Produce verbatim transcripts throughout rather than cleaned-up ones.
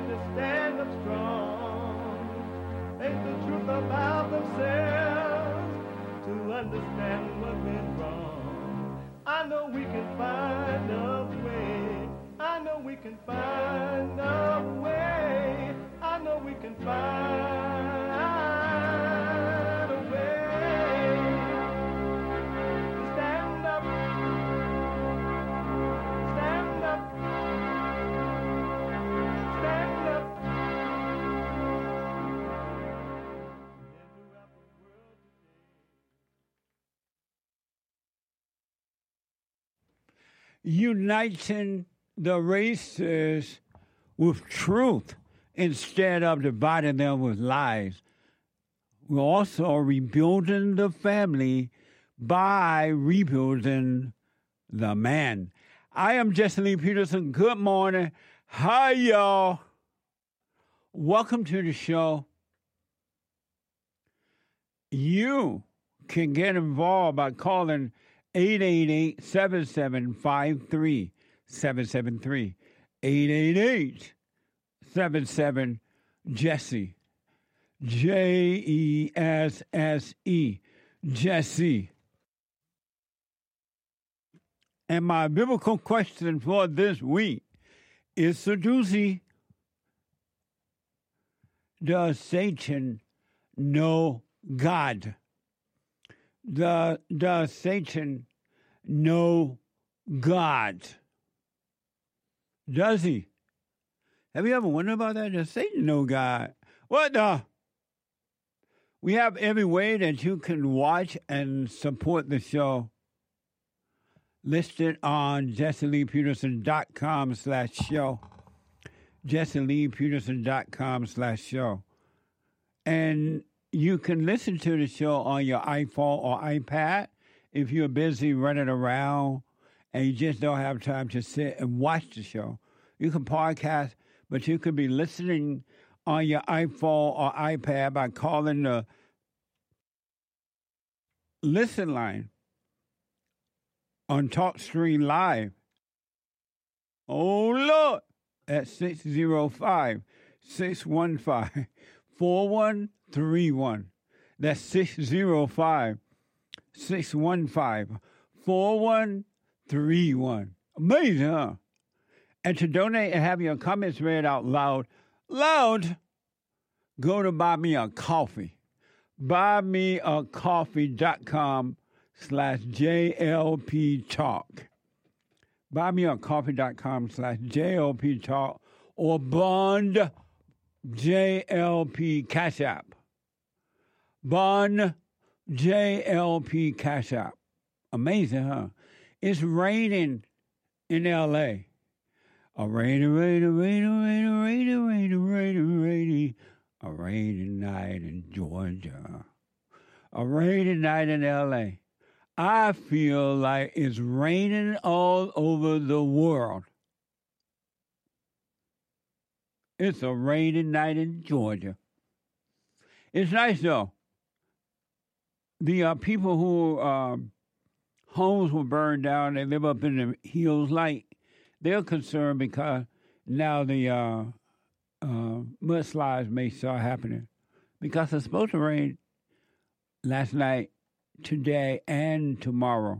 to stand up strong, face the truth about themselves, to understand what went wrong. I know we can find a way. I know we can find a way. I know we can find a way to stand up, stand up, stand up. Uniting the races with truth instead of dividing them with lies. We're also rebuilding the family by rebuilding the man. I am Jesse Lee Peterson. Good morning. Hi, y'all. Welcome to the show. You can get involved by calling eight eight eight, seven seven five, three seven seven three. eight eight eight, seven seven, Jesse. J E S S E. Jesse. And my biblical question for this week is a doozy. Does Satan know God? The, does Satan know God? Does he? Have you ever wondered about that? Does Satan know God? What the? We have every way that you can watch and support the show listed on jesseleepeterson.com slash show. jesseleepeterson.com slash show. And you can listen to the show on your iPhone or iPad if you're busy running around and you just don't have time to sit and watch the show. You can podcast, but you could be listening on your iPhone or iPad by calling the listen line on TalkStream Live. Oh, Lord, at six oh five, six one five, four one three one. That's six oh five, six one five, four one three one. Amazing, huh? And to donate and have your comments read out loud, loud, go to Buy Me a Coffee. buymeacoffee.com slash JLP Talk. buymeacoffee.com slash JLP Talk or Bond J L P Cash App. Bond J L P Cash App. Amazing, huh? It's raining in L A. A rainy, rainy, rainy, rainy, rainy, rainy, rainy, rainy. A rainy night in Georgia. A rainy night in L A. I feel like it's raining all over the world. It's a rainy night in Georgia. It's nice, though. The uh, people who um, homes were burned down, they live up in the hills, like, they're concerned because now the uh, uh, mudslides may start happening. Because it's supposed to rain last night, today, and tomorrow.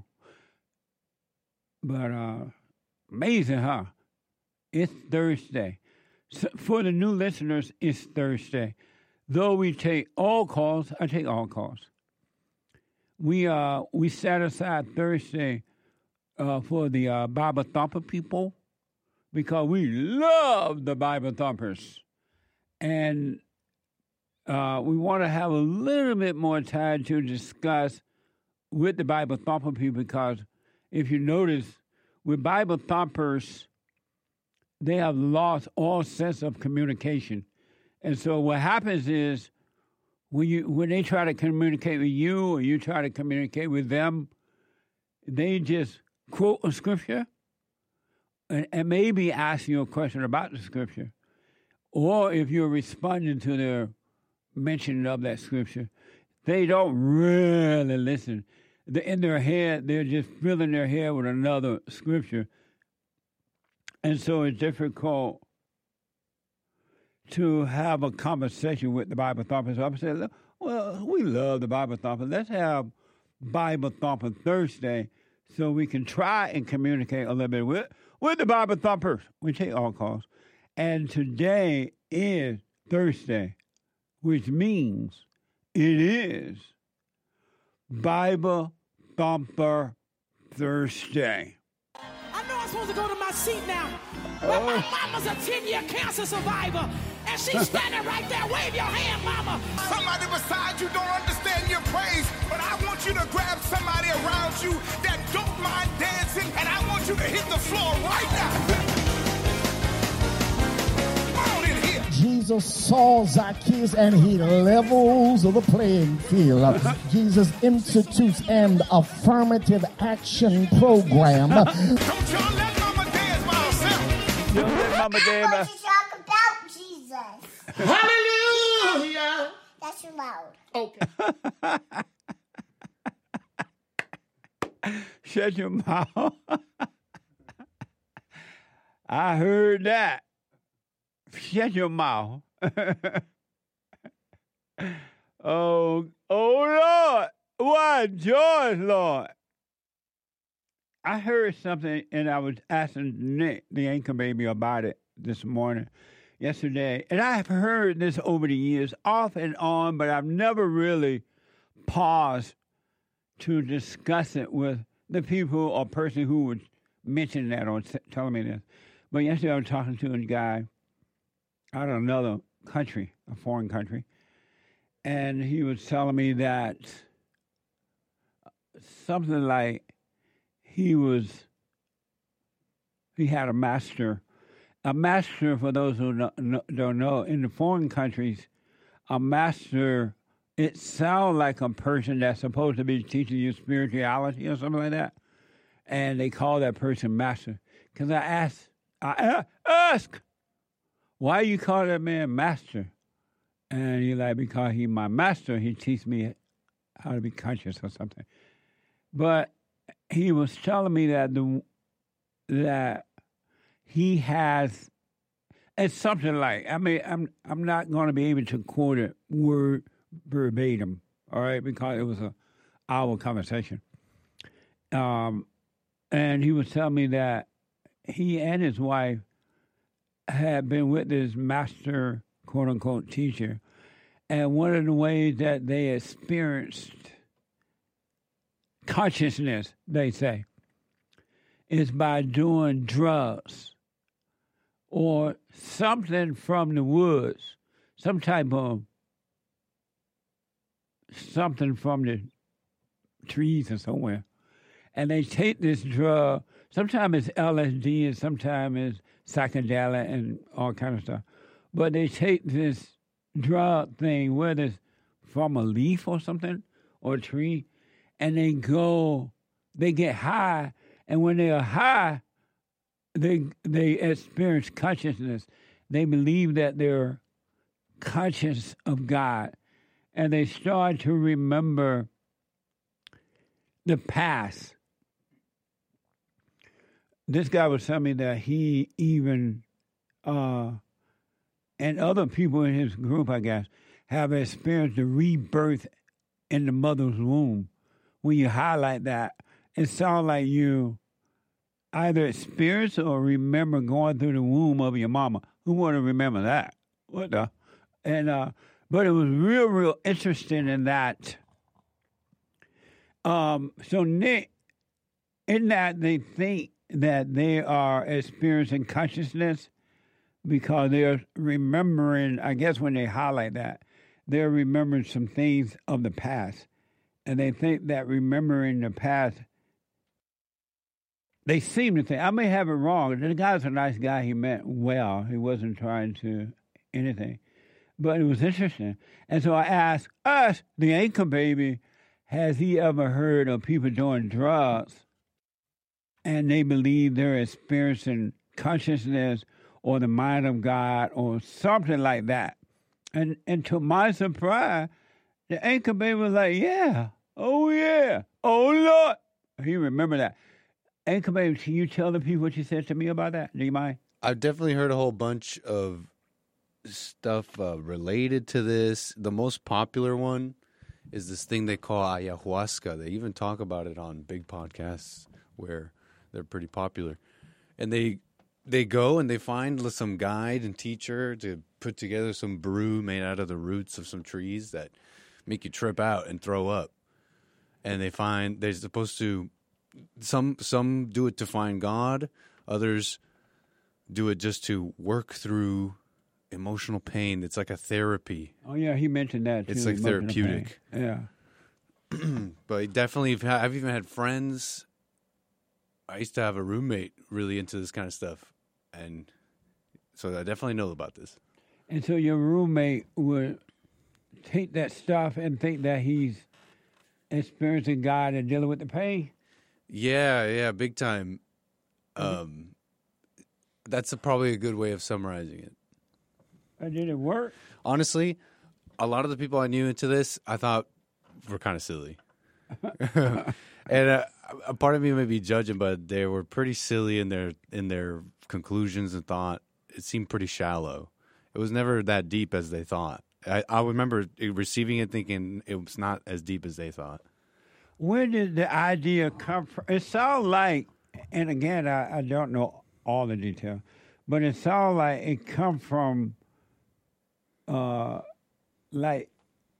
But uh, amazing, huh? It's Thursday. So for the new listeners, it's Thursday. Though we take all calls, I take all calls. We uh we set aside Thursday uh, for the uh, Bible Thumper people because we love the Bible Thumpers. And uh, we want to have a little bit more time to discuss with the Bible Thumper people because if you notice, with Bible Thumpers, they have lost all sense of communication. And so what happens is when you when they try to communicate with you or you try to communicate with them, they just quote a scripture and, and maybe ask you a question about the scripture. Or if you're responding to their mention of that scripture, they don't really listen. In their head, they're just filling their head with another scripture. And so it's difficult. to have a conversation with the Bible Thumper. So I said, "Look, well, we love the Bible Thumper. Let's have Bible Thumper Thursday so we can try and communicate a little bit with, with the Bible Thumpers. We take all calls. And today is Thursday, which means it is Bible Thumper Thursday. I know I'm supposed to go to my seat now, but oh. my mama's a ten-year cancer survivor, and she's standing right there. Wave your hand, mama. Somebody beside you don't understand your praise, but I want you to grab somebody around you that don't mind dancing, and I want you to hit the floor right now. Jesus saw Zacchaeus and he levels the playing field. Jesus institutes an affirmative action program. Don't y'all let mama dance by herself. Don't let mama I dance. want to talk about Jesus. Hallelujah. That's too loud. Okay. Shut your mouth. I heard that. Shut your mouth. oh, oh, Lord. What joy, Lord. I heard something, and I was asking Nick, the anchor baby, about it this morning, yesterday. And I've heard this over the years, off and on, but I've never really paused to discuss it with the people or person who would mention that or telling me this. But yesterday I was talking to a guy out of another country, a foreign country, and he was telling me that something like he was, he had a master. A master, for those who don't know, in the foreign countries, a master, it sounds like a person that's supposed to be teaching you spirituality or something like that, and they call that person master. Because I asked, I ask, why you call that man master? And he's like, because he's my master. He teaches me how to be conscious or something. But he was telling me that the that he has, it's something like, I mean, I'm I'm not going to be able to quote it word verbatim, all right, because it was a hour conversation. Um, and he was telling me that he and his wife had been with this master, quote-unquote, teacher, and one of the ways that they experienced consciousness, they say, is by doing drugs or something from the woods, some type of something from the trees or somewhere. And they take this drug. Sometimes it's L S D and sometimes it's psychedelic and all kind of stuff. But they take this drug thing, whether it's from a leaf or something, or a tree, and they go, they get high, and when they are high, they they experience consciousness. They believe that they're conscious of God, and they start to remember the past. This guy was telling me that he even, uh, and other people in his group, I guess, have experienced the rebirth in the mother's womb. When you highlight that, it sounds like you either experience or remember going through the womb of your mama. Who want to remember that? What the? And uh, but it was real, real interesting in that. Um, so Nick, in that they think that they are experiencing consciousness because they're remembering, I guess when they highlight that, they're remembering some things of the past. And they think that remembering the past, they seem to think, I may have it wrong. The guy's a nice guy. He meant well. He wasn't trying to anything. But it was interesting. And so I asked us, the anchor baby, has he ever heard of people doing drugs and they believe they're experiencing consciousness or the mind of God or something like that? And and to my surprise, the anchor baby was like, yeah, oh yeah, oh Lord. He remembered that. Anchor baby, can you tell the people what you said to me about that? Do you mind? I've definitely heard a whole bunch of stuff uh, related to this. The most popular one is this thing they call ayahuasca. They even talk about it on big podcasts where they're pretty popular. And they they go and they find some guide and teacher to put together some brew made out of the roots of some trees that make you trip out and throw up. And they find they're supposed to some some do it to find God, others do it just to work through emotional pain. It's like a therapy. Oh yeah, he mentioned that too. It's like emotional therapeutic. pain. Yeah. But definitely, I've even had friends. I used to have a roommate really into this kind of stuff, and so I definitely know about this. And so your roommate would take that stuff and think that he's experiencing God and dealing with the pain? Yeah, yeah, big time. Um, that's a, probably a good way of summarizing it. And did it work? Honestly, a lot of the people I knew into this, I thought were kind of silly. And uh, a part of me may be judging, but they were pretty silly in their in their conclusions and thought. It seemed pretty shallow. It was never that deep as they thought. I, I remember receiving it thinking it was not as deep as they thought. Where did the idea come from? It sounds like, and again, I, I don't know all the details, but it sounds like it come from, uh, like,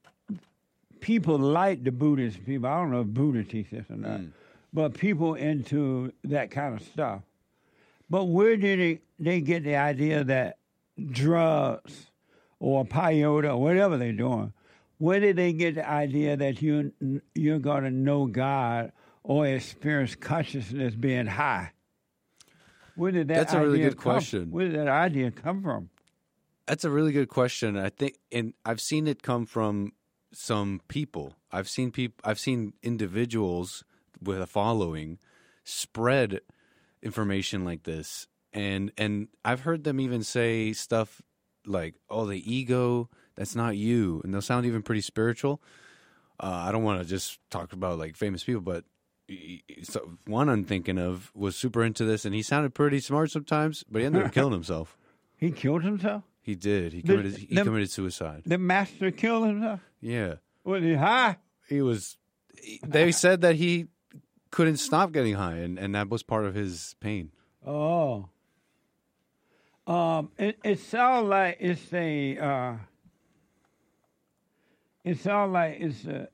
people like the Buddhist people. I don't know if Buddha teaches this or not, mm. but people into that kind of stuff. But where did it, they get the idea that drugs or peyote or whatever they're doing, where did they get the idea that you, you're going to know God or experience consciousness being high? Where did that That's a really idea good come, question. Where did that idea come from? That's a really good question. I think, and I've seen it come from some people. I've seen people. I've seen individuals with a following spread information like this, and and I've heard them even say stuff like, "Oh, the ego, that's not you," and they'll sound even pretty spiritual. Uh, I don't want to just talk about like famous people, but so one I'm thinking of was super into this, and he sounded pretty smart sometimes, but he ended up killing himself. He killed himself? He did. He committed. The, he the, committed suicide. The master killed himself? Yeah. Was he high? He was. They said that he couldn't stop getting high, and, and that was part of his pain. Oh. Um. It, it sounds like it's a. Uh, it sounds like it's a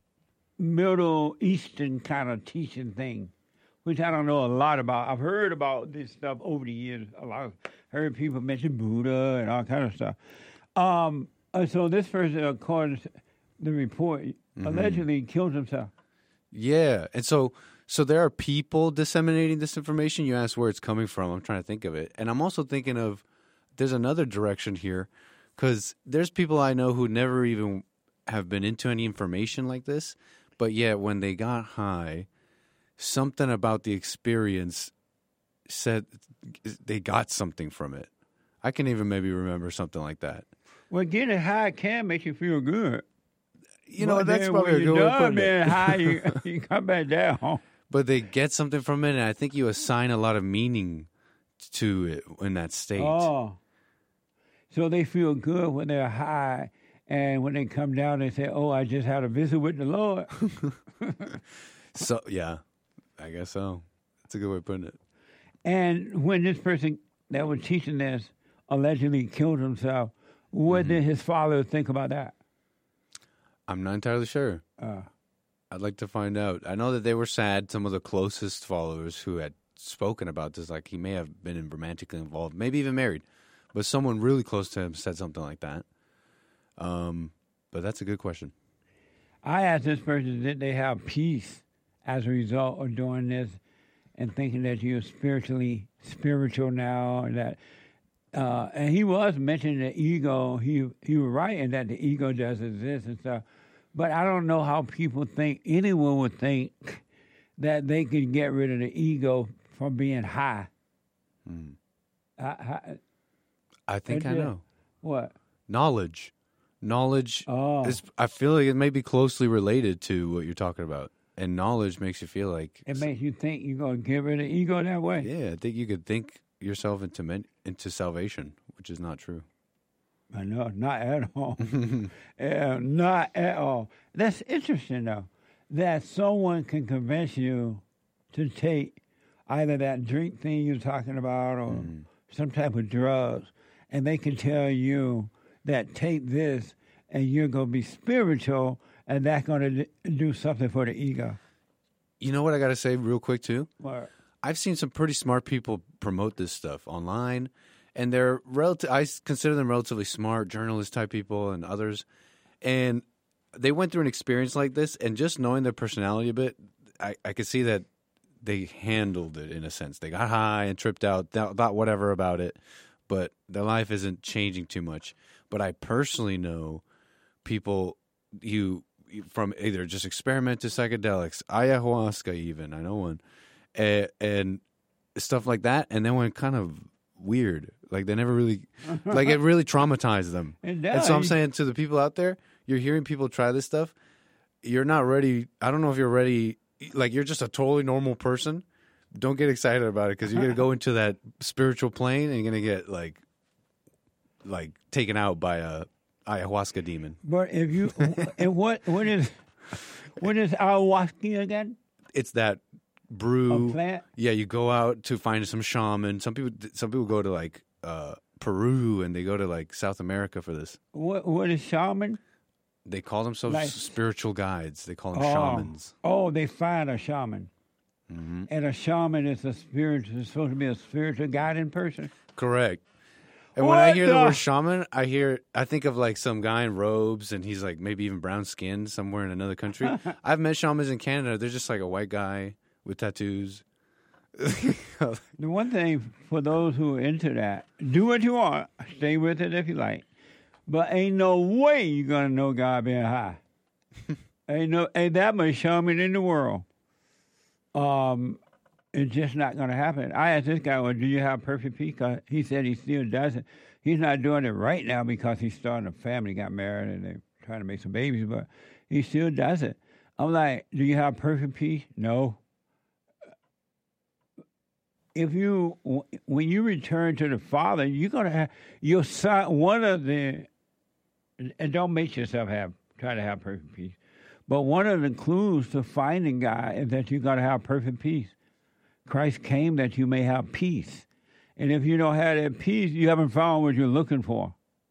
Middle Eastern kind of teaching thing, which I don't know a lot about. I've heard about this stuff over the years. A lot of heard people mention Buddha and all kind of stuff. Um. So this person, according to the report, mm-hmm. allegedly killed himself. Yeah, and so so there are people disseminating this information. You asked where it's coming from. I'm trying to think of it, and I'm also thinking of there's another direction here because there's people I know who never even have been into any information like this, but yet when they got high, something about the experience said they got something from it. I can even maybe remember something like that. Well, getting high can make you feel good. You know, but that's probably a when good you're way of done putting being it. high, you, you come back down. But they get something from it, and I think you assign a lot of meaning to it in that state. Oh. So they feel good when they're high, and when they come down, they say, oh, I just had a visit with the Lord. So, yeah, I guess so. That's a good way of putting it. And when this person that was teaching this allegedly killed himself, what mm-hmm. did his followers think about that? I'm not entirely sure. Uh, I'd like to find out. I know that they were sad. Some of the closest followers who had spoken about this, like he may have been romantically involved, maybe even married, but someone really close to him said something like that. Um, but that's a good question. I asked this person, did they have peace as a result of doing this and thinking that you're spiritually spiritual now, and that Uh, and he was mentioning the ego. He he was right in that the ego does exist and stuff. But I don't know how people think, anyone would think that they could get rid of the ego from being high. Hmm. I, I, I think I did. know. What? Knowledge. Knowledge, Oh. is, I feel like it may be closely related to what you're talking about. And knowledge makes you feel like... It makes you think you're going to get rid of the ego that way. Yeah, I think you could think yourself into men, into salvation, which is not true. I know, not at all. Yeah, not at all. That's interesting, though, that someone can convince you to take either that drink thing you're talking about or mm. some type of drugs, and they can tell you that take this and you're going to be spiritual, and that's going to do something for the ego. You know what I got to say real quick, too? What? I've seen some pretty smart people promote this stuff online, and they're relative. I consider them relatively smart, journalist-type people and others, and they went through an experience like this, and just knowing their personality a bit, I, I could see that they handled it in a sense. They got high and tripped out, thought whatever about it, but their life isn't changing too much. But I personally know people you from either just experiment to psychedelics, ayahuasca even, I know one, and, and stuff like that, and then went kind of weird. Like they never really, like it really traumatized them. It and so I'm saying to the people out there, you're hearing people try this stuff, you're not ready. I don't know if you're ready. Like you're just a totally normal person. Don't get excited about it because you're going to go into that spiritual plane and you're going to get like, like taken out by a ayahuasca demon. But if you, and what what is what is ayahuasca again? It's that brew. A plant? Yeah, you go out to find some shaman. Some people, some people go to like uh, Peru and they go to like South America for this. What what is shaman? They call themselves Like- spiritual guides. They call them Oh. shamans. Oh, they find a shaman, Mm-hmm. and a shaman is a spirit. Is supposed to be a spiritual guiding person. Correct. And when I What hear the the- word shaman, I hear I think of like some guy in robes and he's like maybe even brown skinned somewhere in another country. I've met shamans in Canada. They're just like a white guy with tattoos. The one thing for those who are into that, do what you want, stay with it if you like, but ain't no way you're gonna know God being high. ain't no ain't that much shaman in the world. Um, it's just not gonna happen. I asked this guy, "Well, do you have perfect peace?" 'Cause he said he still does it. He's not doing it right now because he's starting a family, got married, and they're trying to make some babies, but he still does it. I'm like, "Do you have perfect peace?" No. If you, when you return to the Father, you're gonna have your son. One of the, and don't make yourself have try to have perfect peace, but one of the clues to finding God is that you're gonna have perfect peace. Christ came that you may have peace, and if you don't have that peace, you haven't found what you're looking for.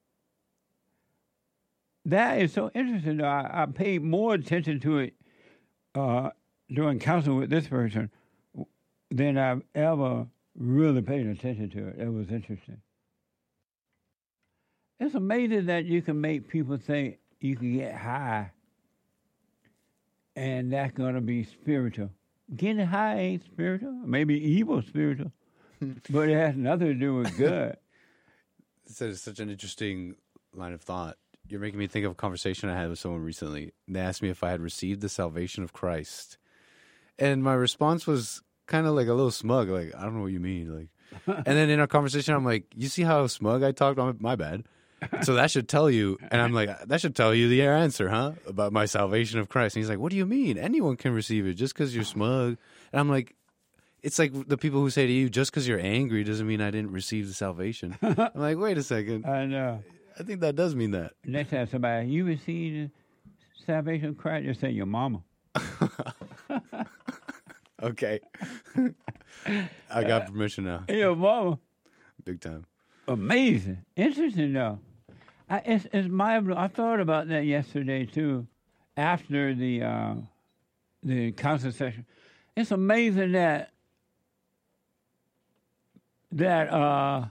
That is so interesting. I, I paid more attention to it uh, during counseling with this person than I've ever really paid attention to it. It was interesting. It's amazing that you can make people think you can get high and that's going to be spiritual. Getting high ain't spiritual. Maybe evil spiritual, but it has nothing to do with good. It's such an interesting line of thought. You're making me think of a conversation I had with someone recently. They asked me if I had received the salvation of Christ. And my response was kind of like a little smug, like, I don't know what you mean. Like, and then in our conversation, I'm like, you see how smug I talked? My, my bad. So that should tell you, and I'm like, that should tell you the answer, huh? About my salvation of Christ. And he's like, what do you mean? Anyone can receive it just because you're smug. And I'm like, it's like the people who say to you, just because you're angry doesn't mean I didn't receive the salvation. I'm like, wait a second. I know. I think that does mean that. Next time somebody, you received the salvation of Christ, just say your mama. Okay. I got permission now. Your mama. Big time. Amazing. Interesting, though. I, it's, it's my, I thought about that yesterday, too, after the uh, the council session. It's amazing that, that, uh,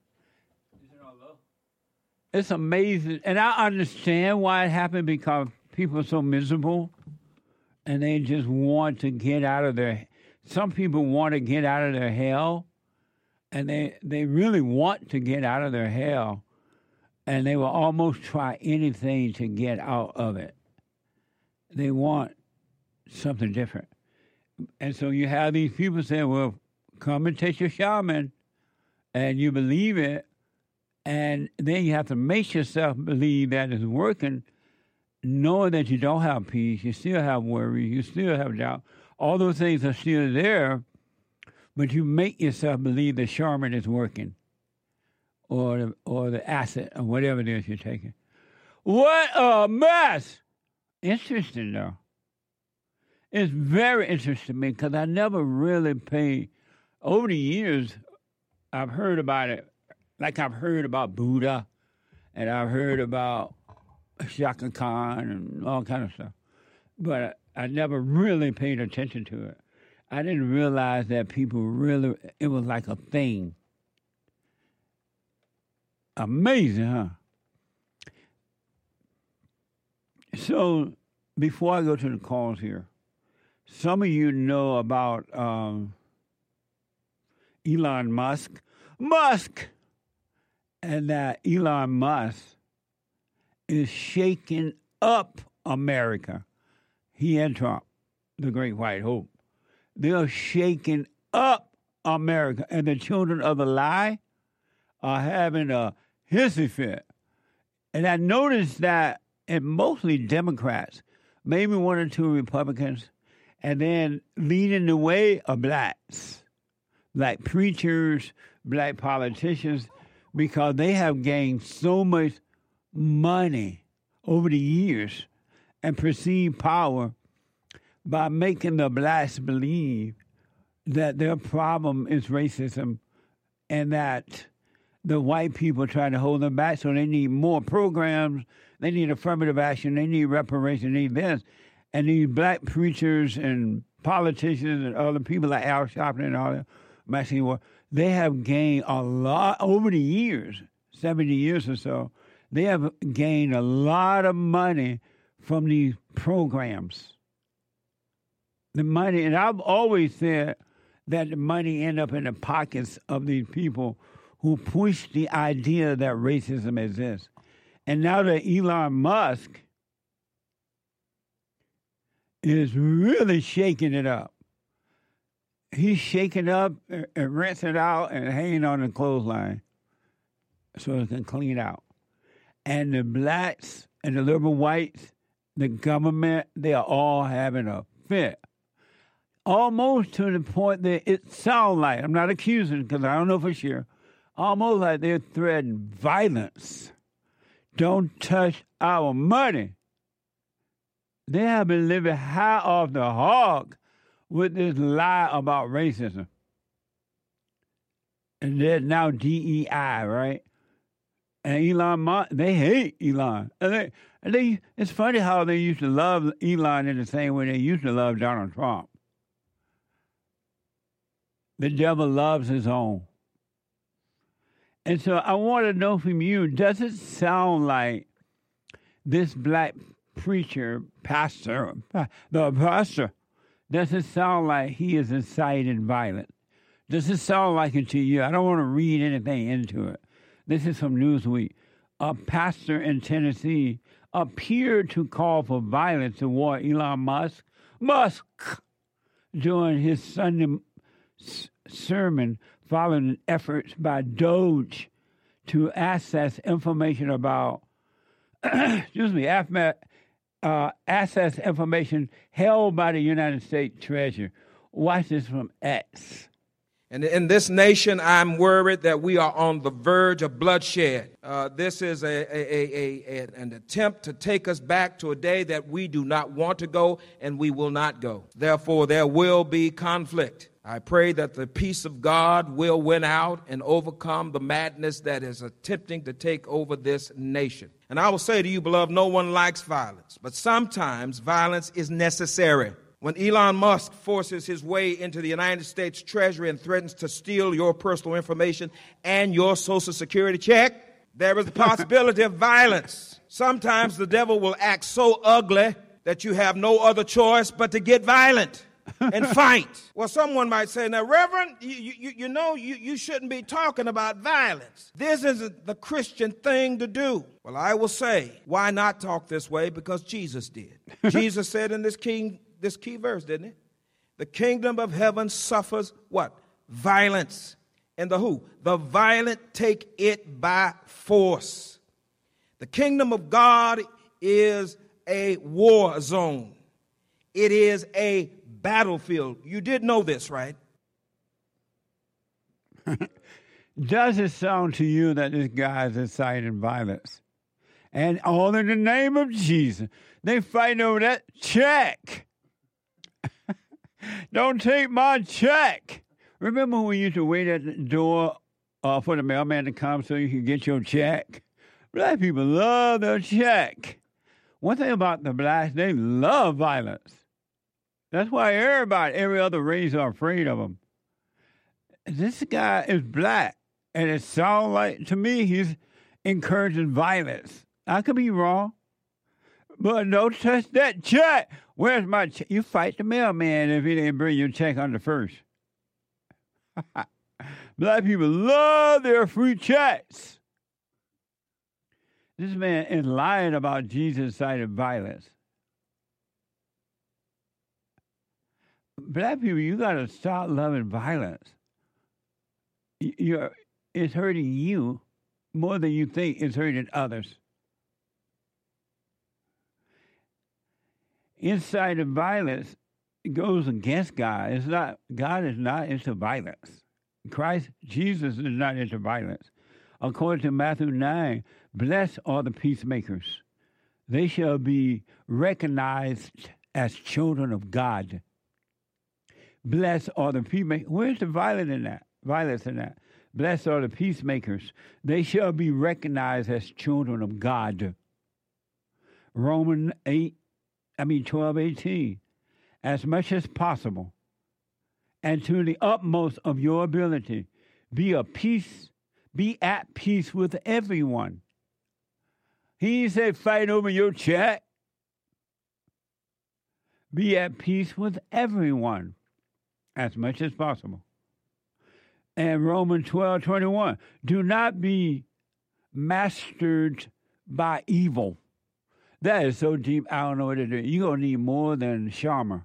it's amazing. And I understand why it happened because people are so miserable and they just want to get out of their, some people want to get out of their hell. And they, they really want to get out of their hell, and they will almost try anything to get out of it. They want something different. And so you have these people say, well, come and take your shaman, and you believe it, and then you have to make yourself believe that it's working, knowing that you don't have peace, you still have worry, you still have doubt. All those things are still there, but you make yourself believe the shaman is working. or the, or the acid or whatever it is you're taking. What a mess! Interesting, though. It's very interesting to me because I never really paid. Over the years, I've heard about it, like I've heard about Buddha, and I've heard about Shaka Khan and all kind of stuff. But I never really paid attention to it. I didn't realize that people really, it was like a thing. Amazing, huh? So, before I go to the calls here, some of you know about um, Elon Musk. Musk! And that Elon Musk is shaking up America. He and Trump, the great white hope. They're shaking up America. And the children of the lie are having a hissy fit. And I noticed that in mostly Democrats, maybe one or two Republicans, and then leading the way are blacks, like preachers, black politicians, because they have gained so much money over the years and perceived power by making the blacks believe that their problem is racism and that the white people try to hold them back, so they need more programs, they need affirmative action, they need reparation, they need this. And these black preachers and politicians and other people like Al Sharpton and all that, Maxine Ward, they have gained a lot over the years, seventy years or so. They have gained a lot of money from these programs. The money, and I've always said that the money end up in the pockets of these people who push the idea that racism exists. And now that Elon Musk is really shaking it up. He's shaking up and rinsing it out and hanging on the clothesline so it can clean out. And the blacks and the liberal whites, the government, they are all having a fit. Almost to the point that it sounds like, I'm not accusing because I don't know for sure, almost like they're threatening violence. Don't touch our money. They have been living high off the hog with this lie about racism. And there's now D E I, right? And Elon Musk, they hate Elon. And they, and they, it's funny how they used to love Elon in the same way they used to love Donald Trump. The devil loves his own. And so I want to know from you, does it sound like this black preacher, pastor, the pastor, does it sound like he is inciting violence? Does it sound like it to you? I don't want to read anything into it. This is from Newsweek. A pastor in Tennessee appeared to call for violence toward Elon Musk, Musk, during his Sunday sermon following efforts by Doge to access information about, excuse me, uh, access information held by the United States Treasury. Watch this from X. And in this nation, I'm worried that we are on the verge of bloodshed. Uh, this is a, a, a, a, an attempt to take us back to a day that we do not want to go and we will not go. Therefore, there will be conflict. I pray that the peace of God will win out and overcome the madness that is attempting to take over this nation. And I will say to you, beloved, no one likes violence, but sometimes violence is necessary. When Elon Musk forces his way into the United States Treasury and threatens to steal your personal information and your Social Security check, there is the possibility of violence. Sometimes the devil will act so ugly that you have no other choice but to get violent and fight. Well, someone might say, now, Reverend, you, you, you know you, you shouldn't be talking about violence. This isn't the Christian thing to do. Well, I will say, why not talk this way? Because Jesus did. Jesus said in this king. This key verse, didn't it? The kingdom of heaven suffers what? Violence. And the who? The violent take it by force. The kingdom of God is a war zone. It is a battlefield. You did know this, right? Does it sound to you that this guy is inciting violence? And all in the name of Jesus. They fighting over that check. Don't take my check. Remember when we used to wait at the door uh, for the mailman to come so you could get your check? Black people love their check. One thing about the blacks, they love violence. That's why everybody, every other race are afraid of them. This guy is black, and it sounds like, to me, he's encouraging violence. I could be wrong, but don't touch that check. Where's my check? You fight the mailman if he didn't bring your check on the first. Black people love their free checks. This man is lying about Jesus' side of violence. Black people, you got to stop loving violence. You're, it's hurting you more than you think it's hurting others. Inside of violence goes against God. It's not, God is not into violence. Christ, Jesus is not into violence. According to Matthew nine, blessed are the peacemakers. They shall be recognized as children of God. Blessed are the peacemakers. Where's the violence in that? Violence in that. Blessed are the peacemakers. They shall be recognized as children of God. Romans eight, I mean twelve eighteen. As much as possible, and to the utmost of your ability, be a peace, be at peace with everyone. He said, fight over your check. Be at peace with everyone, as much as possible. And Romans twelve twenty-one, do not be mastered by evil. That is so deep, I don't know what to do. You're going to need more than Sharma.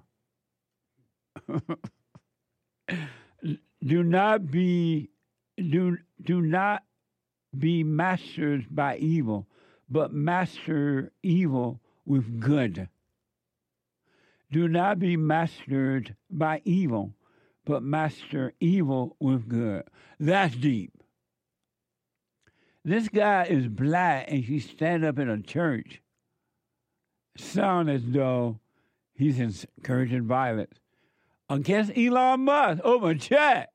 do not be do do not be mastered by evil, but master evil with good. Do not be mastered by evil, but master evil with good. That's deep. This guy is black, and he stand up in a church, sound as though he's encouraging violence against Elon Musk over chat.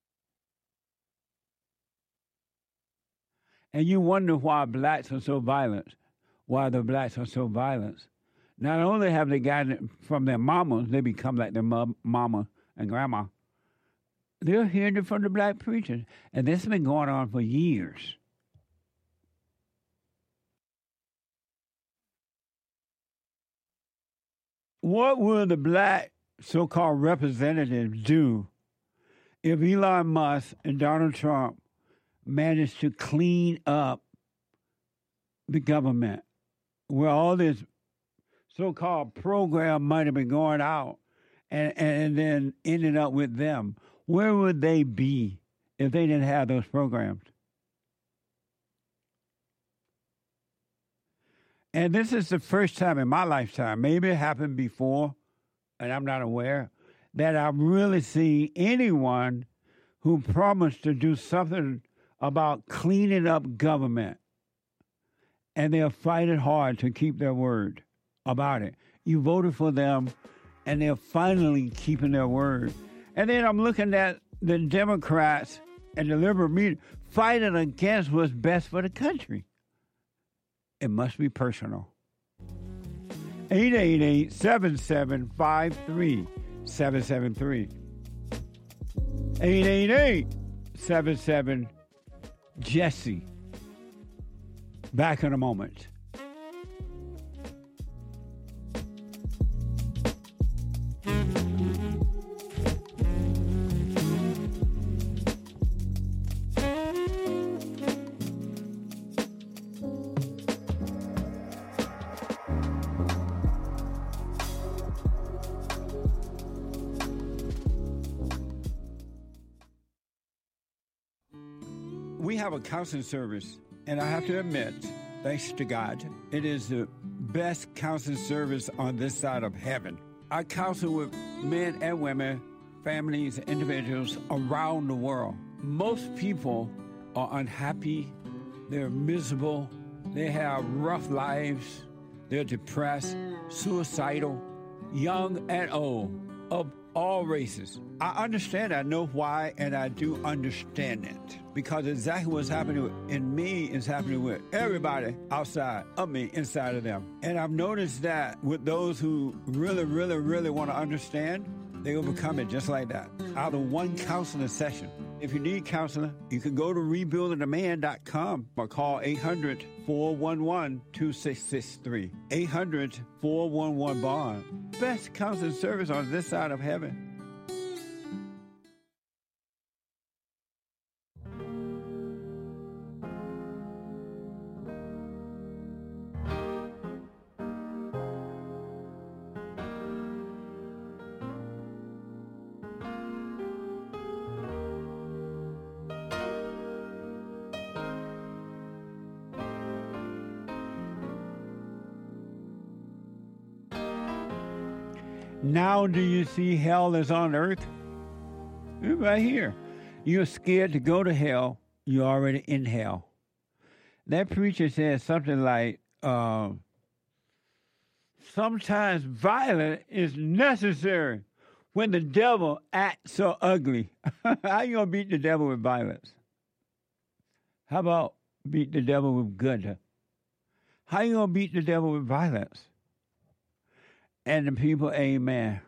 And you wonder why blacks are so violent, why the blacks are so violent. Not only have they gotten it from their mamas, they become like their mom, mama and grandma. They're hearing it from the black preachers. And this has been going on for years. What will the black so-called representatives do if Elon Musk and Donald Trump manage to clean up the government where all this so-called program might have been going out and, and then ended up with them? Where would they be if they didn't have those programs? And this is the first time in my lifetime, maybe it happened before, and I'm not aware, that I've really seen anyone who promised to do something about cleaning up government, and they're fighting hard to keep their word about it. You voted for them, and they're finally keeping their word. And then I'm looking at the Democrats and the liberal media fighting against what's best for the country. It must be personal. eight eight eight, seven seven five, three seven seven three. eight eight eight, seven seven, Jesse. Back in a moment. We have a counseling service, and I have to admit, thanks to God, it is the best counseling service on this side of heaven. I counsel with men and women, families, individuals around the world. Most people are unhappy, they're miserable, they have rough lives, they're depressed, suicidal, young and old, of all races. I understand, I know why, and I do understand it. Because exactly what's happening in me is happening with everybody outside of me, inside of them. And I've noticed that with those who really, really, really want to understand, they overcome it just like that, out of one counseling session. If you need counseling, you can go to rebuilding a man dot com or call eight hundred, four one one, two six six three. eight hundred, four one one, bond. Best counseling service on this side of heaven. Now do you see hell is on earth? Right here. You're scared to go to hell. You're already in hell. That preacher said something like, uh, sometimes violence is necessary when the devil acts so ugly. How you going to beat the devil with violence? How about beat the devil with good? How you going to beat the devil with violence? And the people, amen.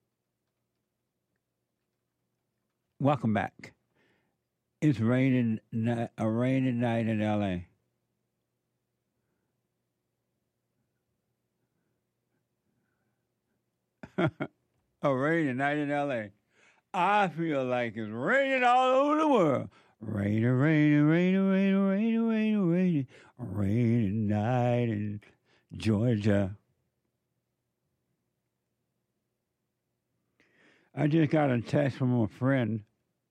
Welcome back. It's raining, a rainy night in L A. A rainy night in L A. I feel like it's raining all over the world. Rainy, rainy, rainy, rainy, rainy, rainy, rainy, rainy night in Georgia. I just got a text from a friend,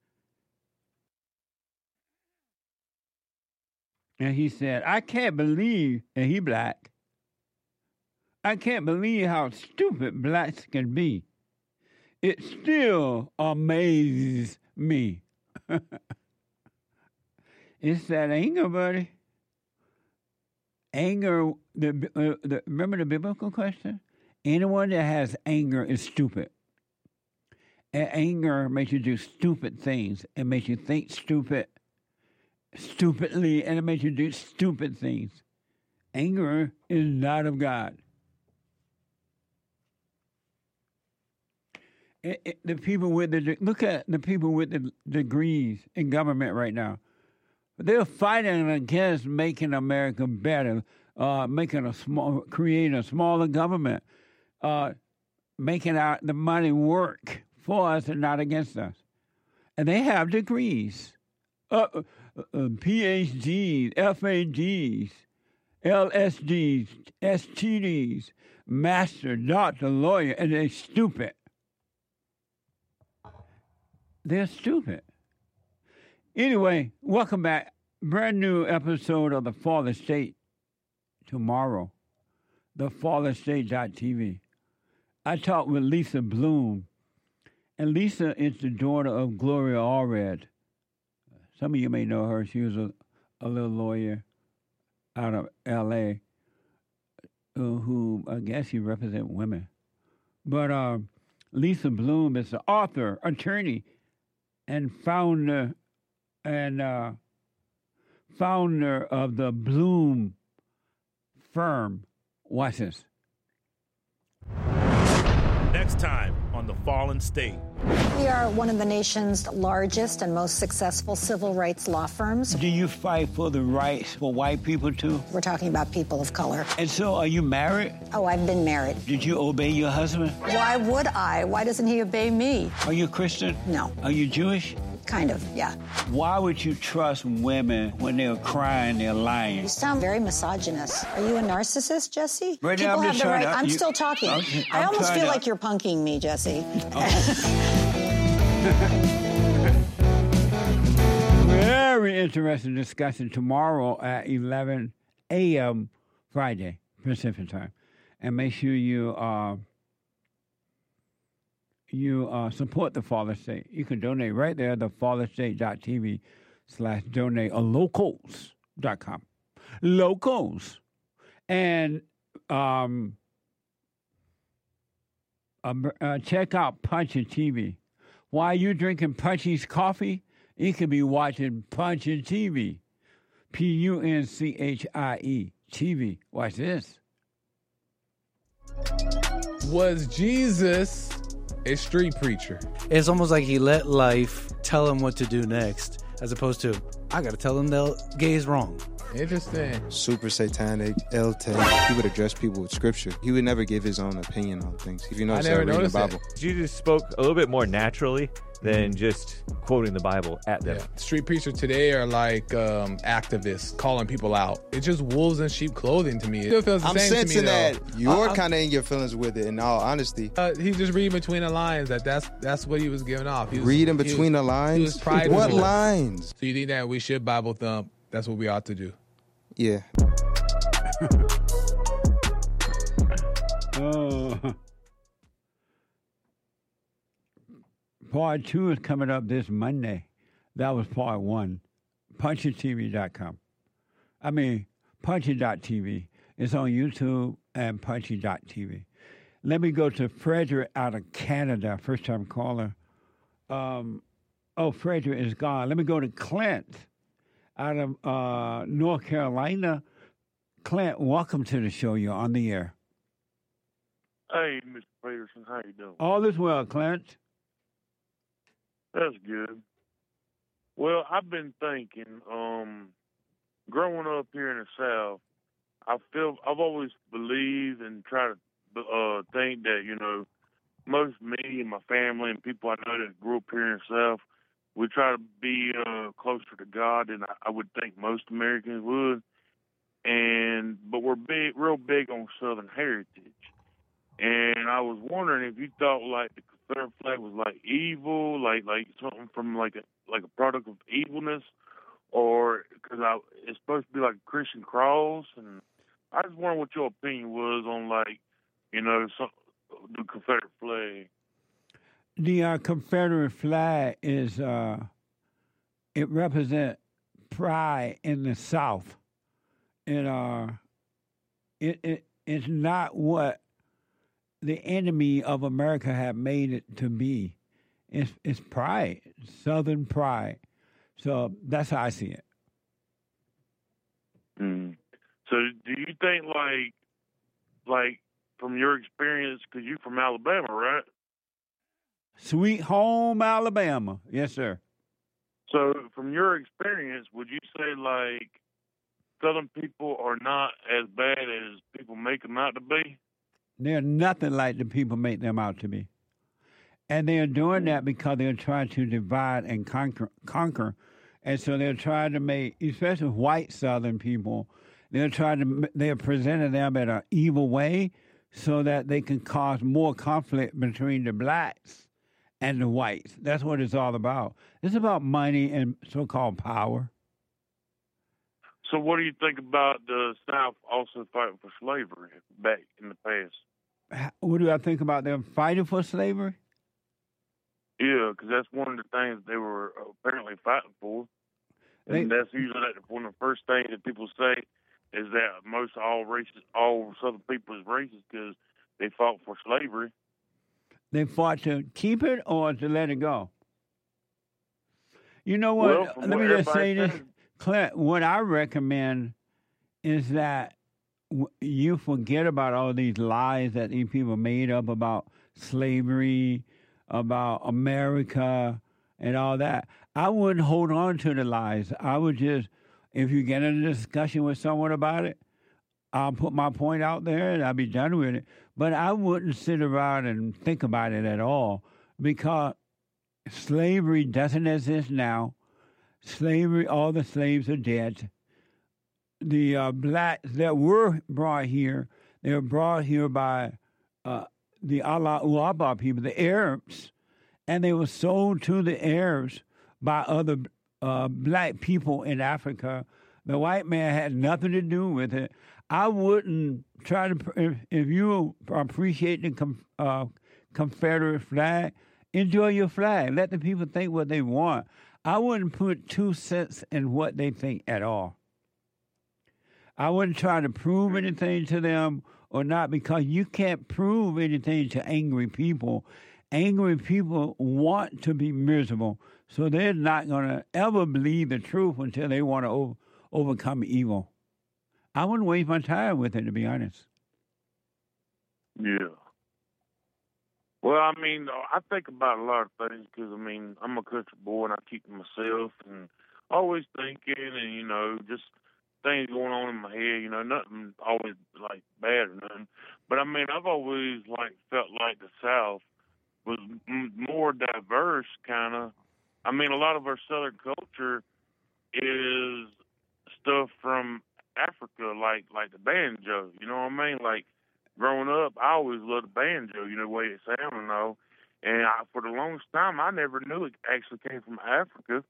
and he said, I can't believe, and he black, I can't believe how stupid blacks can be. It still amazes me. It's that anger, buddy. Anger, the, uh, the, remember the biblical question? Anyone that has anger is stupid. And anger makes you do stupid things. It makes you think stupid, stupidly, and it makes you do stupid things. Anger is not of God. It, it, the people with the look at the people with the degrees in government right now. They're fighting against making America better, uh, making a small, creating a smaller government, uh, making our the money work for us and not against us. And they have degrees, uh, uh, P H Ds, F A Ds, L S Ds, S T Ds, master, doctor, lawyer, and they're stupid. They're stupid. Anyway, welcome back. Brand new episode of The Fallen State tomorrow. the fallen state dot t v. I talked with Lisa Bloom. And Lisa is the daughter of Gloria Allred. Some of you may know her. She was a, a little lawyer out of L A uh, who I guess she represents women. But uh, Lisa Bloom is the author, attorney, and founder and uh, founder of the Bloom firm. Watch this. Next time on The Fallen State. We are one of the nation's largest and most successful civil rights law firms. Do you fight for the rights for white people too? We're talking about people of color. And so are you married? Oh, I've been married. Did you obey your husband? Why would I? Why doesn't he obey me? Are you Christian? No. Are you Jewish? Kind of, yeah. Why would you trust women when they're crying, they're lying? You sound very misogynist. Are you a narcissist, Jesse? Right People now, I'm have just the trying right. to, I'm you, still talking. Okay, I I'm almost feel to, like you're punking me, Jesse. Very interesting discussion tomorrow at eleven a.m. Friday, Pacific time. And make sure you uh, you uh, support the Fallen State. You can donate right there at the fallen state dot t v. slash donate or locals dot com. Locals. And um, uh, uh, check out Punchy T V. While you're drinking Punchy's coffee, you could be watching Punchy T V. P U N C H I E, T V. Watch this. Was Jesus a street preacher? It's almost like he let life tell him what to do next, as opposed to, I got to tell him that gay is wrong. Interesting. Super satanic, L-T E. He would address people with scripture. He would never give his own opinion on things. If you notice, I never reading the noticed Bible. that. Jesus spoke a little bit more naturally than just quoting the Bible at them. Yeah. Street preachers today are like um, activists calling people out. It's just wolves in sheep clothing to me. It still feels the I'm same sensing to me, that though. you're I- kind of in your feelings with it, in all honesty. Uh, he's just reading between the lines. That that's that's what he was giving off. He was, Reading he between was- the lines? He was prideful. What lines? So you think that we should Bible thump? That's what we ought to do. Yeah. Oh. Part two is coming up this Monday. That was part one. punchy T V dot com. I mean, punchy dot T V. It's on YouTube and punchy dot T V. Let me go to Frederick out of Canada, first time caller. Um, oh, Frederick is gone. Let me go to Clint out of uh, North Carolina. Clint, welcome to the show. You're on the air. Hey, Mister Peterson, how you doing? All is well, Clint. That's good. Well, I've been thinking, um, growing up here in the South, I feel I've always believed and tried to uh, think that, you know, most me and my family and people I know that grew up here in the South, we try to be uh, closer to God than I, I would think most Americans would. And but we're big, real big on Southern heritage. And I was wondering if you thought like the Confederate flag was like evil, like like something from like a like a product of evilness, or because I it's supposed to be like a Christian cross. And I just wonder what your opinion was on like you know some, the Confederate flag. The uh, Confederate flag is uh, it represents pride in the South. It uh, it it it's not what the enemy of America have made it to be. It's it's pride, Southern pride. So that's how I see it. Mm. So do you think like like from your experience, because you're from Alabama, right? Sweet home Alabama, yes, sir. So from your experience, would you say like Southern people are not as bad as people make them out to be? They're nothing like the people make them out to be. And they're doing that because they're trying to divide and conquer. conquer. And so they're trying to make, especially white Southern people, they're trying to, they're presenting them in an evil way so that they can cause more conflict between the blacks and the whites. That's what it's all about. It's about money and so-called power. So what do you think about the South also fighting for slavery back in the past? What do I think about them fighting for slavery? Yeah, because that's one of the things they were apparently fighting for. And They- that's usually like one of the first things that people say is that most all races, all Southern people is racist because they fought for slavery. They fought to keep it or to let it go? You know what? Well, from Let what me just say everybody this, says- Clint. What I recommend is that w- you forget about all these lies that these people made up about slavery, about America, and all that. I wouldn't hold on to the lies. I would just, if you get in a discussion with someone about it, I'll put my point out there and I'll be done with it. But I wouldn't sit around and think about it at all because slavery doesn't exist now. Slavery, all the slaves are dead. The uh, blacks that were brought here, they were brought here by uh, the Allah Uaba people, the Arabs, and they were sold to the Arabs by other uh, black people in Africa. The white man had nothing to do with it. I wouldn't try to, if, if you appreciate the com, uh, Confederate flag, enjoy your flag. Let the people think what they want. I wouldn't put two cents in what they think at all. I wouldn't try to prove anything to them or not, because you can't prove anything to angry people. Angry people want to be miserable, so they're not going to ever believe the truth until they want to over, overcome evil. I wouldn't waste my time with it, to be honest. Yeah. Well, I mean, I think about a lot of things because, I mean, I'm a country boy and I keep to myself and always thinking and, you know, just things going on in my head, you know, nothing always, like, bad or nothing. But, I mean, I've always, like, felt like the South was m- more diverse, kind of. I mean, a lot of our Southern culture is stuff from Africa, like like the banjo, you know what I mean? Like, growing up, I always loved the banjo, you know, the way it sounded and all. And I, for the longest time, I never knew it actually came from Africa.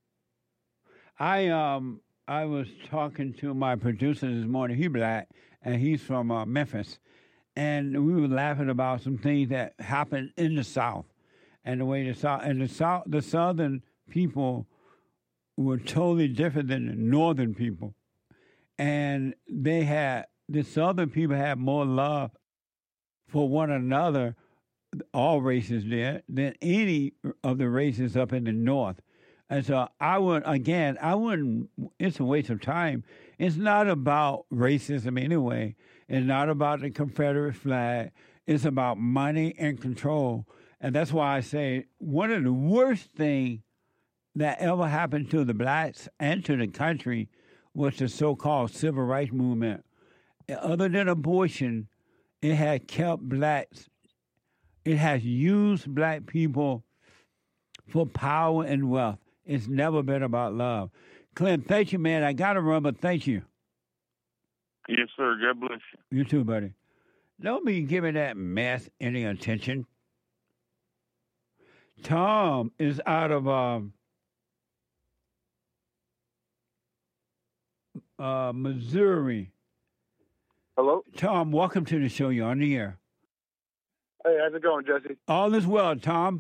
I um I was talking to my producer this morning. He black, and he's from uh, Memphis. And we were laughing about some things that happened in the South, and the way the South and the South, the Southern people were totally different than the Northern people, and they had the Southern people had more love for one another, all races did, than any of the races up in the North. And so I would again, I wouldn't. It's a waste of time. It's not about racism anyway. It's not about the Confederate flag. It's about money and control. And that's why I say one of the worst things that ever happened to the blacks and to the country was the so-called civil rights movement. Other than abortion, it had kept blacks, it has used black people for power and wealth. It's never been about love. Clint, thank you, man. I got to run, but thank you. Yes, sir. God bless you. You too, buddy. Don't be giving that mess any attention. Tom is out of um, uh, Missouri. Hello? Tom, welcome to the show. You're on the air. Hey, how's it going, Jesse? All is well, Tom.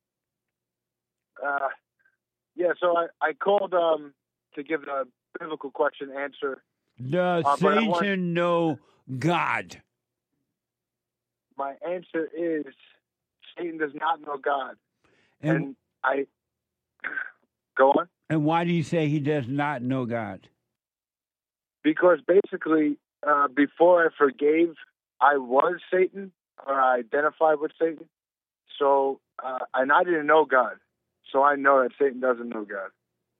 Uh, yeah, so I, I called um, to give a biblical question answer. Does Uh, but I Satan want- know God? My answer is Satan does not know God. And, And I go on. and why do you say he does not know God? Because basically, uh, before I forgave, I was Satan, or I identified with Satan. So, uh, and I didn't know God. So I know that Satan doesn't know God.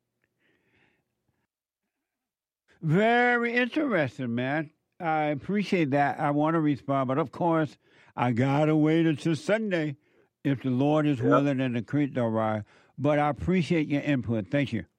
Very interesting, man. I appreciate that. I want to respond, but of course, I got to wait until Sunday if the Lord is Yep. willing and the creek don't rise. But I appreciate your input. Thank you.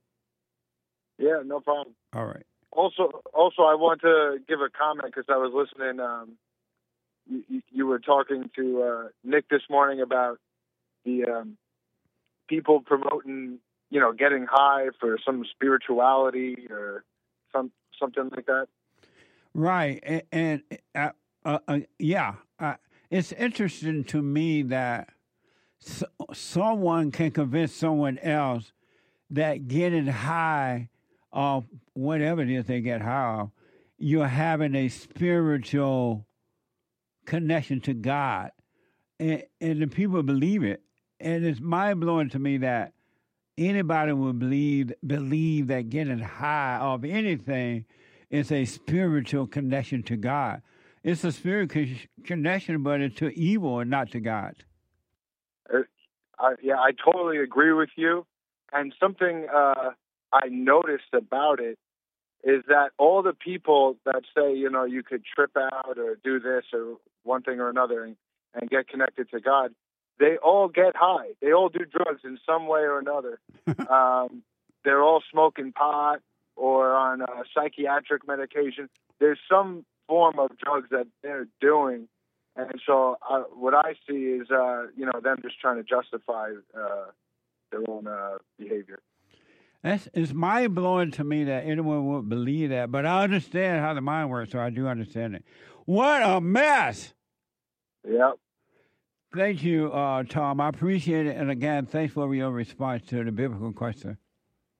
Yeah, no problem. All right. Also, also, I want to give a comment because I was listening. Um, you, you- you were talking to uh, Nick this morning about the um, people promoting, you know, getting high for some spirituality or some something like that. Right. And, and uh, uh, uh, yeah, uh, it's interesting to me that so, someone can convince someone else that getting high of whatever it is they get high of, you're having a spiritual connection to God. And, and the people believe it. And it's mind-blowing to me that anybody would believe believe that getting high of anything is a spiritual connection to God. It's a spiritual connection, but it's to evil and not to God. Uh, I, yeah, I totally agree with you. And something uh, I noticed about it is that all the people that say, you know, you could trip out or do this or one thing or another and, and get connected to God, they all get high. They all do drugs in some way or another. um, they're all smoking pot or on uh, psychiatric medication. There's some form of drugs that they're doing. And so uh, what I see is, uh, you know, them just trying to justify uh, their own uh, behavior. That's, it's mind-blowing to me that anyone would believe that, but I understand how the mind works, so I do understand it. What a mess! Yep. Thank you, uh, Tom. I appreciate it. And again, thanks for your response to the biblical question.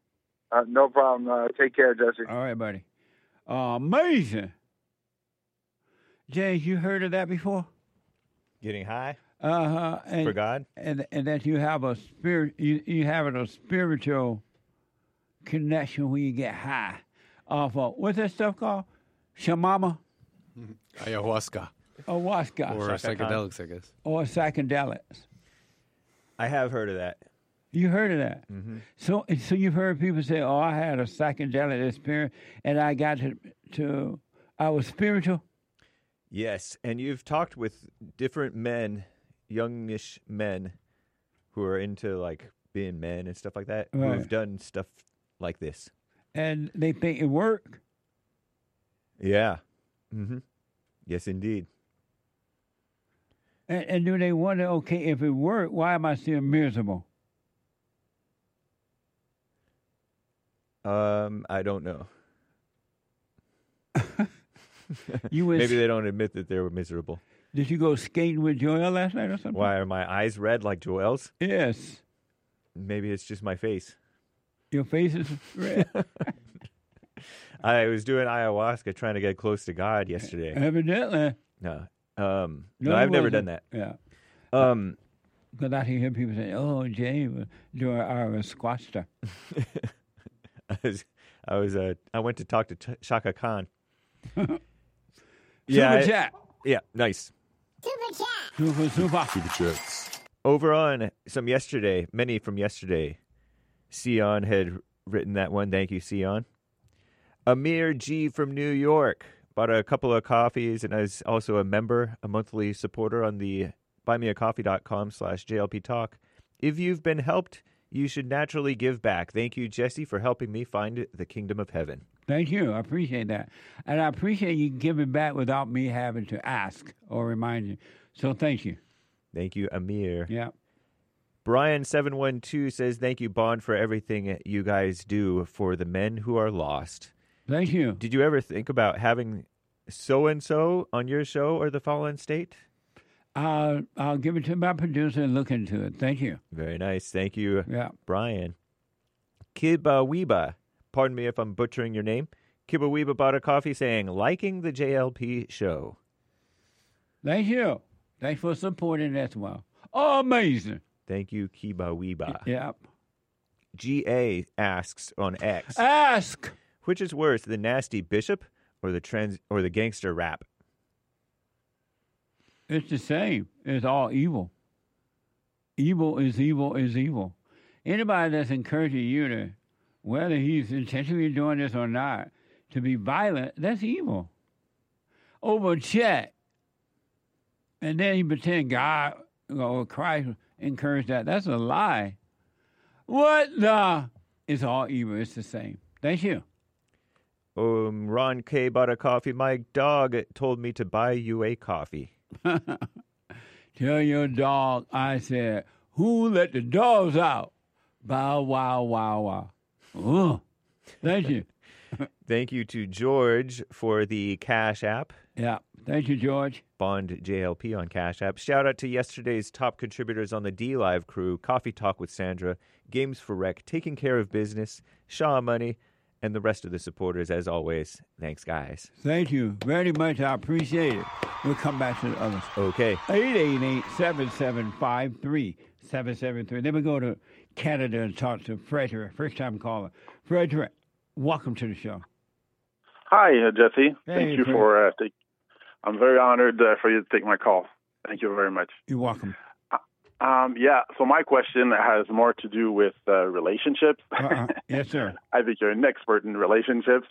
Uh, no problem. Uh, take care, Jesse. All right, buddy. Uh, amazing. James, you heard of that before? Getting high Uh-huh. And, for God? And and that you have a spirit, you, you have a spiritual connection when you get high. Off of, what's that stuff called? Shamama? Ayahuasca. Ayahuasca. Or psychedelics, I guess. Or psychedelics. I have heard of that. You heard of that? Mm-hmm. So, so you've heard people say, "Oh, I had a psychedelic experience, and I got to, to I was spiritual." Yes, and you've talked with different men, youngish men, who are into like being men and stuff like that, Right. who've done stuff like this. And they think it worked. Yeah. Mm-hmm. Yes, indeed. And, and do they wonder, okay, if it worked, why am I still miserable? Um, I don't know. You was, Maybe they don't admit that they were miserable. Did you go skating with Joel last night or something? Why are my eyes red like Joel's? Yes. Maybe it's just my face. Your face is red. I was doing ayahuasca trying to get close to God yesterday. Evidently. No. Um, No, no, it I've never wasn't. done that. Yeah. Um, Because I hear people say, "Oh, Jay was doing our squatster." I was, I was, uh, I went to talk to Ch- Shaka Khan. Super I- chat. Yeah, nice. Super, super. Super chats. Over on some yesterday, many from yesterday, Sion had written that one. Thank you, Sion. Amir G from New York bought a couple of coffees and is also a member, a monthly supporter on the buymeacoffee.com slash JLP Talk. If you've been helped, you should naturally give back. Thank you, Jesse, for helping me find the kingdom of heaven. Thank you. I appreciate that. And I appreciate you giving back without me having to ask or remind you. So thank you. Thank you, Amir. Yeah. Brian seven one two says, thank you, Bond, for everything you guys do for the men who are lost. Thank you. Did you ever think about having so-and-so on your show or The Fallen State? I'll, I'll give it to my producer and look into it. Thank you. Very nice. Thank you, Yeah. Brian. Kibaweeba, pardon me if I'm butchering your name. Kibaweeba bought a coffee saying, liking the J L P show. Thank you. Thanks for supporting as well. Oh, amazing. Thank you, Kibaweeba. Yeah. G A asks on X. Ask. Which is worse, the nasty bishop or the trans or the gangster rap? It's the same. It's all evil. Evil is evil is evil. Anybody that's encouraging you to, whether he's intentionally doing this or not, to be violent, that's evil. Over Chet. And then he pretend God or Christ encouraged that. That's a lie. What the? It's all evil. It's the same. Thank you. Um, Ron K bought a coffee. My dog told me to buy you a coffee. Tell your dog I said, who let the dogs out? Bow, wow, wow, wow. Oh, thank you. Thank you to George for the Cash App. Yeah. Thank you, George. Bond J L P on Cash App. Shout out to yesterday's top contributors on the D Live crew, Coffee Talk with Sandra, Games for Rec, Taking Care of Business, Shaw Money, and the rest of the supporters, as always. Thanks, guys. Thank you very much. I appreciate it. We'll come back to the others. Okay. eight eight eight, seven seven five, three seven seven three. Then we go to Canada and talk to Frederick, first-time caller. Frederick, welcome to the show. Hi, uh, Jesse. Hey, Thank you Fred. for. Uh, take, I'm very honored uh, for you to take my call. Thank you very much. You're welcome. Um, yeah. So my question has more to do with uh, relationships. Uh-uh. Yes, sir. I think you're an expert in relationships.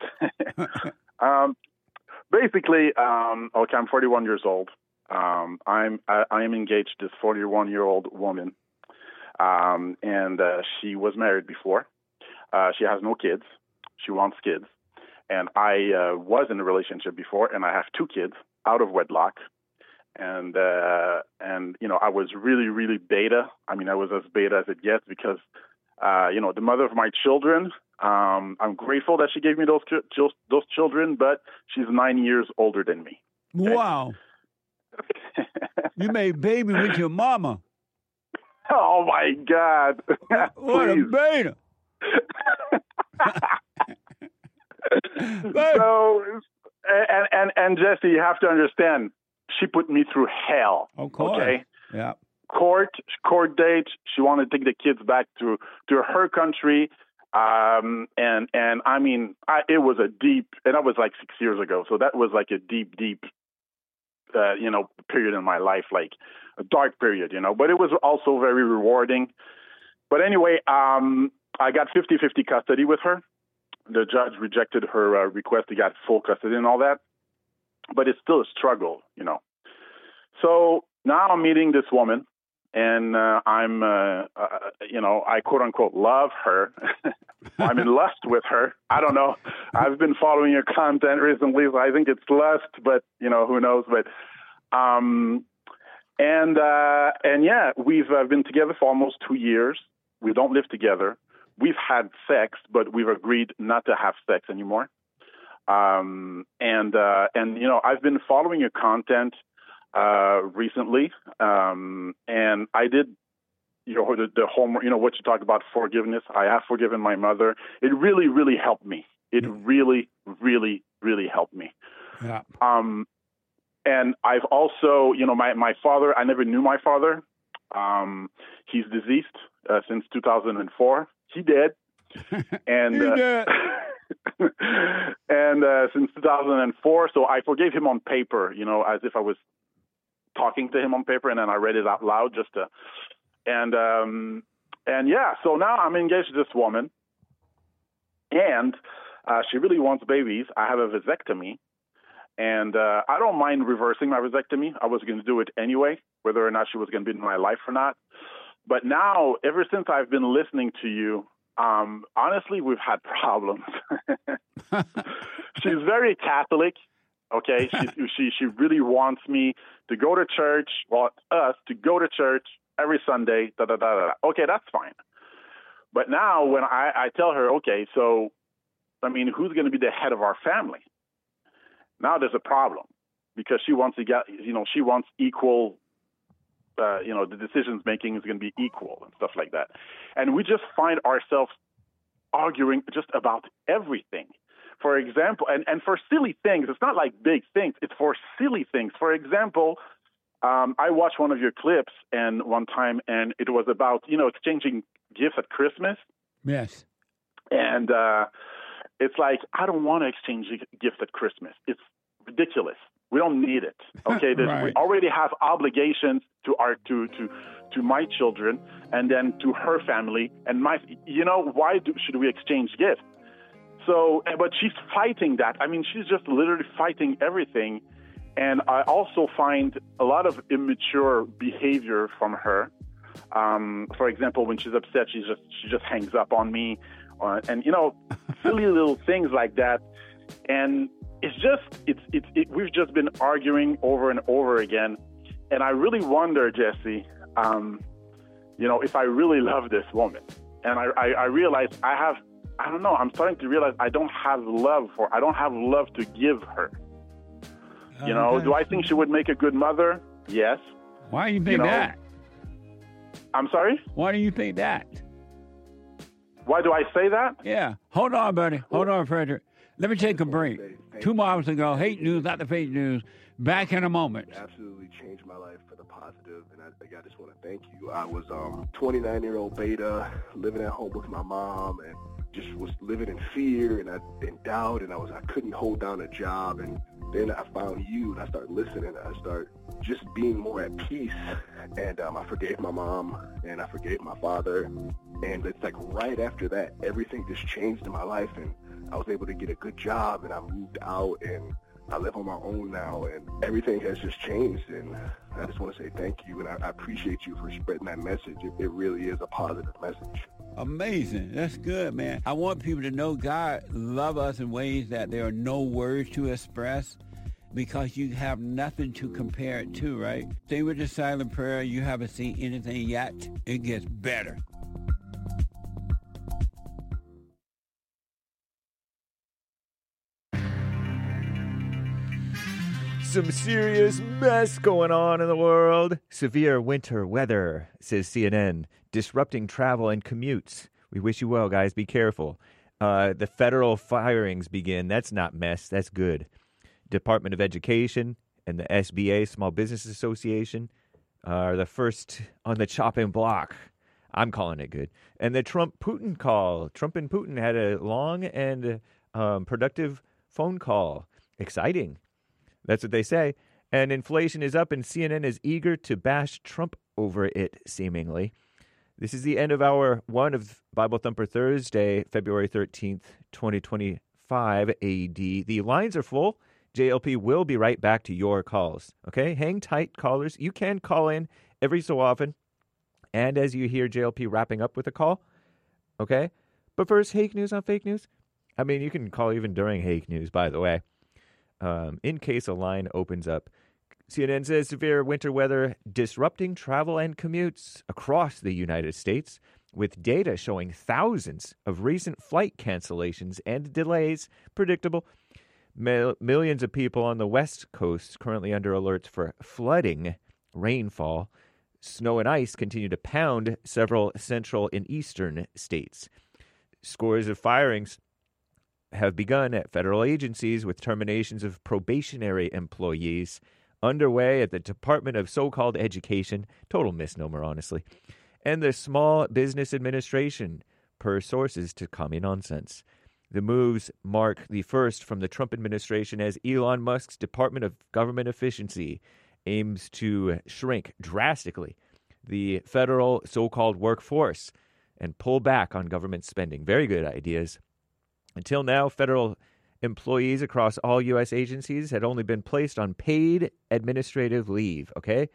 um, basically, um, okay, I'm forty-one years old. Um, I'm I, I am engaged to this forty-one-year-old woman, um, and uh, she was married before. Uh, she has no kids. She wants kids. And I uh, was in a relationship before, and I have two kids out of wedlock. And, uh, and you know, I was really, really beta. I mean, I was as beta as it gets because, uh, you know, the mother of my children, um, I'm grateful that she gave me those ch- those children, but she's nine years older than me. Okay? Wow. You made baby with your mama. Oh, my God. What a Please. beta. so, and, and, and Jesse, you have to understand, she put me through hell. Of course. Okay? Yeah. Court, court dates. She wanted to take the kids back to, to her country. Um, and, and I mean, I, it was a deep, and that was like six years ago. So that was like a deep, deep, uh, you know, period in my life, like a dark period, you know, but it was also very rewarding. But anyway, um, I got fifty-fifty custody with her. The judge rejected her uh, request to get full custody and all that. But it's still a struggle, you know. So now I'm meeting this woman, and uh, I'm, uh, uh, you know, I quote unquote love her. I'm in lust with her. I don't know. I've been following your content recently, so I think it's lust, but you know, who knows? But um, and uh, and yeah, we've uh, been together for almost two years. We don't live together. We've had sex, but we've agreed not to have sex anymore. Um, and, uh, and, you know, I've been following your content, uh, recently. Um, and I did, you know, the, the homework, you know, what you talk about forgiveness. I have forgiven my mother. It really, really helped me. It really, really, really helped me. Yeah. Um, and I've also, you know, my, my father, I never knew my father. Um, he's deceased, uh, since two thousand four. He did. And, he uh, did. and uh, since two thousand four, so I forgave him on paper, you know, as if I was talking to him on paper, and then I read it out loud just to, and um, and yeah, so now I'm engaged to this woman, and uh, she really wants babies. I have a vasectomy, and uh, I don't mind reversing my vasectomy. I was going to do it anyway, whether or not she was going to be in my life or not. But now, ever since I've been listening to you, Um, honestly, we've had problems. She's very Catholic. Okay. She, she, she really wants me to go to church, well, us to go to church every Sunday. Da, da, da, da. Okay. That's fine. But now when I, I tell her, okay, so, I mean, who's going to be the head of our family? Now there's a problem because she wants to get, you know, she wants equal, Uh, you know, the decisions making is going to be equal and stuff like that. And we just find ourselves arguing just about everything. For example, and, and for silly things, it's not like big things. It's for silly things. For example, um, I watched one of your clips and one time, and it was about, you know, exchanging gifts at Christmas. Yes. And uh, it's like, I don't want to exchange gifts at Christmas. It's ridiculous. We don't need it. Okay, right. We already have obligations to our to to to my children, and then to her family and my. You know, why do, should we exchange gifts? So, but she's fighting that. I mean, she's just literally fighting everything, and I also find a lot of immature behavior from her. Um, for example, when she's upset, she just she just hangs up on me, uh, and you know, silly little things like that, and. It's just, it's, it's, it, we've just been arguing over and over again. And I really wonder, Jesse, um, you know, if I really love this woman. And I, I, I realize I have, I don't know, I'm starting to realize I don't have love for, I don't have love to give her. You know, okay. Do I think she would make a good mother? Yes. Why do you think you know, that? I'm sorry? Why do you think that? Why do I say that? Yeah. Hold on, buddy. Hold on, Frederick. Let me take a break. Two miles ago, hate news, not the fake news. Back in a moment. Absolutely changed my life for the positive, and I, I just want to thank you. I was um twenty-nine-year-old beta, living at home with my mom, and just was living in fear and I, in doubt, and I was I couldn't hold down a job, and then I found you, and I started listening. I started just being more at peace, and um, I forgave my mom, and I forgave my father, and it's like right after that, everything just changed in my life, and I was able to get a good job, and I moved out, and I live on my own now, and everything has just changed, and I just want to say thank you, and I, I appreciate you for spreading that message. It, it really is a positive message. Amazing. That's good, man. I want people to know God love us in ways that there are no words to express, because you have nothing to compare it to, right? Stay with the silent prayer. You haven't seen anything yet. It gets better. Some serious mess going on in the world. Severe winter weather, says C N N, disrupting travel and commutes. We wish you well, guys. Be careful. Uh, the federal firings begin. That's not mess. That's good. Department of Education and the S B A, Small Business Association, are the first on the chopping block. I'm calling it good. And the Trump-Putin call. Trump and Putin had a long and um, productive phone call. Exciting. That's what they say. And inflation is up, and C N N is eager to bash Trump over it, seemingly. This is the end of hour one of Bible Thumper Thursday, February thirteenth, twenty twenty-five A D. The lines are full. J L P will be right back to your calls. Okay? Hang tight, callers. You can call in every so often. And as you hear J L P wrapping up with a call, okay? But first, Hake News on Fake News. I mean, you can call even during Hake News, by the way, um, in case a line opens up. C N N says severe winter weather disrupting travel and commutes across the United States, with data showing thousands of recent flight cancellations and delays. Predictable. Mil- millions of people on the West Coast currently under alerts for flooding, rainfall. Snow and ice continue to pound several central and eastern states. Scores of firings have begun at federal agencies, with terminations of probationary employees underway at the Department of So-Called Education, total misnomer, honestly, and the Small Business Administration, per sources to Commie Nonsense. The moves mark the first from the Trump administration as Elon Musk's Department of Government Efficiency aims to shrink drastically the federal so-called workforce and pull back on government spending. Very good ideas. Until now, federal employees across all U S agencies had only been placed on paid administrative leave, okay?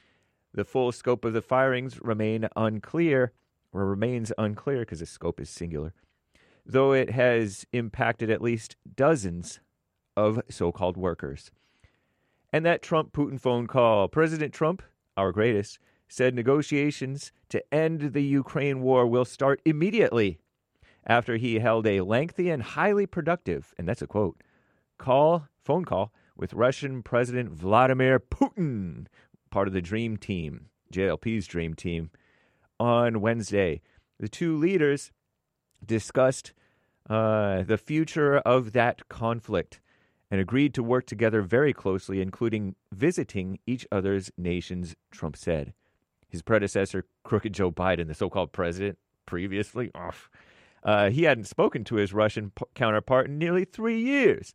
The full scope of the firings remain unclear, or remains unclear because the scope is singular, though it has impacted at least dozens of so-called workers. And that Trump-Putin phone call. President Trump, our greatest, said negotiations to end the Ukraine war will start immediately after he held a lengthy and highly productive, and that's a quote, call, phone call with Russian President Vladimir Putin, part of the Dream Team, J L P's Dream Team, on Wednesday. The two leaders discussed uh, the future of that conflict and agreed to work together very closely, including visiting each other's nations, Trump said. His predecessor, crooked Joe Biden, the so-called president, previously, uh, he hadn't spoken to his Russian p- counterpart in nearly three years.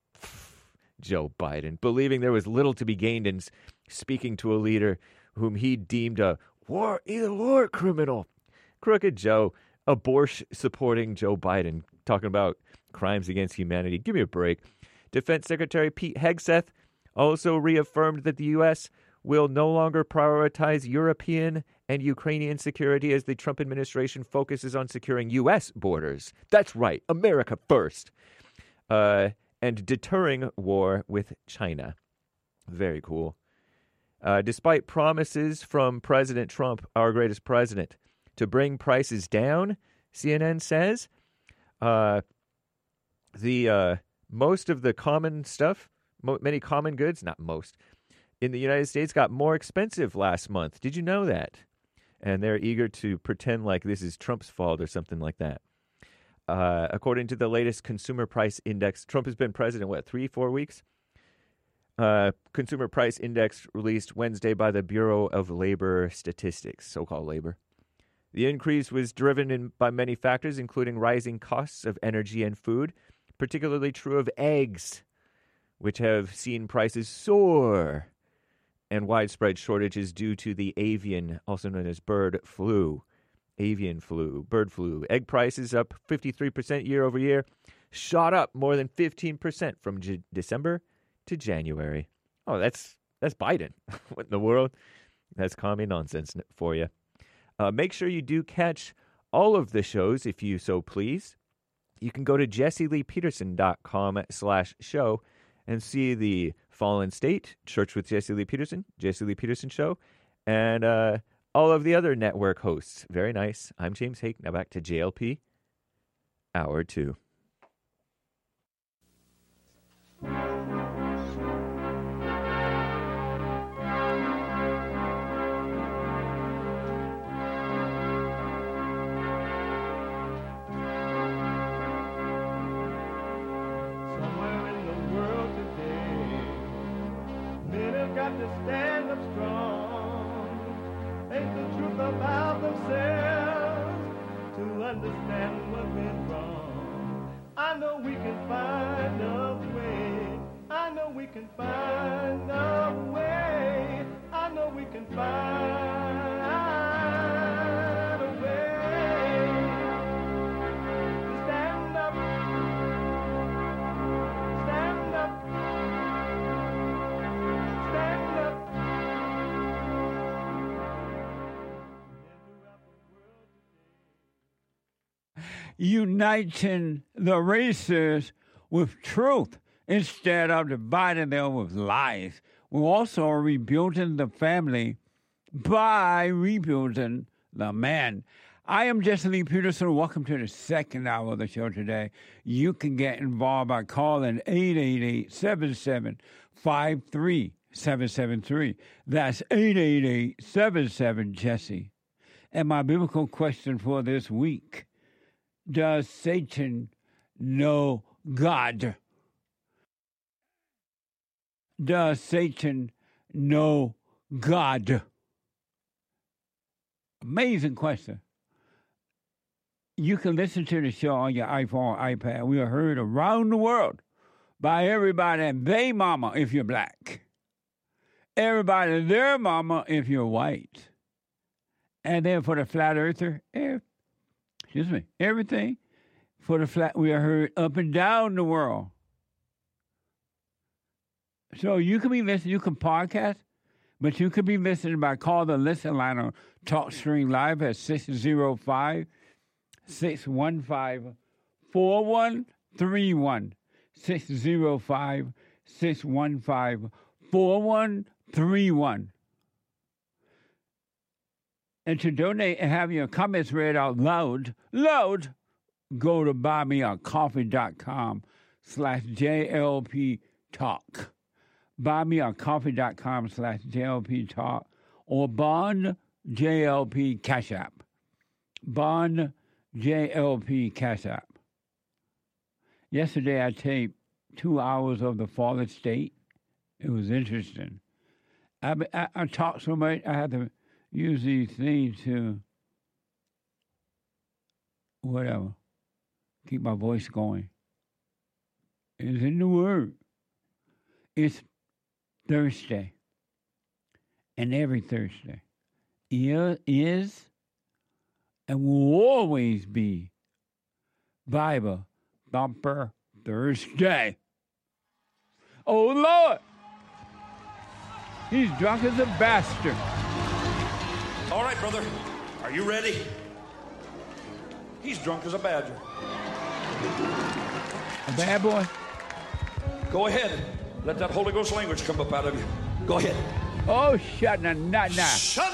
Joe Biden, believing there was little to be gained in speaking to a leader whom he deemed a war, either war criminal. Crooked Joe, abortion-supporting Joe Biden, talking about crimes against humanity. Give me a break. Defense Secretary Pete Hegseth also reaffirmed that the U S will no longer prioritize European and Ukrainian security as the Trump administration focuses on securing U S borders. That's right, America first. Uh, and deterring war with China. Very cool. Uh, despite promises from President Trump, our greatest president, to bring prices down, C N N says, uh, the... Uh, Most of the common stuff, mo- many common goods, not most, in the United States got more expensive last month. Did you know that? And they're eager to pretend like this is Trump's fault or something like that. Uh, according to the latest Consumer Price Index, Trump has been president, what, three, four weeks? Uh, Consumer Price Index released Wednesday by the Bureau of Labor Statistics, so-called labor. The increase was driven in, by many factors, including rising costs of energy and food, particularly true of eggs, which have seen prices soar, and widespread shortages due to the avian, also known as bird flu, avian flu, bird flu. Egg prices up fifty-three percent year over year, shot up more than fifteen percent from J- December to January. Oh, that's that's Biden. What in the world? That's commie nonsense for you. Uh, make sure you do catch all of the shows if you so please. You can go to jesse-lee-peterson.com slash show and see the Fallen State, Church with Jesse Lee Peterson, Jesse Lee Peterson Show, and uh, all of the other network hosts. Very nice. I'm James Hake. Now back to J L P, Hour two. got to stand up strong. Ain't the truth about themselves to understand what went wrong. I know we can find a way. I know we can find a way. I know we can find a way to stand up, stand up, stand up. Uniting the races with truth instead of dividing them with lies. We're also rebuilding the family by rebuilding the man. I am Jesse Lee Peterson. Welcome to the second hour of the show today. You can get involved by calling eight eight eight, seven seven five, three seven seven three. That's eight eight eight, seven seven, Jesse. And my biblical question for this week: does Satan know God? Does Satan know God? Amazing question. You can listen to the show on your iPhone or iPad. We are heard around the world by everybody and they mama if you're black. Everybody and their mama if you're white. And then for the flat earther, eh, excuse me, everything for the flat, we are heard up and down the world. So you can be listening, you can podcast, but you can be listening by call the listen line on TalkStream Live at six oh five, six one five, four one three one. six oh five, six one five, four one three one. And to donate and have your comments read out loud, loud, go to buymeacoffee.com slash JLP Talk. Buymeacoffee.com slash JLP Talk or Bond J L P Cash App. Bond J L P Cash App. Yesterday I taped two hours of The Fallen State. It was interesting. I, I, I talked so much, I had to use these things to, whatever, keep my voice going. It's in the Word. It's Thursday. And every Thursday is, is and will always be Bible Bumper Thursday. Oh, Lord! He's drunk as a bastard. All right, brother. Are you ready? He's drunk as a badger. A bad boy? Go ahead. Let that Holy Ghost language come up out of you. Go ahead. Oh, shut na na na.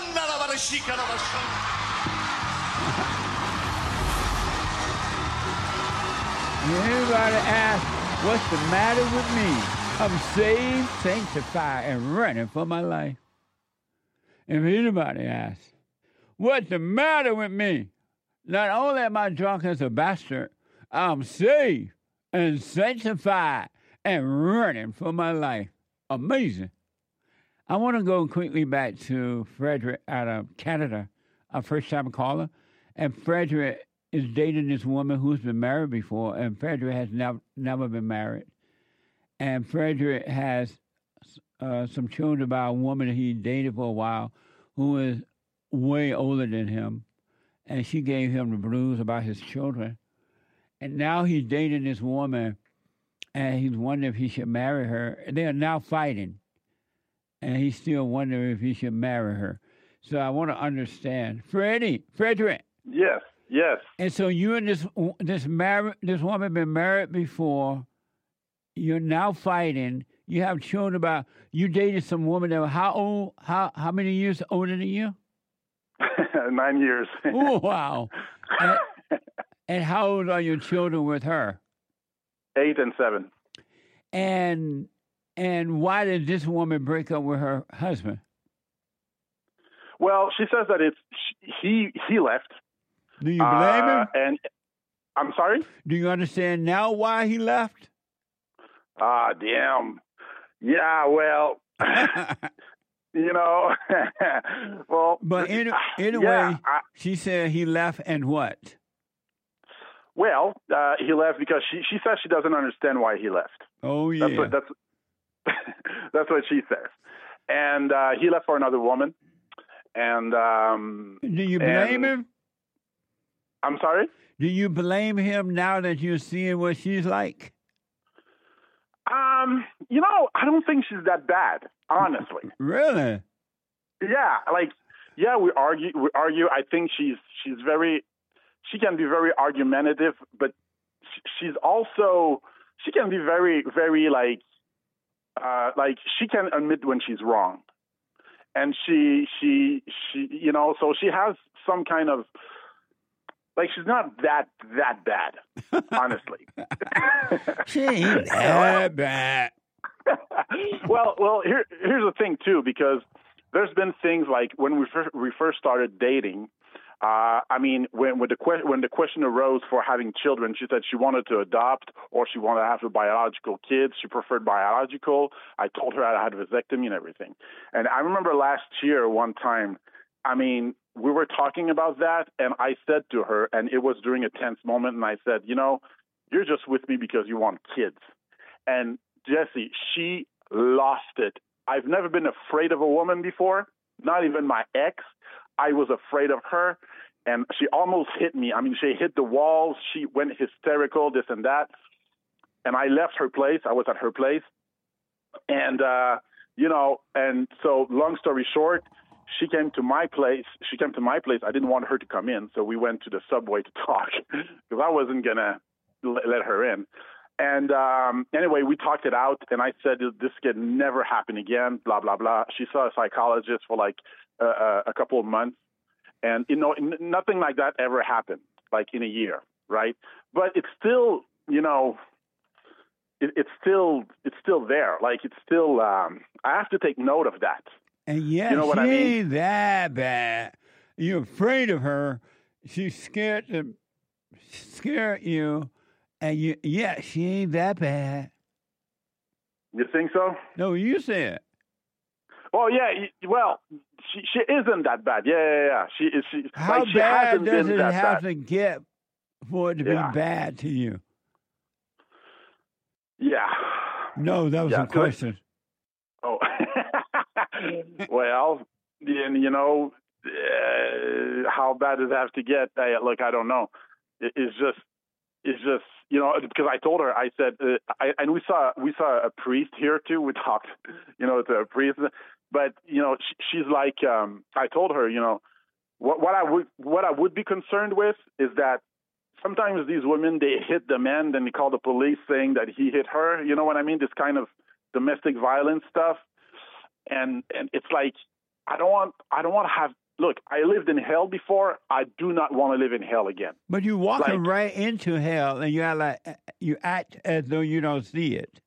Anybody ask, what's the matter with me? I'm saved, sanctified, and running for my life. If anybody asks, what's the matter with me? Not only am I drunk as a bastard, I'm saved and sanctified and running for my life. Amazing. I want to go quickly back to Frederick out of Canada, a first-time caller. And Frederick is dating this woman who's been married before, and Frederick has nev- never been married. And Frederick has uh, some children by a woman he dated for a while who is way older than him. And she gave him the blues about his children. And now he's dating this woman, and he's wondering if he should marry her. They are now fighting, and he's still wondering if he should marry her. So I want to understand. Freddie, Frederick. Yes, yes. And so you and this this married this woman been married before. You're now fighting. You have children about. You dated some woman that was how old? How how many years older than you? Nine years. Oh wow! And, and how old are your children with her? Eight and seven. And and why did this woman break up with her husband? Well, she says that it's he he left. Do you blame uh, him? And I'm sorry? Do you understand now why he left? Ah, damn. Yeah, well, you know, well, But in, anyway, yeah, I, she said he left and what? well, uh, he left because she she says she doesn't understand why he left. Oh yeah, That's what that's that's what she says, and uh, he left for another woman. And um, do you blame and, him? I'm sorry? Do you blame him now that you're seeing what she's like? Um, you know, I don't think she's that bad, honestly. Really? Yeah, like, yeah, we argue. We argue. I think she's she's very, she can be very argumentative, but she's also she can be very very like, uh, like she can admit when she's wrong, and she she she you know, so she has some kind of. Like, she's not that that bad, honestly. She ain't that bad. well, well, here, here's the thing, too, because there's been things like when we first, we first started dating, uh, I mean, when, when, the que- when the question arose for having children, she said she wanted to adopt or she wanted to have a biological kids. She preferred biological. I told her I had a vasectomy and everything. And I remember last year, one time, I mean, we were talking about that, and I said to her, and it was during a tense moment, and I said, you know, you're just with me because you want kids. And Jesse, she lost it. I've never been afraid of a woman before, not even my ex. I was afraid of her, and she almost hit me. I mean, she hit the walls. She went hysterical, this and that. And I left her place. I was at her place. And, uh, you know, and so long story short, She came to my place. She came to my place. I didn't want her to come in, so we went to the subway to talk because I wasn't gonna let her in. And um, anyway, we talked it out, and I said this can never happen again. Blah blah blah. She saw a psychologist for like uh, a couple of months, and you know, n- nothing like that ever happened, like in a year, right? But it's still, you know. It, it's still it's still there. Like it's still. Um, I have to take note of that. And yeah, you know what she I mean? ain't that bad. You're afraid of her. She's scared to scare you, and you. Yeah, she ain't that bad. You think so? No, you said. Well, yeah. Well, she she isn't that bad. Yeah, yeah, yeah. She is. She, How like, she bad hasn't does been it that have bad. to get for it to Yeah. be bad to you? Yeah. No, that was Yeah, a question. Oh. Well, and you know, uh, how bad does it have to get? I, look, I don't know. It, it's just, it's just, you know, because I told her, I said, uh, I, and we saw, we saw a priest here too. We talked, you know, to a priest, but you know, she, she's like, um, I told her, you know, what, what I would, what I would be concerned with is that sometimes these women, they hit the man, then they call the police saying that he hit her. You know what I mean? This kind of domestic violence stuff. And and it's like, I don't want I don't want to have, look, I lived in hell before. I do not want to live in hell again. But you walking Like- right into hell, and you act like you act as though you don't see it.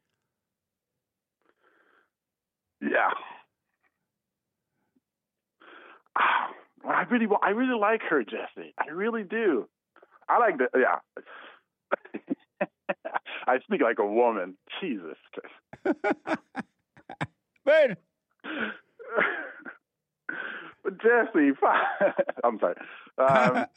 Yeah. Ah, I really wa- I really like her, Jesse. I really do. I like the, yeah. I speak like a woman. Jesus Christ. Wait. But Jesse, I'm sorry. Um,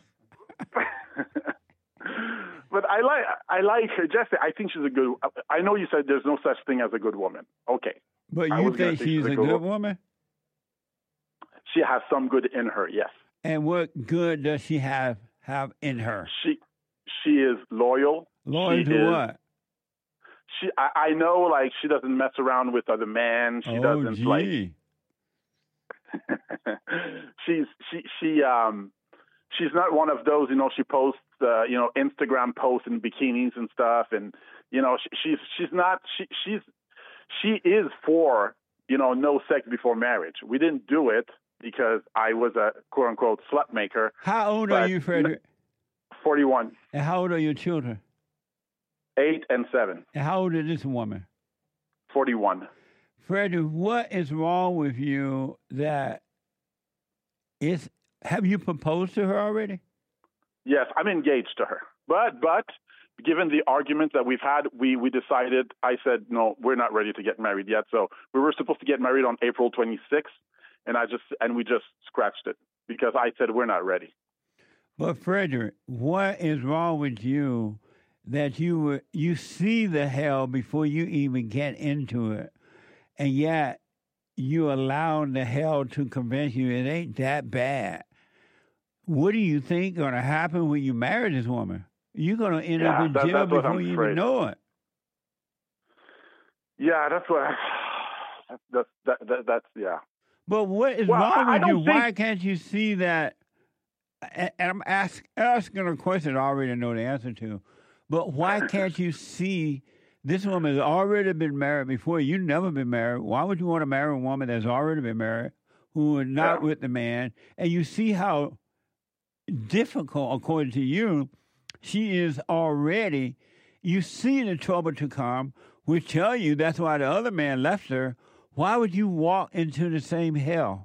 but I like I like her, Jesse. I think she's a good. I know you said there's no such thing as a good woman. Okay, But I you was gonna think say she's a good wo- woman? She has some good in her. Yes. And what good does she have have in her? She she is loyal. Loyal She to is- what? She I, I know, like she doesn't mess around with other men. She Oh, doesn't like. gee. she's she she um she's not one of those, you know, she posts uh, you know, Instagram posts in bikinis and stuff, and you know, she, she's she's not she she's she is for, you know, no sex before marriage. We didn't do it because I was a quote unquote slut maker. How old are but you, Frederick? forty-one. And how old are your children? Eight and seven. And how old is this woman? forty-one. Frederick, what is wrong with you that is, have you proposed to her already? Yes, I'm engaged to her. But but given the arguments that we've had, we, we decided, I said, no, we're not ready to get married yet. So we were supposed to get married on April twenty-sixth, and I just and we just scratched it because I said we're not ready. But Frederick, what is wrong with you that you you see the hell before you even get into it, and yet you allow the hell to convince you it ain't that bad? What do you think going to happen when you marry this woman? You're going to end Yeah, up in that- jail that's what before I'm you afraid. even know it. Yeah, that's what. That's that, that, that's yeah. But what is Well, wrong I- I with you? don't think- Why can't you see that? And and I'm ask, asking a question I already know the answer to. But why can't you see this woman has already been married before? You've never been married. Why would you want to marry a woman that's already been married, who is not Yeah. with the man? And you see how difficult, according to you, she is already. You see the trouble to come, which tell you that's why the other man left her. Why would you walk into the same hell?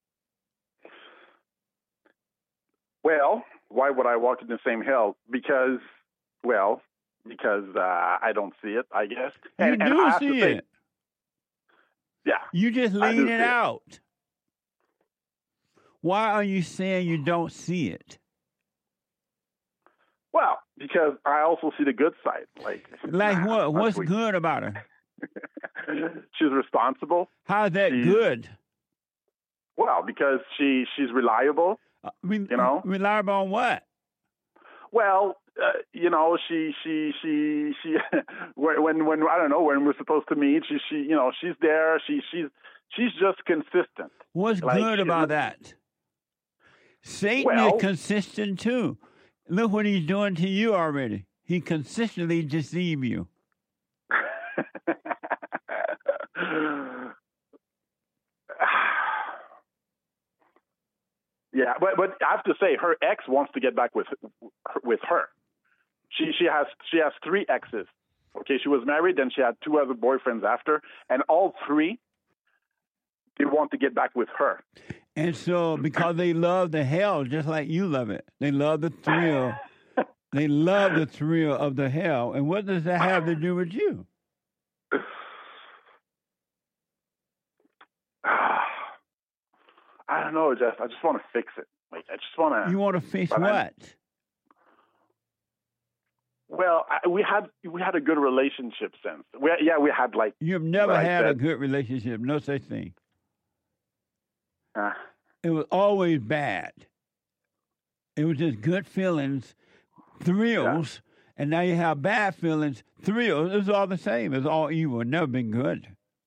Well, why would I walk in the same hell? Because, well, because uh, I don't see it, I guess. You And, and do I have to see say- it. Yeah. You just I do lean see it it. out. Why are you saying you don't see it? Well, because I also see the good side. Like, Like nah, what? that's What's weak. good about her? She's responsible. How's that She's- good? Well, because she she's reliable. I mean, you know, reliable on what? Well, uh, you know, she she she she when when when I don't know when we're supposed to meet, she she you know she's there. She she's she's just consistent. What's Like, good she's about not- that? Satan Well- is consistent too. Look what he's doing to you already. He consistently deceives you. Yeah, but but I have to say, her ex wants to get back with with her. She she has she has three exes. Okay, she was married, then she had two other boyfriends after, and all three they want to get back with her. And so, because they love the hell just like you love it, they love the thrill. They love the thrill of the hell. And what does that have to do with you? I don't know, Jeff. I just want to fix it. Like I just want to. You want to fix but I'm- what? Well, I, we had we had a good relationship since. We, yeah, we had like. You've never what I had a said. good relationship. No such thing. Uh, It was always bad. It was just good feelings, thrills, and now you have bad feelings, thrills. It's all the same. It's all evil. Never been good.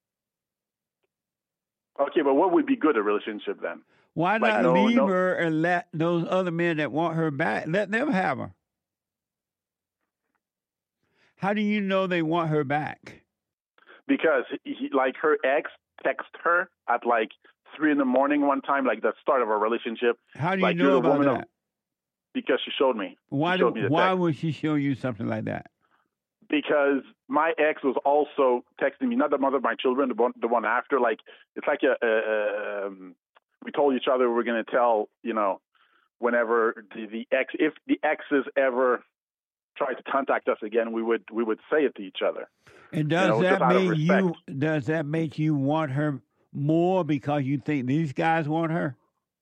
okay, but what would be good a relationship then? Why Like, not no- leave no- her and let those other men that want her back, let them have her? How do you know they want her back? Because he, like her ex text her at like three in the morning one time, like the start of our relationship. How do you like, know you're the about woman of- that? because she showed me. Why She do, showed me the why text. would she show you something like that? Because my ex was also texting me, not the mother of my children, the one, the one after. Like it's like a, a, a um, we told each other we were going to tell, you know, whenever the, the ex, if the exes ever tried to contact us again, we would we would say it to each other. And does know, just that out of make you does that make you want her more because you think these guys want her?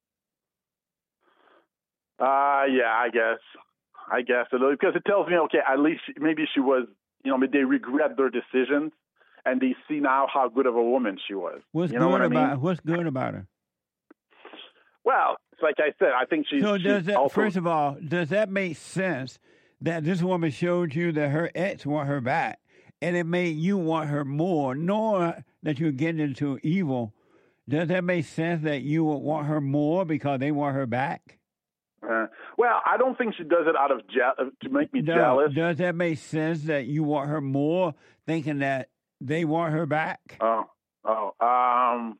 Uh yeah, I guess, I guess a little because it tells me, okay, at least she, maybe she was, you know, maybe they regret their decisions and they see now how good of a woman she was. What's you know good what I mean? about what's good about her? Well, it's like I said, I think she's. So she's does that also, first of all, does that make sense that this woman showed you that her ex want her back and it made you want her more, knowing that you're getting into evil? Does that make sense that you would want her more because they want her back? Uh, well, I don't think she does it out of je- to make me No, jealous. does that make sense that you want her more, thinking that they want her back? Oh, oh, um,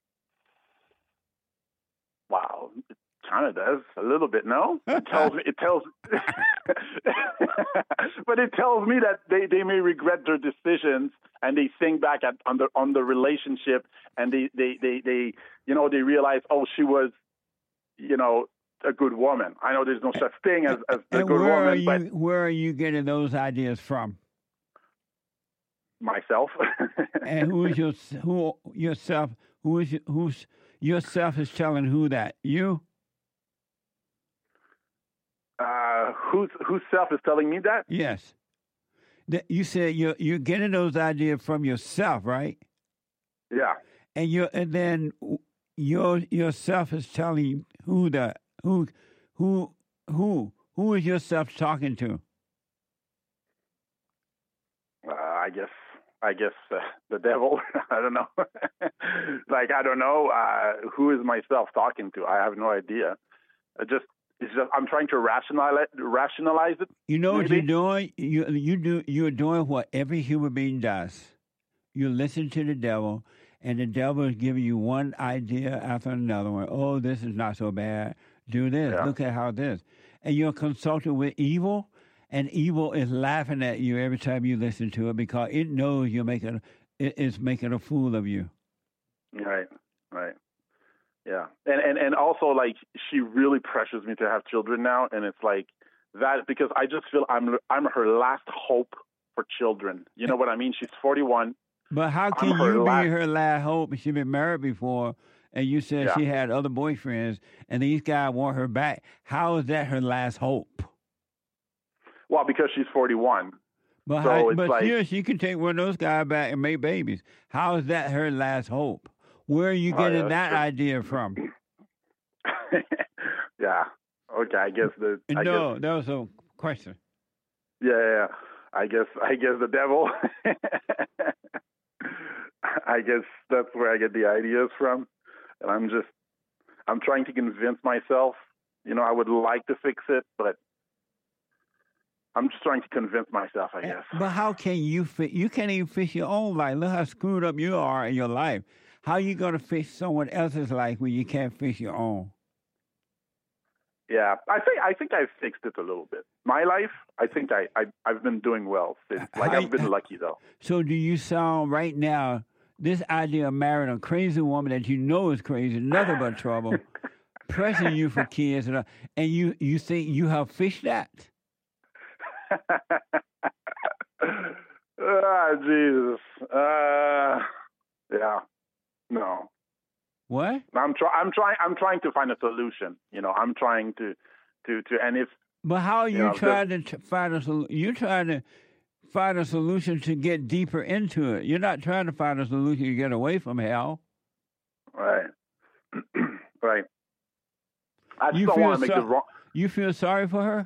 wow, it kind of does a little bit. No, it tells me. It tells, but it tells me that they, they may regret their decisions and they think back at on the on the relationship and they they, they, they you know they realize, oh, she was, you know, a good woman. I know there's no such thing as, as a And good where woman, are you? but Where are you getting those ideas from? myself. And who is your who yourself? Who is your- who's yourself is telling who that you? uh, whose whose self is telling me that? Yes. That you said you're you're getting those ideas from yourself, right? Yeah. And you and then your yourself is telling who the who who who who is yourself talking to? Uh, I guess I guess uh, the devil. I don't know. Like I don't know uh, who is myself talking to. I have no idea. I just it's just I'm trying to rationalize rationalize it. You know what maybe? you're doing? You you do you're doing what every human being does. You listen to the devil, and the devil is giving you one idea after another one. Oh, this is not so bad. Do this. Yeah. Look at how this. And you're consulting with evil, and evil is laughing at you every time you listen to it because it knows you're making it is making a fool of you. Right, right. Yeah. And, and and also like she really pressures me to have children now, and it's like that because I just feel I'm I'm her last hope for children. You know what I mean? She's forty-one. But how can I'm her you last- be her last hope? She's been married before, and you said Yeah. she had other boyfriends, and these guys want her back. How is that her last hope? Well, because she's forty-one. But So how, it's but like- still, she can take one of those guys back and make babies. How is that her last hope? Where are you Oh, getting yeah, that that's idea from? Yeah. Okay. I guess the. I no, guess, that was a question. yeah, yeah. yeah. I guess. I guess the devil. I guess that's where I get the ideas from, and I'm just. I'm trying to convince myself. You know, I would like to fix it, but I'm just trying to convince myself. I guess. But how can you fit? You can't even fix your own life. Look how screwed up you are in your life. How you going to fix someone else's life when you can't fix your own? Yeah, I think I think I've fixed it a little bit. My life, I think I, I I've been doing well since. Like How- I've been lucky though. So do you sound right now, this idea of marrying a crazy woman that you know is crazy, nothing but trouble, pressing you for kids, and, and you, you think you have fixed that? Ah, Jesus. Uh, yeah. No. What? I'm trying. I'm trying. I'm trying to find a solution. You know, I'm trying to, to, to, and if. But how are you, You know, trying to t- find a solution? You're trying to find a solution to get deeper into it. You're not trying to find a solution to get away from hell. Right. Right. I just You don't feel want to make so- the wrong. You feel sorry for her?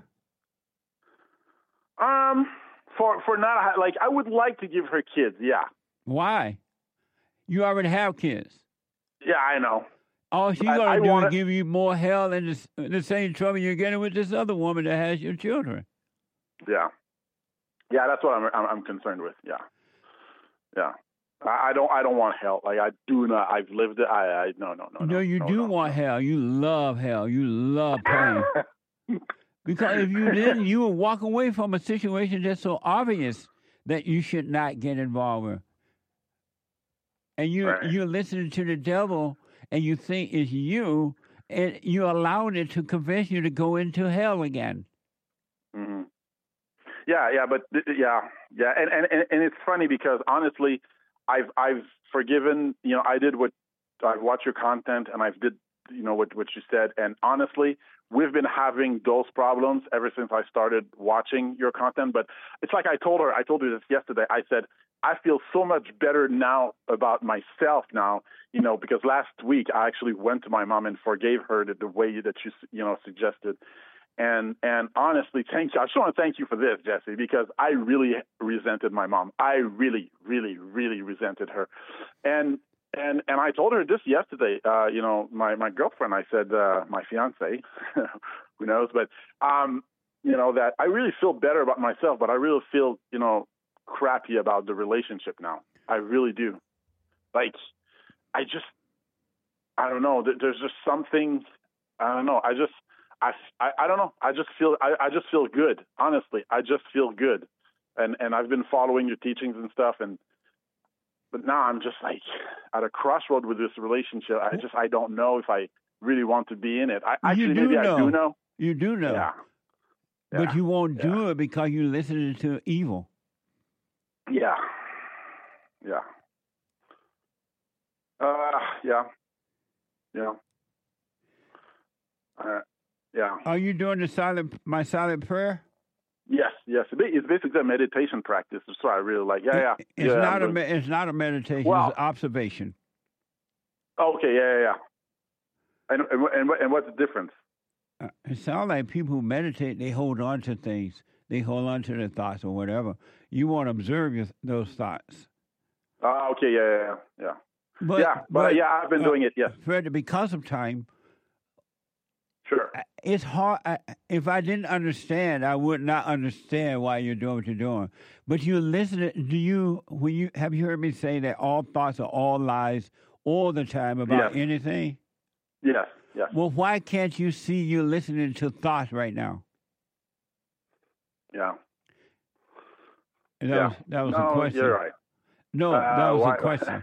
Um, for for not ha- like I would like to give her kids. Yeah. Why? You already have kids. Yeah, I know. All she's I- going I to do wanna- is give you more hell and the, s- the same trouble you're getting with this other woman that has your children. Yeah. Yeah, that's what I'm I'm, I'm concerned with. Yeah. Yeah. I, I don't I don't want hell. Like I do not. I've lived it. I, I no no no. No, you do want hell. You love hell. You love pain. Because if you didn't, you would walk away from a situation that's so obvious that you should not get involved with. And you Right. you're listening to the devil, and you think it's you, and you allowed it to convince you to go into hell again. hmm Yeah, yeah, but th- yeah, yeah, and, and and and it's funny because honestly, I've I've forgiven. You know, I did what I've watched your content, and I've did you know what what you said, and honestly, we've been having those problems ever since I started watching your content. But it's like I told her, I told her this yesterday. I said I feel so much better now about myself now. You know, because last week I actually went to my mom and forgave her the, the way that you you know suggested. And and honestly, thank you. I just want to thank you for this, Jesse, because I really resented my mom. I really, really, really resented her. And and and I told her this yesterday. Uh, you know, my, my girlfriend. I said, uh, my fiance, who knows? But um, you know that I really feel better about myself, but I really feel you know crappy about the relationship now. I really do. Like, I just, I don't know. There's just something. I don't know. I just. I, I, I don't know. I just feel I, I just feel good. Honestly, I just feel good, and and I've been following your teachings and stuff. And but now I'm just like at a crossroad with this relationship. I just I don't know if I really want to be in it. I actually you do maybe know. I do know. You do know. Yeah. But Yeah. you won't Yeah. do it because you're listening to evil. Yeah. Yeah. Uh, yeah. Yeah. Uh, yeah. Are you doing the silent my silent prayer? Yes, yes. It- It's basically a meditation practice. That's what I really like. Yeah, yeah. It's yeah, not I'm a doing- me- it's not a meditation. Well- it's observation. Oh, okay, yeah, yeah, yeah. And and what- and, what- and what's the difference? Uh, it sounds like people who meditate, they hold on to things. They hold on to their thoughts or whatever. You want to observe your, those thoughts. Oh, okay, yeah, yeah, yeah. yeah. But, yeah, but, yeah, I've been uh, doing it. Yes, Fred, because of time, sure. it's hard. I, if I didn't understand, I would not understand why you're doing what you're doing. But you listen. Do you? When you have you heard me say that all thoughts are all lies all the time about Yes. anything? Yes, yes. Well, why can't you see you listening to thoughts right now? Yeah. That yeah. was that was no, a question. You're right. No, Uh, that was why, a question.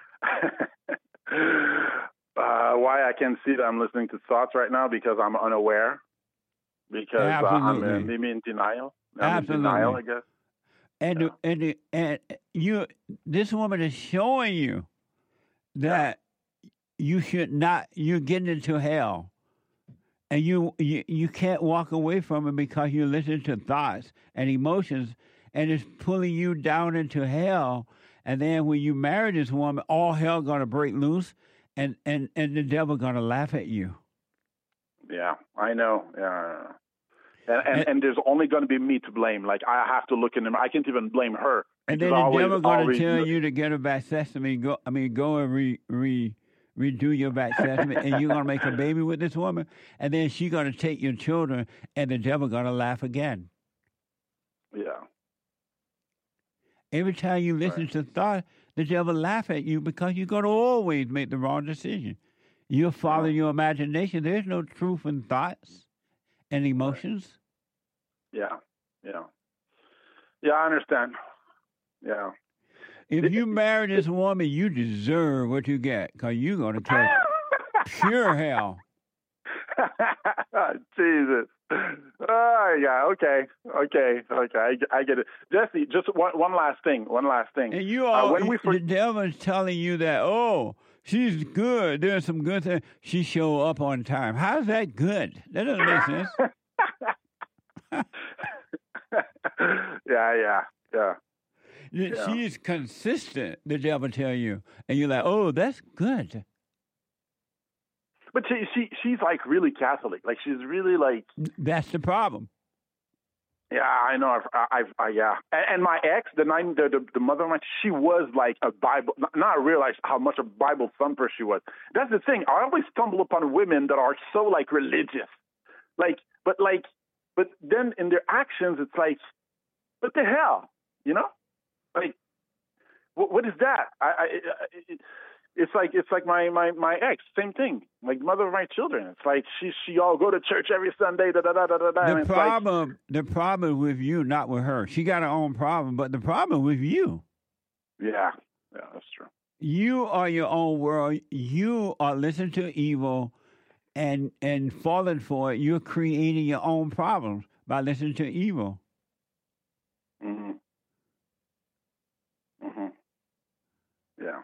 uh, why I can see that I'm listening to thoughts right now because I'm unaware. Because uh, I'm uh, Absolutely. maybe in denial. I'm Absolutely. in denial, I guess. And Yeah. and and you, this woman is showing you that you should not. You're getting into hell, and you you you can't walk away from it because you listen to thoughts and emotions, and it's pulling you down into hell. And then when you marry this woman, all hell gonna break loose, and and and the devil gonna laugh at you. Yeah, I know. Yeah. And, and, and there's only going to be me to blame. Like, I have to look in them. I can't even blame her. And because then the I always- devil going always to tell look- you to get a vasectomy. Go, I mean, go and re, re, redo your vasectomy, and you're going to make a baby with this woman. And then she's going to take your children, and the devil going to laugh again. Yeah. Every time you listen to thought, the devil laugh at you because you're going to always make the wrong decision. You'll follow your imagination. There's no truth in thoughts and emotions. Yeah. Yeah. Yeah, I understand. Yeah. If you marry this woman, you deserve what you get because you're going to catch pure hell. Jesus. Oh, yeah. Okay. Okay. Okay. I, I get it. Jesse, just one, one last thing. One last thing. And you Uh, all, when we the devil's telling you that, oh, she's good. There's some good things. She show up on time. How's that good? That doesn't make sense. yeah, yeah, yeah. Yeah. She's consistent, the devil tell you. And you're like, oh, that's good. But she, she she's like really Catholic. Like she's really like. That's the problem. Yeah, I know. I've, I've I, yeah. And, and my ex, the nine, the, the the mother of mine, she was like a Bible. Now I realize how much a Bible thumper she was. That's the thing. I always stumble upon women that are so like religious, like, but like, but then in their actions, it's like, what the hell, you know? Like, what, what is that? I, I it, it's like it's like my, my, my ex, same thing. Like mother of my children. It's like she she all go to church every Sunday. Da da da da da. da and The it's problem, like, the problem with you, not with her. She got her own problem, but the problem with you. yeah, yeah, that's true. You are your own world. You are listening to evil and and falling for it. You're creating your own problems by listening to evil. Mm-hmm. Mm-hmm. Yeah.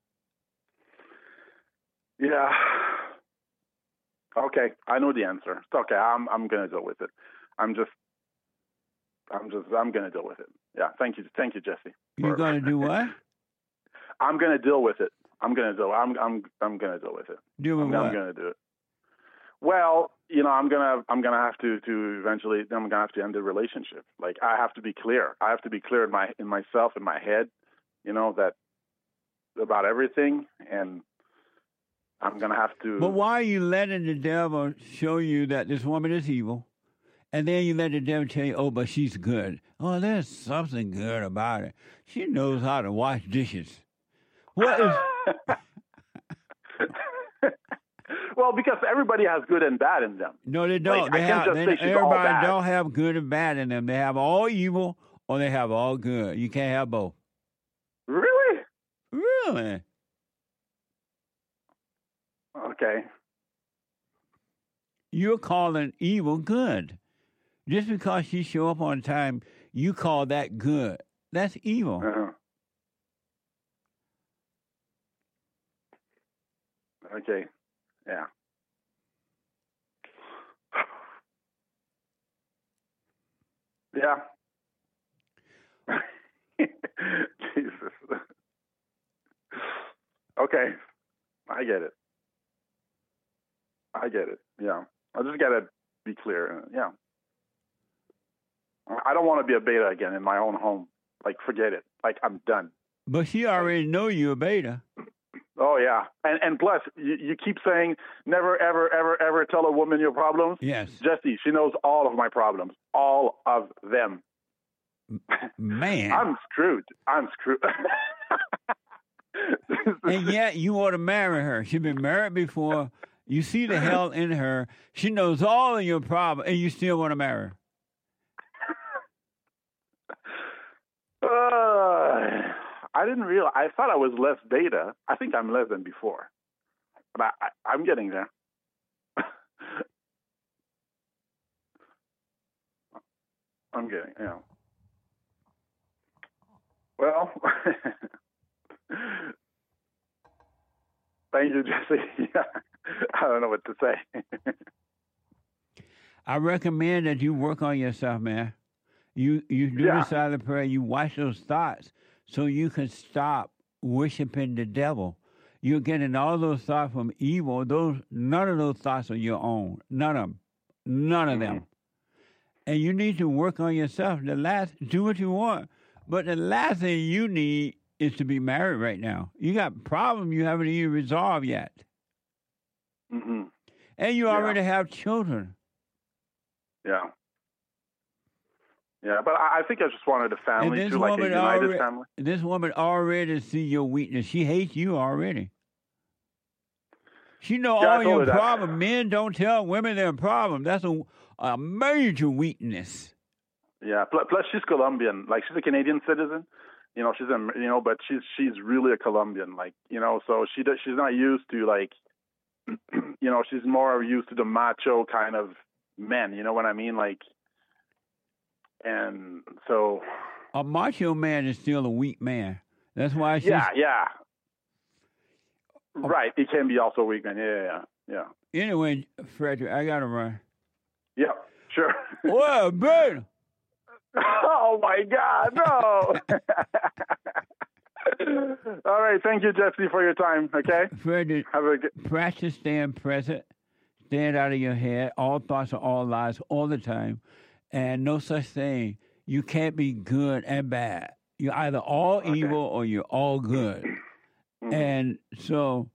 Yeah. Okay, I know the answer. It's okay. I'm I'm gonna deal with it. I'm just I'm just I'm gonna deal with it. Yeah. Thank you. Thank you, Jesse. You're going to do what? I'm gonna deal with it. I'm gonna deal. I'm I'm I'm gonna deal with it. Do with I'm, what? I'm gonna do it. Well, you know, I'm gonna I'm gonna have to to eventually. I'm gonna have to end the relationship. Like I have to be clear. I have to be clear in my in myself in my head. You know that about everything, and I'm gonna have to. But why are you letting the devil show you that this woman is evil? And then you let the devil tell you, oh, but she's good. Oh, there's something good about her. She knows how to wash dishes. What is... Well, because everybody has good and bad in them. No, they don't. Like, they I can't have, just they, say she's all everybody bad. don't have good and bad in them. They have all evil or they have all good. You can't have both. Really? Really? Okay. you're calling evil good. Just because she show up on time, you call that good. That's evil. Uh-huh. Okay. Yeah. Yeah. Jesus. Okay. I get it. I get it. Yeah. I just got to be clear. Yeah. I don't want to be a beta again in my own home. Like, forget it. Like, I'm done. But she already know you're a beta. Oh, yeah. And and plus, you, you keep saying never, ever, ever, ever tell a woman your problems. Yes. Jesse, she knows all of my problems. All of them. Man. I'm screwed. I'm screwed. And yet you ought to marry her. She's been married before. You see the hell in her. She knows all of your problems, and you still want to marry her. Uh, I didn't realize. I thought I was less beta. I think I'm less than before, but I, I, I'm getting there. I'm getting, you know. Well, thank you, Jesse. Yeah. I don't know what to say. I recommend that you work on yourself, man. You you do Yeah. the silent prayer. You watch those thoughts so you can stop worshiping the devil. You're getting all those thoughts from evil. Those none of those thoughts are your own. None of them. None of them. And you need to work on yourself. The last, do what you want, but the last thing you need is to be married right now. You got problems you haven't even resolved yet, Mm-hmm. and you already have children. Yeah. Yeah, but I, I think I just wanted a family And this too, like a woman united already, family. this woman already see your weakness. She hates you already. She know Yeah, I all told your her that. problems. Men don't tell women their problem. That's a, a major weakness. Yeah. Plus, plus, she's Colombian. Like, she's a Canadian citizen. You know, she's a, you know, but she's she's really a Colombian. Like, you know, so she does, she's not used to like, you know, she's more used to the macho kind of men. You know what I mean? Like, and so. A macho man is still a weak man. That's why she's... Yeah, yeah. Right. It can be also a weak man. Yeah, yeah, yeah. Anyway, Frederick, I got to run. Yeah, sure. Well, Ben. Oh, my God, no. All right. Thank you, Jesse, for your time, okay? Frederick, Have a good... practice staying present. Stand out of your head. All thoughts are all lies all the time. And no such thing. You can't be good and bad. You're either all Okay. evil or you're all good. Mm-hmm. And so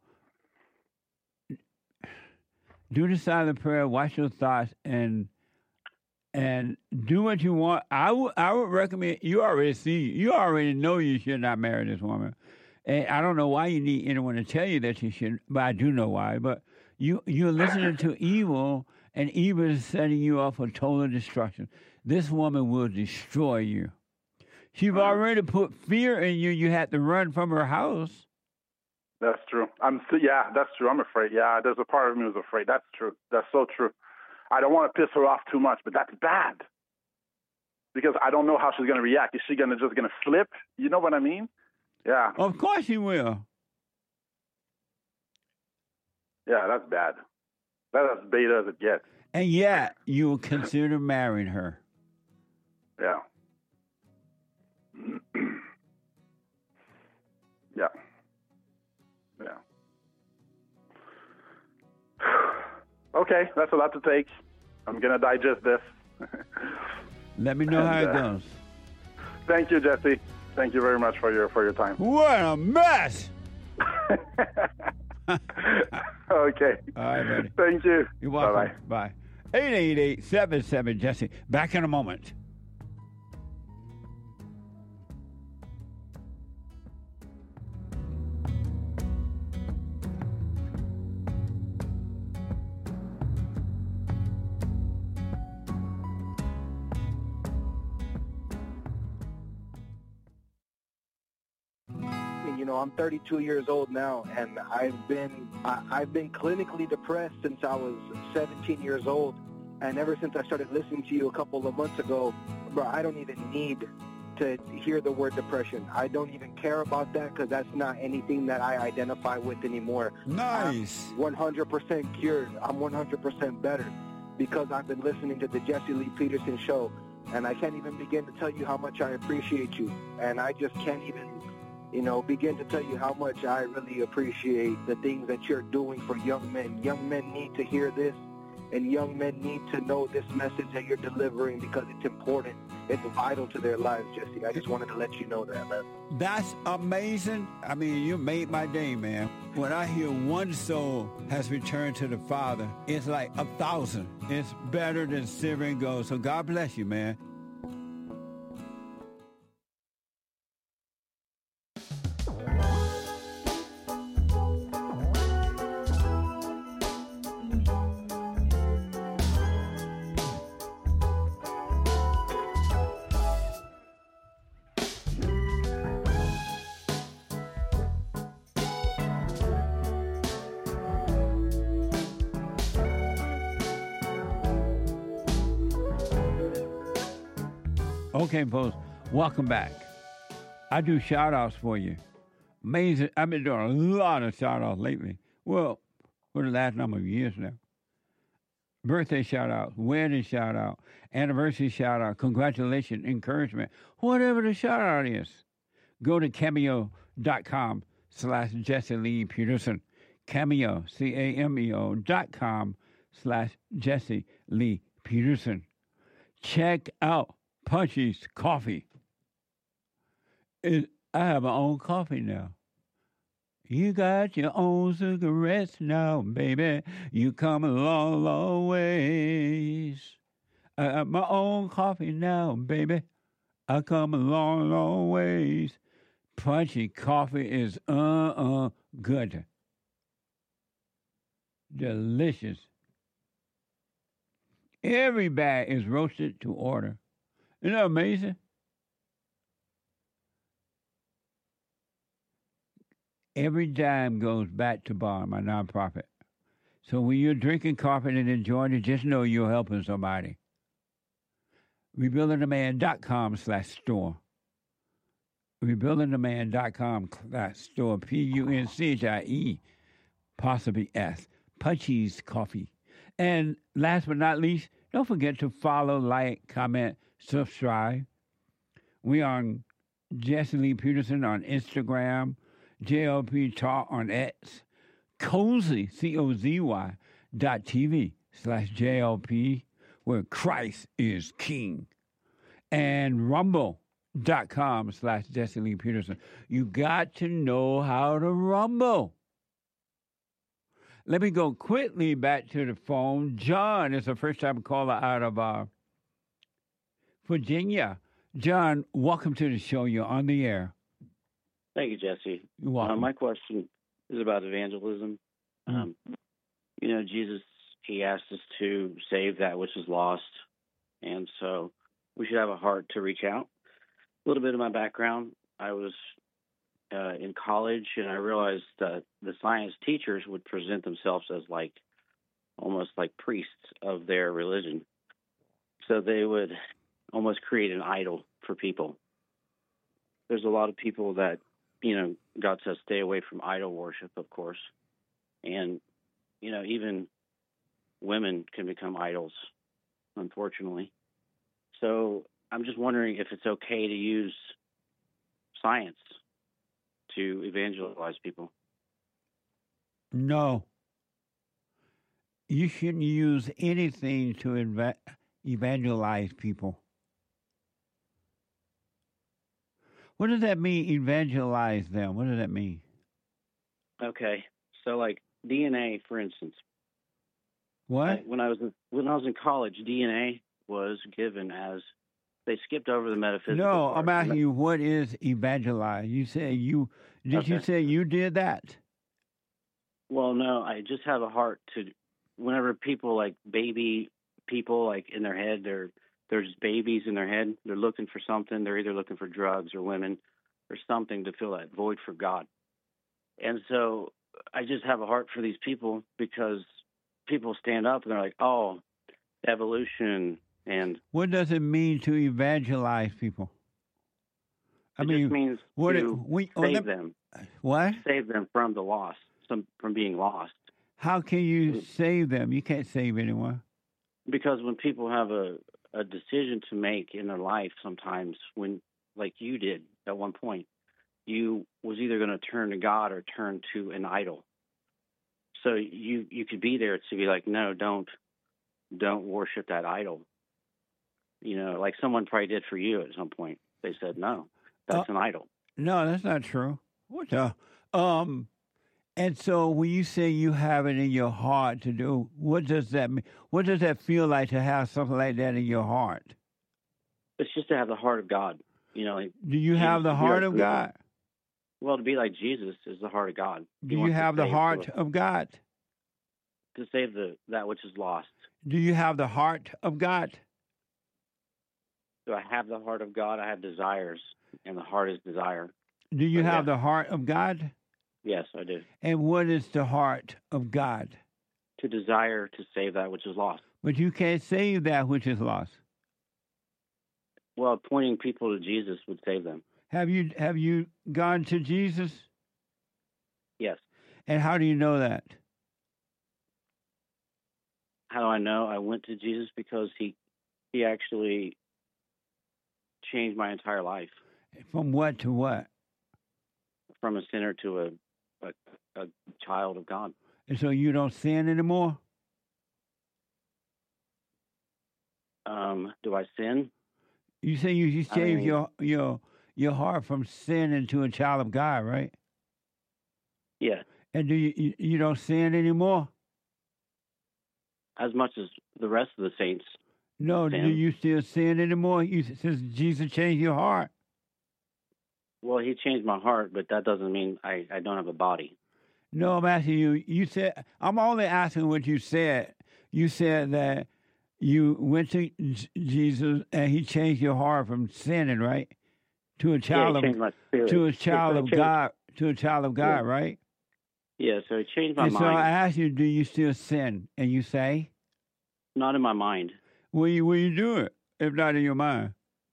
do the silent prayer, watch your thoughts, and and do what you want. I would I would recommend, you already see, you already know you should not marry this woman. And I don't know why you need anyone to tell you that you should, but I do know why. But you, you're listening to evil, and evil is setting you up for total destruction. This woman will destroy you. She's already put fear in you. You had to run from her house. That's true. I'm st- yeah, that's true. I'm afraid. Yeah, there's a part of me who's afraid. That's true. That's so true. I don't want to piss her off too much, but that's bad because I don't know how she's going to react. Is she going to just going to flip? You know what I mean? Yeah. Of course she will. Yeah, that's bad. That's as beta as it gets. And yet you will consider marrying her. Yeah. Yeah. Yeah. Okay, that's a lot to take. I'm going to digest this. Let me know And, how it uh, goes. Thank you, Jesse. Thank you very much for your for your time. What a mess! Okay. All right, buddy. Thank you. You're welcome. Bye. eight eight eight, seven seven, Jesse. Back in a moment. journey. You know, I'm thirty-two years old now, and I've been I, I've been clinically depressed since I was seventeen years old, and ever since I started listening to you a couple of months ago, bro, I don't even need to hear the word depression. I don't even care about that because that's not anything that I identify with anymore. Nice. I'm one hundred percent cured. I'm one hundred percent better because I've been listening to the Jesse Lee Peterson show, and I can't even begin to tell you how much I appreciate you. And I just can't even, you know, begin to tell you how much I really appreciate the things that you're doing for young men. Young men need to hear this, and young men need to know this message that you're delivering because it's important. It's vital to their lives, Jesse. I just wanted to let you know that, man. That's amazing. I mean, you made my day, man. When I hear one soul has returned to the Father, it's like a thousand. It's better than silver and gold. So God bless you, man. Okay, folks, welcome back. I do shout-outs for you. Amazing. I've been doing a lot of shout-outs lately. Well, for the last number of years now. Birthday shout-out, wedding shout-out, anniversary shout-out, congratulations, encouragement, whatever the shout-out is. Go to cameo.com slash Jesse Lee Peterson. Cameo, C A M E O dot com slash Jesse Lee Peterson. Check out Punchy's Coffee. It, I have my own coffee now. You got your own cigarettes now, baby. You come a long, long ways. I got my own coffee now, baby. I come a long, long ways. Punchy Coffee is uh-uh good. Delicious. Every bag is roasted to order. Isn't that amazing? Every dime goes back to Bar, my nonprofit. So when you're drinking coffee and enjoying it, just know you're helping somebody. Rebuildingtheman.com slash store. Rebuildingtheman.com slash store. P U N C H I E, possibly S. Punchy's Coffee. And last but not least, don't forget to follow, like, comment, subscribe. We on Jesse Lee Peterson on Instagram, J L P Talk on X, Cozy, C O Z Y, dot TV slash J L P, where Christ is King, and rumble.com slash Jesse Lee Peterson. You got to know how to rumble. Let me go quickly back to the phone. John is a first-time caller out of uh, Virginia. John, welcome to the show. You're on the air. Thank you, Jesse. You're welcome. Uh, my question is about evangelism. Mm. Um, you know, Jesus, he asked us to save that which is lost, and so we should have a heart to reach out. A little bit of my background, I was uh, in college, and I realized that the science teachers would present themselves as like almost like priests of their religion. So they would almost create an idol for people. There's a lot of people that, you know, God says stay away from idol worship, of course. And, you know, even women can become idols, unfortunately. So I'm just wondering if it's okay to use science to evangelize people. No. You shouldn't use anything to eva- evangelize people. What does that mean, evangelize them? What does that mean? Okay. So, like, D N A, for instance. What? I, when I was in, when I was in college, D N A was given as they skipped over the metaphysical. No, part. I'm asking you, what is evangelize? You say you did. Okay. You say you did that? Well, no, I just have a heart to. Whenever people like baby people, like in their head, they're they're just babies in their head. They're looking for something. They're either looking for drugs or women. or something to fill that void for God. And so I just have a heart for these people because people stand up and they're like, oh, evolution. And what does it mean to evangelize people? I it mean, just means what to it, we, oh, save let- them. What? Save them from the loss, some, from being lost. How can you save them? You can't save anyone. Because when people have a, a decision to make in their life, sometimes when, like you did at one point, you was either going to turn to God or turn to an idol. So you you could be there to be like, no, don't don't worship that idol. You know, like someone probably did for you at some point. They said, no, that's Uh, an idol. No, that's not true. What the? Um, and so when you say you have it in your heart to do, what does that mean? What does that feel like to have something like that in your heart? It's just to have the heart of God. You know, like Do you have the Jesus- heart yeah, of God? Well, to be like Jesus is the heart of God. He Do you wants to have the save heart the- of God? to save the that which is lost. Do you have the heart of God? Do I have the heart of God? I have desires, and the heart is desire. Do you But have yeah. the heart of God? Yes, I do. And what is the heart of God? To desire to save that which is lost. But you can't save that which is lost. Well, pointing people to Jesus would save them. Have you have you gone to Jesus? Yes. And how do you know that? How do I know? I went to Jesus because he he actually changed my entire life From what to what? from a sinner to a a, a child of God. And so you don't sin anymore? Um, do I sin? You say you, you I saved mean- your your your heart from sin into a child of God, right? Yeah. And do you you, you don't sin anymore? As much as the rest of the saints. No, sin. do you still sin anymore? You since Jesus changed your heart. Well, he changed my heart, but that doesn't mean I, I don't have a body. No, I'm asking you. You said I'm only asking what you said. You said that you went to J- Jesus and he changed your heart from sinning, right, to a child yeah, he changed my of spirit. to a child He of changed- God, to a child of God, Yeah. right? Yeah, so he changed my And so mind. I asked you, do you still sin? And you say, Not in my mind. will you will you do it if not in your mind?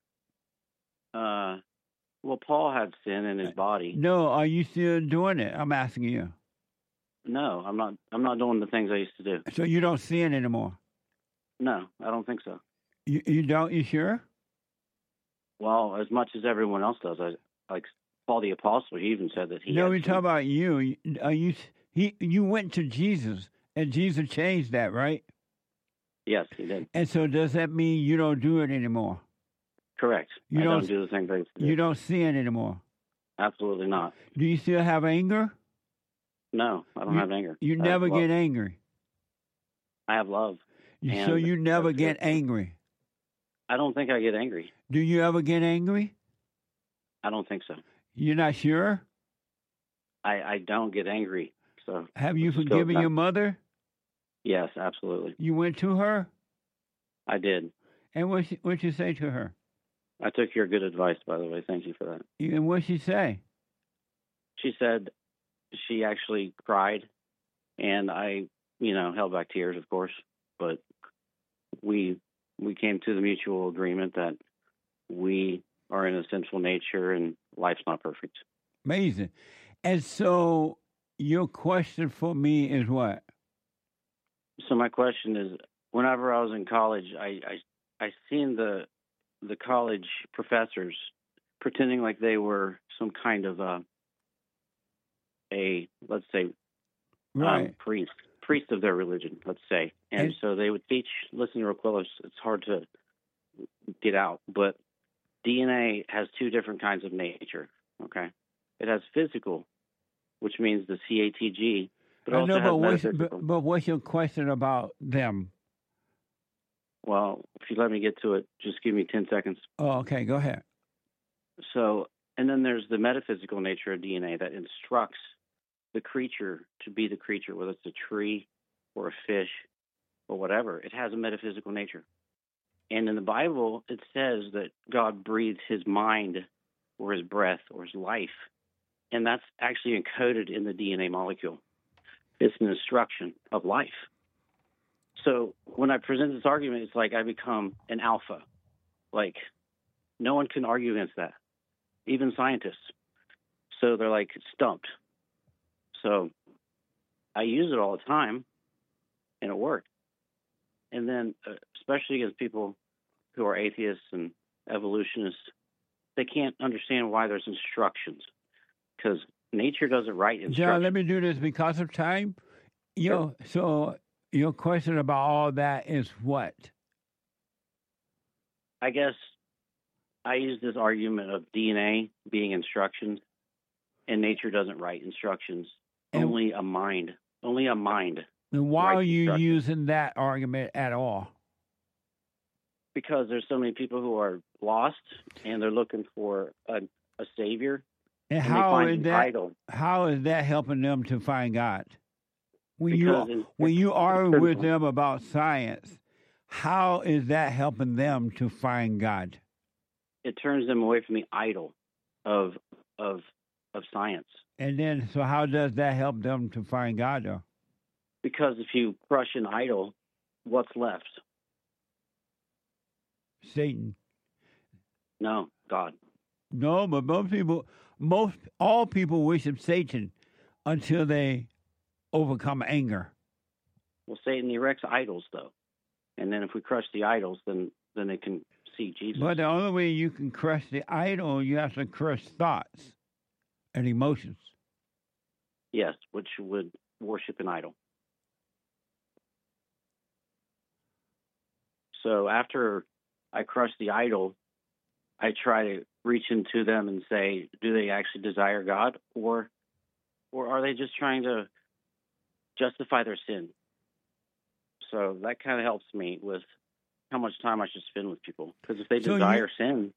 Uh, well, Paul had sin in his body. No, are you still doing it? I'm asking you. No, I'm not. I'm not doing the things I used to do. So you don't sin anymore? No, I don't think so. You you don't? You sure? Well, as much as everyone else does. I like Paul the Apostle. He even said that he. no, had we sin. talk about you. You- Are you? He you went to Jesus and Jesus changed that, right? Yes, he did. And so does that mean you don't do it anymore? Correct. You I don't- don't do the same things. You don't sin anymore. Absolutely not. Do you still have anger? No, I don't You- have anger. You I have never love. get angry. I have love. You- So And you never that's get it. angry. I don't think I get angry. Do you ever get angry? I don't think so. You're not sure? I, I don't get angry. So Have you let's just go with forgiven that. your mother? Yes, absolutely. You went to her? I did. And what she, what'd you say to her? I took your good advice, by the way. Thank you for that. And what'd she say? She said she actually cried, and I, you know, held back tears, of course. But we we came to the mutual agreement that we are in a sinful nature, and life's not perfect. Amazing. And so your question for me is what? So my question is, whenever I was in college, I I, I seen the the college professors pretending like they were some kind of a a let's say Right. um, priest priest of their religion, let's say, and, And- so they would teach. Listen to real close. It's hard to get out, but D N A has two different kinds of nature. Okay, it has physical, which means the C A T G, but I also know, has but what's, metaphysical. but, but what's your question about them? Well, if you let me get to it, just give me ten seconds. Oh, okay, go ahead. So, and then there's the metaphysical nature of D N A that instructs the creature to be the creature, whether it's a tree or a fish or whatever. It has a metaphysical nature. And in the Bible, it says that God breathed his mind or his breath or his life. And that's actually encoded in the D N A molecule. It's an instruction of life. So when I present this argument, it's like I become an alpha. Like, no one can argue against that, even scientists. So they're like stumped. So I use it all the time, and it worked. And then, uh, especially against people who are atheists and evolutionists, they can't understand why there's instructions, because nature doesn't write instructions. John, let me do this because of time. You know, so your question about all that is what? I guess I use this argument of D N A being instructions, and nature doesn't write instructions. And only a mind. Only a mind. And why writes are you instructions. using that argument at all? Because there's so many people who are lost, and they're looking for a, a savior. And, and how they find is an that? idol. How is that helping them to find God? When Because you in- when you argue with simple. them about science, how is that helping them to find God? It turns them away from the idol of of of science. And then, so how does that help them to find God, though? Because if you crush an idol, what's left? Satan. No, God. No, but most people, most all people worship Satan until they overcome anger. Well, Satan erects idols, though, and then if we crush the idols, then then they can see Jesus. But the only way you can crush the idol, you have to crush thoughts and emotions. Yes, which would worship an idol. So after I crush the idol, I try to reach into them and say, do they actually desire God, or or are they just trying to justify their sin? So that kind of helps me with how much time I should spend with people. Because if they So you- desire sin,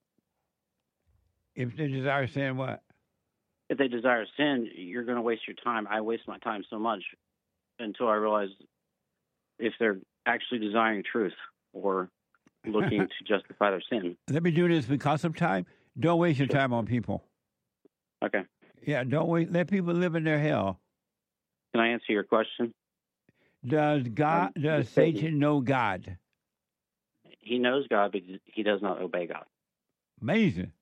If they desire sin, what? if they desire sin, you're going to waste your time. I waste my time so much until I realize if they're actually desiring truth or looking to justify their sin. Let me do this because of time. Don't waste your time on people. Okay. Yeah, don't wait. Let people live in their hell. Can I answer your question? Does God? Um, does the Satan- Satan know God? He knows God, but he does not obey God. Amazing.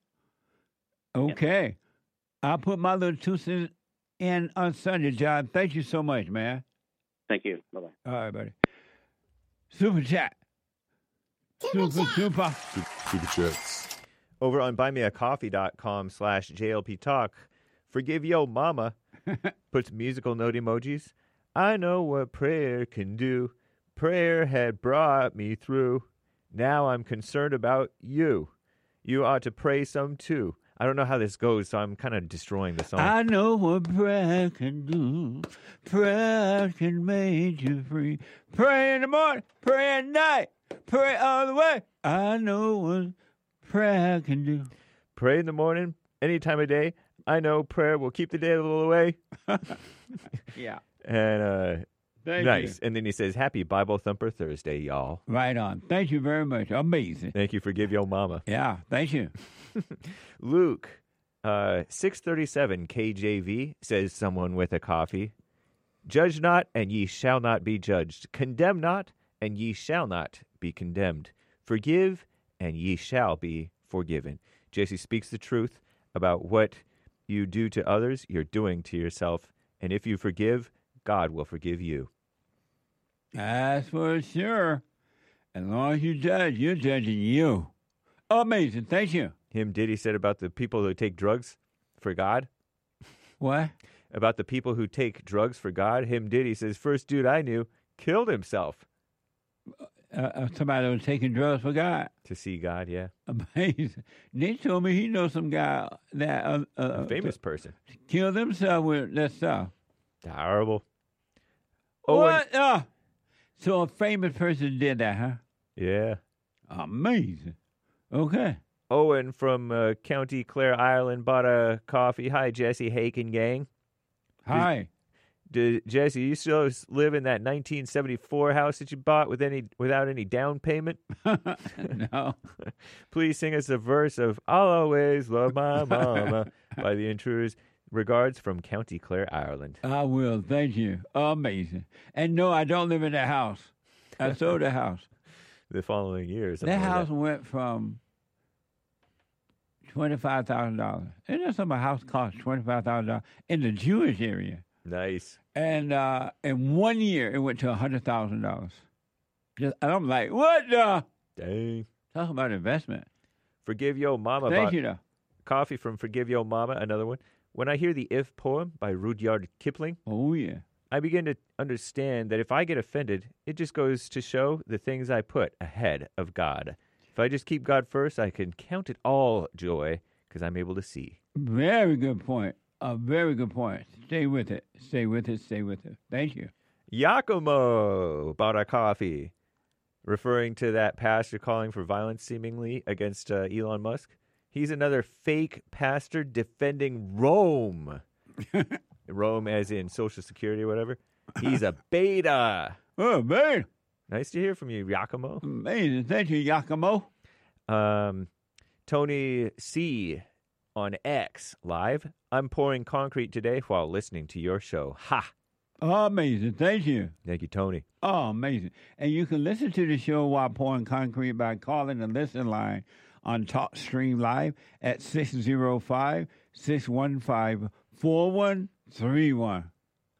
Okay, I'll put my little two cents in on Sunday, John. Thank you so much, man. Thank you. Bye bye. All right, buddy. Super chat. Super super. Super chats. Over on buymeacoffee.com slash JLP Talk, forgive yo mama, puts musical note emojis. I know what prayer can do. Prayer had brought me through. Now I'm concerned about you. You ought to pray some too. I don't know how this goes, so I'm kind of destroying the song. I know what prayer can do. Prayer can make you free. Pray in the morning, pray at night, pray all the way. I know what prayer can do. Pray in the morning, any time of day. I know prayer will keep the devil away. Yeah. And uh, Thank nice. you. And then he says, Happy Bible Thumper Thursday, y'all. Right on. Thank you very much. Amazing. Thank you for Give Yo Mama. Yeah, thank you. Luke, uh, six thirty-seven K J V, says someone with a coffee. Judge not, and ye shall not be judged. Condemn not, and ye shall not be condemned. Forgive, and ye shall be forgiven. Jesse speaks the truth about what you do to others, you're doing to yourself. And if you forgive, God will forgive you. That's for sure. As long as you judge, you're judging you. Amazing. Thank you. Him Diddy said about the people who take drugs for God. What? About the people who take drugs for God. Him Diddy says, first dude I knew killed himself. Uh, uh, somebody that was taking drugs for God. To see God, yeah. Amazing. Nick told me he knows some guy that uh, uh, A famous person. killed himself with that stuff. Horrible. Oh, What? Uh, so a famous person did that, huh? Yeah. Amazing. Okay. Owen from uh, County Clare, Ireland, bought a coffee. Hi, Jesse Haken gang. Hi. Do, Jesse, you still s- live in that nineteen seventy-four house that you bought with any without any down payment? No. Please sing us a verse of "I'll Always Love My Mama" by the Intruders. Regards from County Clare, Ireland. I will. Thank you. Amazing. And no, I don't live in that house. I sold the house. The following year, That something like house that. went from twenty-five thousand dollars. Isn't that something a house costs twenty-five thousand dollars in the Jewish area? Nice. And uh, in one year, it went to one hundred thousand dollars. And I'm like, what the? Dang. Talk about investment. Forgive Yo Mama. Thank bought you, though. Coffee from Forgive Yo Mama, another one. When I hear the If poem by Rudyard Kipling, oh yeah, I begin to understand that if I get offended, it just goes to show the things I put ahead of God. If I just keep God first, I can count it all joy because I'm able to see. Very good point. A very good point. Stay with it. Stay with it. Stay with it. Thank you. Yakumo bought a coffee, referring to that pastor calling for violence seemingly against uh, Elon Musk. He's another fake pastor defending Rome. Rome as in Social Security or whatever. He's a beta. Oh, man. Nice to hear from you, Yakumo. Amazing. Thank you, Yakumo. Um, Tony C. on X live. I'm pouring concrete today while listening to your show. Ha! Amazing. Thank you. Thank you, Tony. Oh, amazing. And you can listen to the show while pouring concrete by calling the listen line on TalkStream Live at six oh five, six one five, four one three one.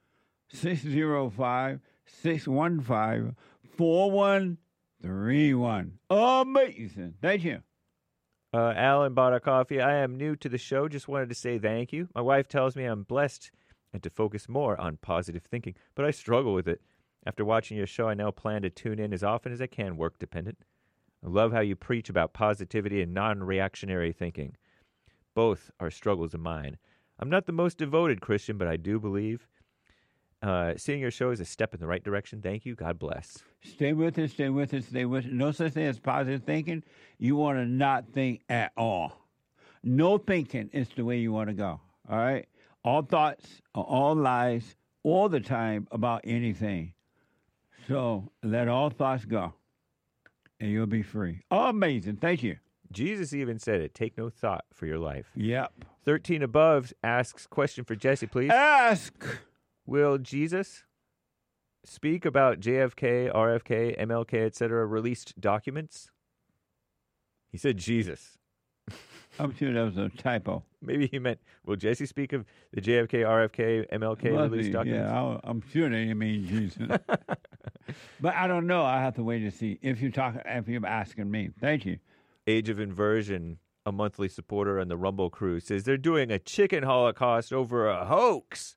six oh five, six one five, four one three one. Amazing. Thank you. Uh, Alan bought a coffee. I am new to the show. Just wanted to say thank you. My wife tells me I'm blessed and to focus more on positive thinking, but I struggle with it. After watching your show, I now plan to tune in as often as I can, work dependent. I love how you preach about positivity and non-reactionary thinking. Both are struggles of mine. I'm not the most devoted Christian, but I do believe uh, seeing your show is a step in the right direction. Thank you. God bless. Stay with it, stay with it, stay with it. No such thing as positive thinking. You want to not think at all. No thinking is the way you want to go. All right? All thoughts are all lies all the time about anything. So let all thoughts go, and you'll be free. Oh, amazing. Thank you. Jesus even said it. Take no thought for your life. Yep. thirteen above asks, question for Jesse, please. Ask. Will Jesus speak about J F K, R F K, M L K, et cetera released documents? He said Jesus. I'm sure that was a typo. Maybe he meant, will Jesse speak of the J F K, R F K, M L K Must released be, documents? Yeah, I'll, I'm sure they mean Jesus. But I don't know. I have to wait to see if you're talking. If you're asking me, thank you. Age of Inversion, a monthly supporter on the Rumble crew, says they're doing a chicken holocaust over a hoax.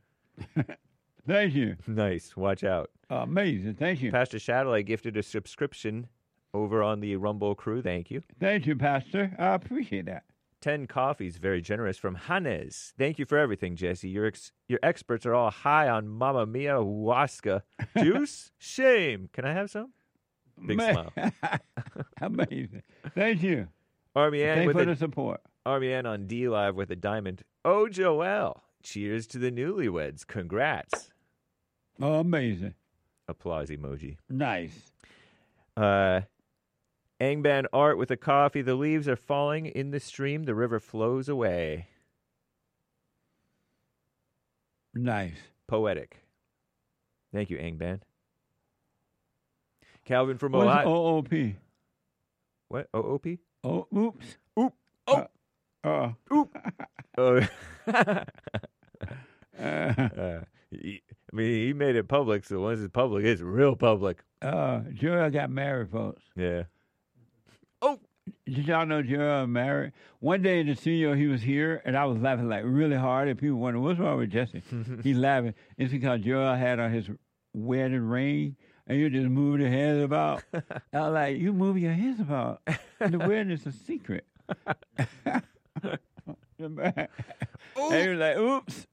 Thank you. Nice. Watch out. Amazing. Thank you. Pastor Shadowlight gifted a subscription over on the Rumble crew. Thank you. Thank you, Pastor. I appreciate that. Ten coffees, very generous from Hannes. Thank you for everything, Jesse. Your ex- your experts are all high on Mamma Mia Huasca juice. Shame. Can I have some? Big Man. smile. Amazing. Thank you. Army Ann Thanks with for a, the support. Army Ann on D Live with a diamond. Oh, Joelle. Cheers to the newlyweds. Congrats. Oh, amazing. Applause emoji. Nice. Uh, Angban Art with a coffee. The leaves are falling in the stream. The river flows away. Nice. Poetic. Thank you, Angban. Calvin from What's Ohio. O O P? What? O O P? Oh, oops. Oop. Oh. Uh, uh. Oop. Oh. uh, uh, he, I mean, he made it public, so once it's public, it's real public. uh, Joel got married, folks. Yeah. Oh. Did y'all know Joel married? One day in the studio, he was here, and I was laughing like really hard, and people wondering, what's wrong with Jesse? He's laughing. It's because Joel had on his wedding ring, and you just moving your hands about. I was like, you move your hands about. The wedding is a secret. And he was like, oops.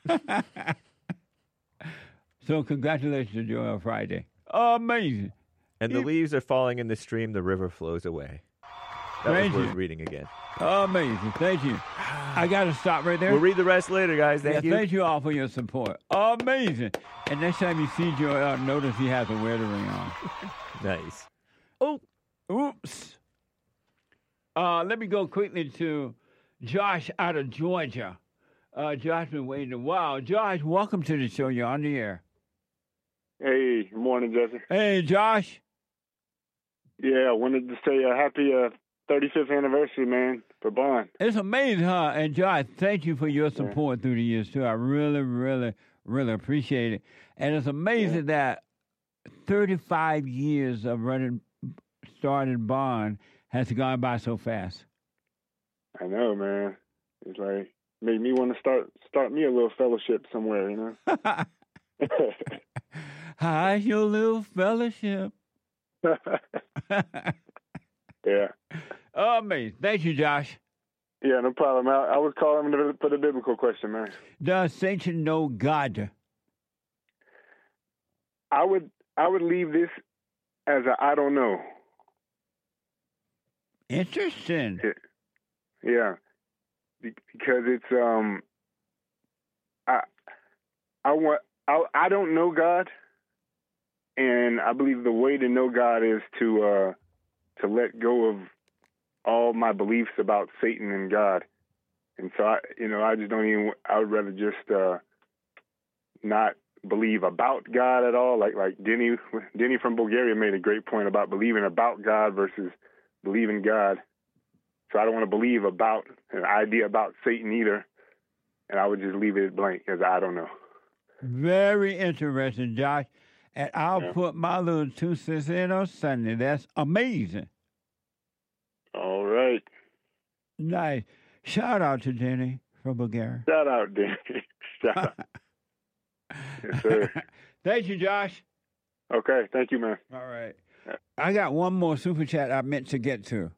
So congratulations to Joel Friday. Amazing. And the leaves are falling in the stream. The river flows away. That Thank was you. worth reading again. Amazing. Thank you. I got to stop right there. We'll read the rest later, guys. Thank yeah, you. Thank you all for your support. Amazing. And next time you see Joy, uh, notice he has a wedding ring on. Nice. Oh, oops. Uh, let me go quickly to Josh out of Georgia. Uh, Josh been waiting a while. Josh, welcome to the show. You're on the air. Hey, good morning, Jesse. Hey, Josh. Yeah, I wanted to say a happy uh, thirty-fifth anniversary, man, for Bond. It's amazing, huh? And Josh, thank you for your support yeah. through the years, too. I really, really, really appreciate it. And it's amazing yeah. that thirty-five years of running, starting Bond has gone by so fast. I know, man. It's like, made me want to start start me a little fellowship somewhere, you know? How's your little fellowship? Yeah. Oh, amazing. Thank you, Josh. Yeah, no problem. I, I was calling for the biblical question, man. Does Satan know God? I would I would leave this as a I don't know. Interesting. Yeah. yeah. Because it's um I I want I I don't know God, and I believe the way to know God is to uh to let go of all my beliefs about Satan and God. And so I you know, I just don't even I would rather just uh not believe about God at all. Like like Denny Denny from Bulgaria made a great point about believing about God versus believing God. So I don't want to believe about an idea about Satan either. And I would just leave it blank as I don't know. Very interesting, Josh. And I'll yeah. put my little two cents in on Sunday. That's amazing. All right. Nice. Shout out to Denny from Bulgaria. Shout out, Denny. Shout out. Yes, sir. Thank you, Josh. Okay. Thank you, man. All right. I got one more super chat I meant to get to.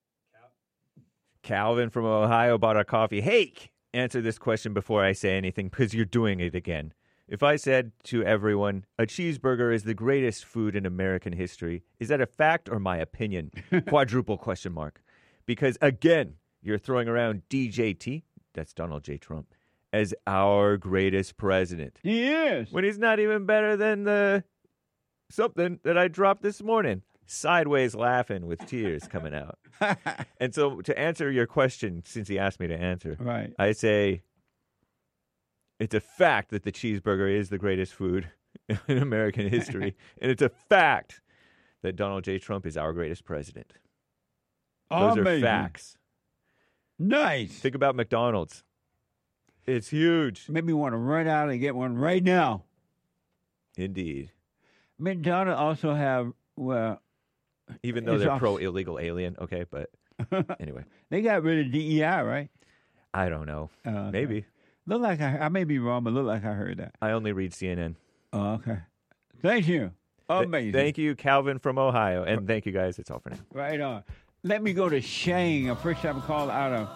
Calvin from Ohio bought a coffee. Hey, answer this question before I say anything, because you're doing it again. If I said to everyone, a cheeseburger is the greatest food in American history, is that a fact or my opinion? Quadruple question mark. Because, again, you're throwing around D J T, that's Donald J. Trump, as our greatest president. He is. When he's not even better than the something that I dropped this morning. Sideways laughing with tears coming out. And so to answer your question, since he asked me to answer, right. I say it's a fact that the cheeseburger is the greatest food in American history. And it's a fact that Donald J. Trump is our greatest president. Those Amazing. are facts. Nice. Think about McDonald's. It's huge. Made me want to run out and get one right now. Indeed. McDonald's also have, well... Even though they're pro-illegal alien, okay, but anyway. They got rid of D E I, right? I don't know. Uh, okay. Maybe. Look like I, I may be wrong, but look like I heard that. I only read C N N. Oh, okay. Thank you. Amazing. Th- thank you, Calvin from Ohio. And thank you, guys. It's all for now. Right on. Let me go to Shane, a first-time call out of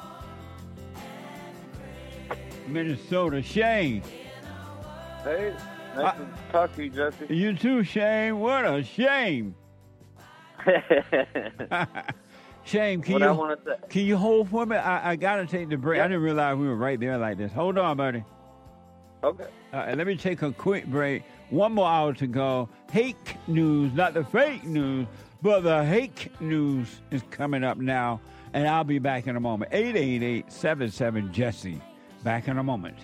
Minnesota. Shane. Hey, nice I, to talk to you, Jesse. You too, Shane. What a shame. Shame, can what you I wanna say. Can you hold for me? I, I gotta take the break. Yeah. I didn't realize we were right there like this. Hold on, buddy. Okay. Uh, let me take a quick break. One more hour to go. Hake news, not the fake news, but the hake news is coming up now, and I'll be back in a moment. eight eight eight, seven seven, Jesse. Back in a moment.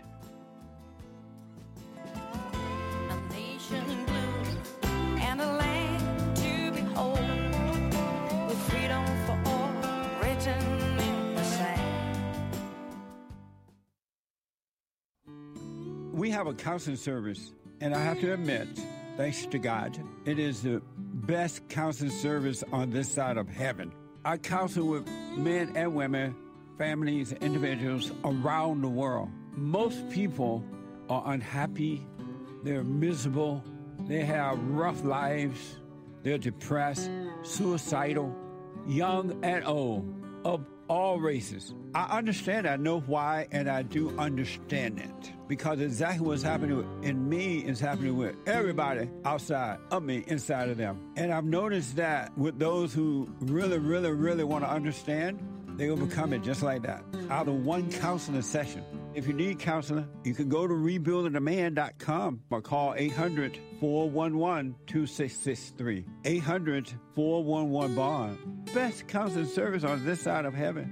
We have a counseling service, and I have to admit, thanks to God, it is the best counseling service on this side of heaven. I counsel with men and women, families, individuals around the world. Most people are unhappy, they're miserable, they have rough lives, they're depressed, suicidal, young and old, of all races. I understand. I know why, and I do understand it. Because exactly what's happening in me is happening with everybody outside of me, inside of them. And I've noticed that with those who really, really, really want to understand, they will become it just like that, out of one counseling session. If you need counseling, you can go to rebuilding a man dot com or call eight hundred, four one one, two six six three. eight hundred, four one one, bond. Best counseling service on this side of heaven.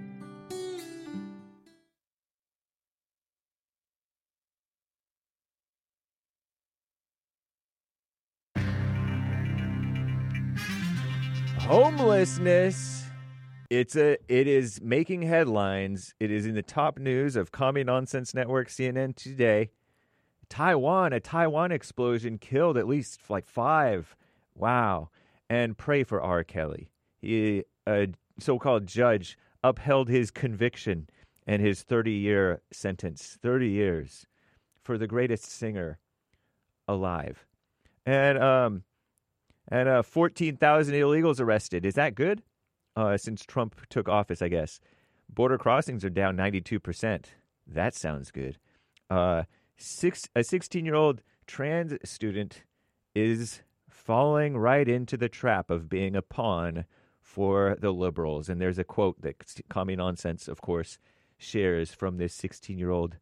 Homelessness. It's a. It is making headlines. It is in the top news of Commie Nonsense Network, C N N today. Taiwan, a Taiwan explosion killed at least like five. Wow. And pray for R. Kelly. He, a so-called judge, upheld his conviction and his thirty-year sentence. thirty years for the greatest singer alive. And um, and uh, fourteen thousand illegals arrested. Is that good? Uh, since Trump took office, I guess. Border crossings are down ninety-two percent. That sounds good. Uh, six, a sixteen-year-old trans student is falling right into the trap of being a pawn for the liberals. And there's a quote that Commie Nonsense, of course, shares from this sixteen-year-old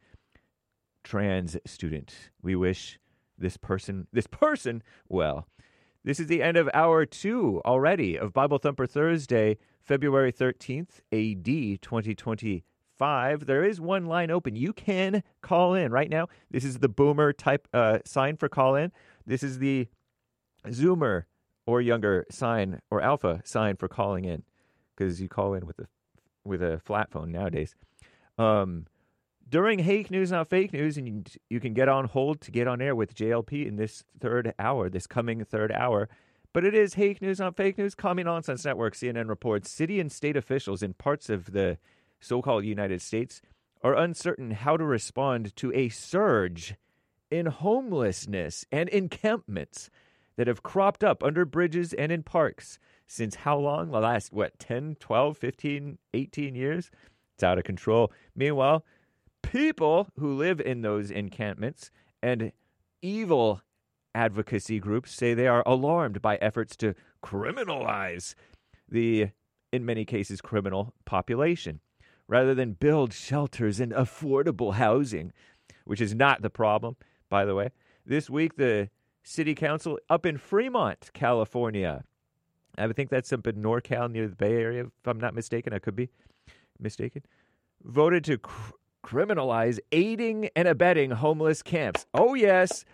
trans student. We wish this person, this person, well. This is the end of hour two already of Bible Thumper Thursday, February thirteenth, A D twenty twenty-five. There is one line open. You can call in right now. This is the boomer type uh, sign for call in. This is the Zoomer or younger sign or alpha sign for calling in, because you call in with a with a flat phone nowadays. Um, during Hake News, Not Fake News, and you, you can get on hold to get on air with J L P in this third hour, this coming third hour. But it is Hake News, Not Fake News. Commie Nonsense Network, C N N reports, city and state officials in parts of the so-called United States are uncertain how to respond to a surge in homelessness and encampments that have cropped up under bridges and in parks since how long? The last, what, ten, twelve, fifteen, eighteen years? It's out of control. Meanwhile, people who live in those encampments and evil advocacy groups say they are alarmed by efforts to criminalize the, in many cases, criminal population, rather than build shelters and affordable housing, which is not the problem, by the way. This week, the city council up in Fremont, California, I would think that's up in NorCal near the Bay Area, if I'm not mistaken. I could be mistaken. Voted to cr- criminalize aiding and abetting homeless camps. Oh, yes.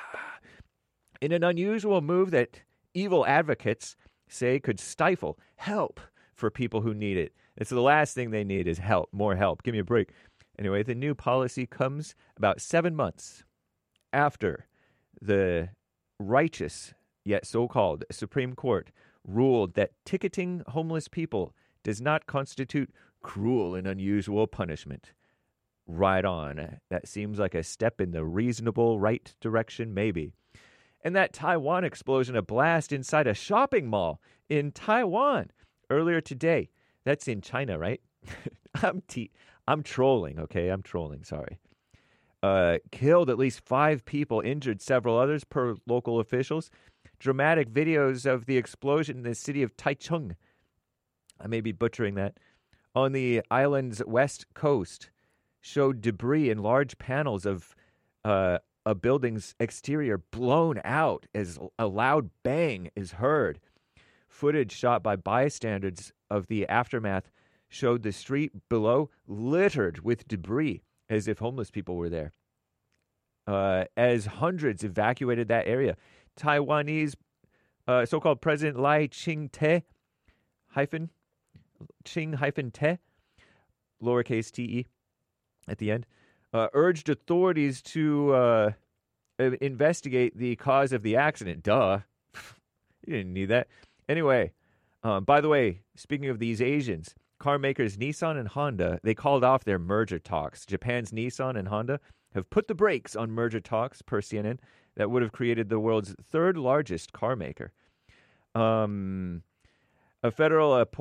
In an unusual move that evil advocates say could stifle help for people who need it. It's the last thing they need is help, more help. Give me a break. Anyway, the new policy comes about seven months after the righteous, yet so-called, Supreme Court ruled that ticketing homeless people does not constitute cruel and unusual punishment. Right on. That seems like a step in the reasonable right direction, maybe. And that Taiwan explosion, a blast inside a shopping mall in Taiwan earlier today. That's in China, right? I'm te- I'm trolling, okay? I'm trolling, sorry. Uh, killed at least five people, injured several others per local officials. Dramatic videos of the explosion in the city of Taichung, I may be butchering that, on the island's west coast, showed debris in large panels of uh, a building's exterior blown out as a loud bang is heard. Footage shot by bystanders of the aftermath showed the street below littered with debris, as if homeless people were there. Uh, as hundreds evacuated that area, Taiwanese uh, so-called President Lai Ching-te, hyphen, Ching hyphen te, lowercase te at the end, uh, urged authorities to uh, investigate the cause of the accident. Duh. You didn't need that. Anyway, um, by the way, speaking of these Asians, car makers Nissan and Honda, they called off their merger talks. Japan's Nissan and Honda have put the brakes on merger talks, per C N N, that would have created the world's third largest car maker. Um, a federal appoint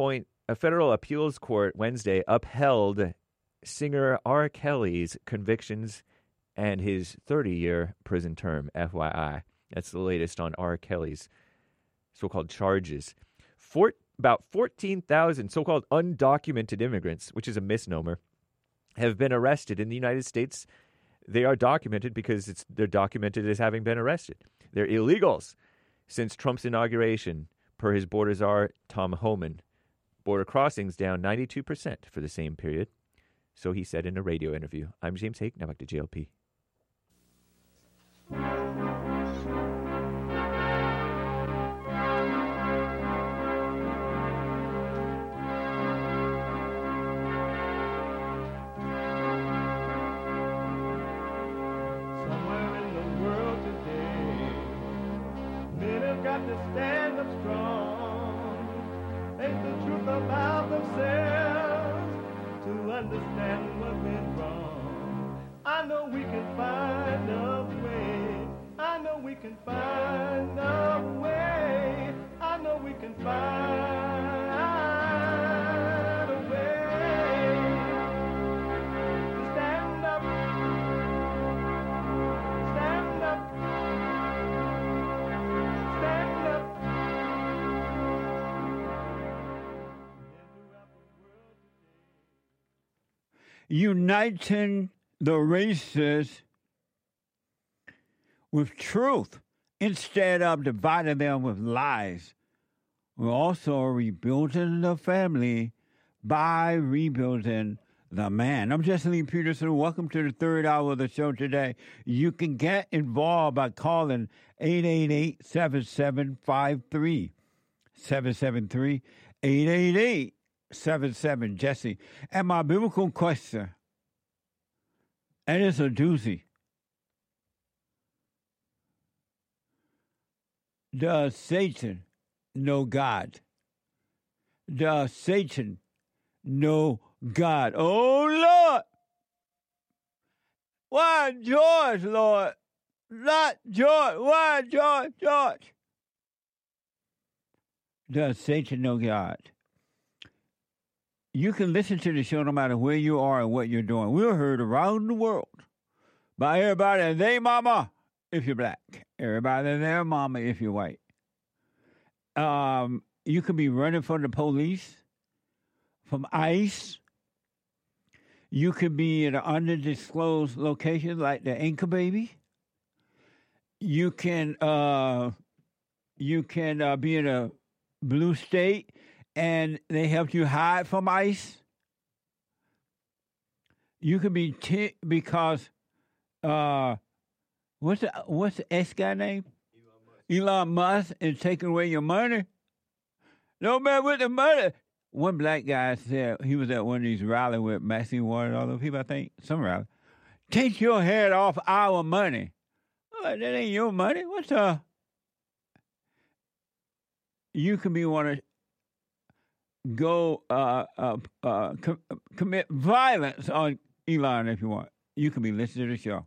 a federal appeals court Wednesday upheld singer R. Kelly's convictions and his thirty-year prison term, F Y I. That's the latest on R. Kelly's so-called charges. Four, about fourteen thousand so-called undocumented immigrants, which is a misnomer, have been arrested in the United States. They are documented because it's, they're documented as having been arrested. They're illegals since Trump's inauguration, per his border czar, Tom Homan. Border crossings down ninety-two percent for the same period. So he said in a radio interview. I'm James Hake. Now back to J L P. To stand up strong, face the truth about themselves, to understand what's been wrong. I know we can find a way. I know we can find a way. I know we can find a way to stand up, stand up. Uniting the races with truth instead of dividing them with lies. We're also rebuilding the family by rebuilding the man. I'm Jesse Lee Peterson. Welcome to the third hour of the show today. You can get involved by calling eight eight eight, seven seven five three, seven seven three, eight eight eight, seven seven Jesse. And my biblical question, and it's a doozy. Does Satan know God? Does Satan know God? Oh, Lord! Why, George, Lord? Not George. Why, George, George? Does Satan know God? You can listen to the show no matter where you are and what you're doing. We're heard around the world by everybody and they mama if you're black, everybody and their mama if you're white. Um, you could be running from the police, from ICE. You could be in an undisclosed location like the Anchor Baby. You can uh, you can uh, be in a blue state and they helped you hide from ICE. You could be t- because uh, what's the what's the X guy name? Elon Musk. Elon Musk is taking away your money. No man with the money. One black guy said he was at one of these rallies with Maxine Ward and all those people. I think some rally. Take your head off our money. I'm like, that ain't your money. What's uh? You can be one of. Go uh, uh, uh, com- commit violence on Elon if you want. You can be listening to the show.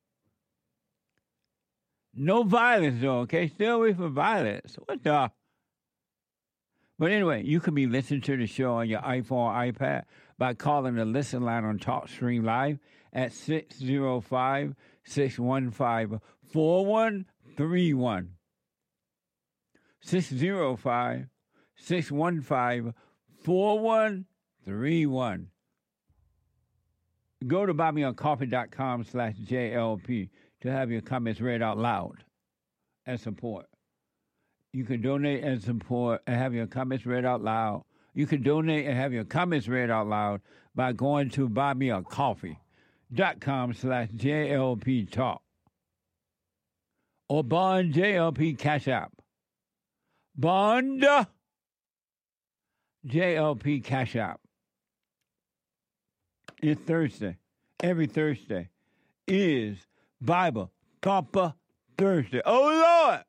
No violence, though, okay? Stay away from violence. What the? But anyway, you can be listening to the show on your iPhone or iPad by calling the listen line on TalkStream Live at six oh five, six one five, four one three one. six oh five, six one five, four one three one. Go to buymeacoffee.com slash JLP to have your comments read out loud and support. You can donate and support and have your comments read out loud. You can donate and have your comments read out loud by going to buymeacoffee.com slash JLP talk or Bond J L P Cash App. Bond J L P Cash App. It's Thursday. Every Thursday is Bible Thumper Thursday. Oh, Lord!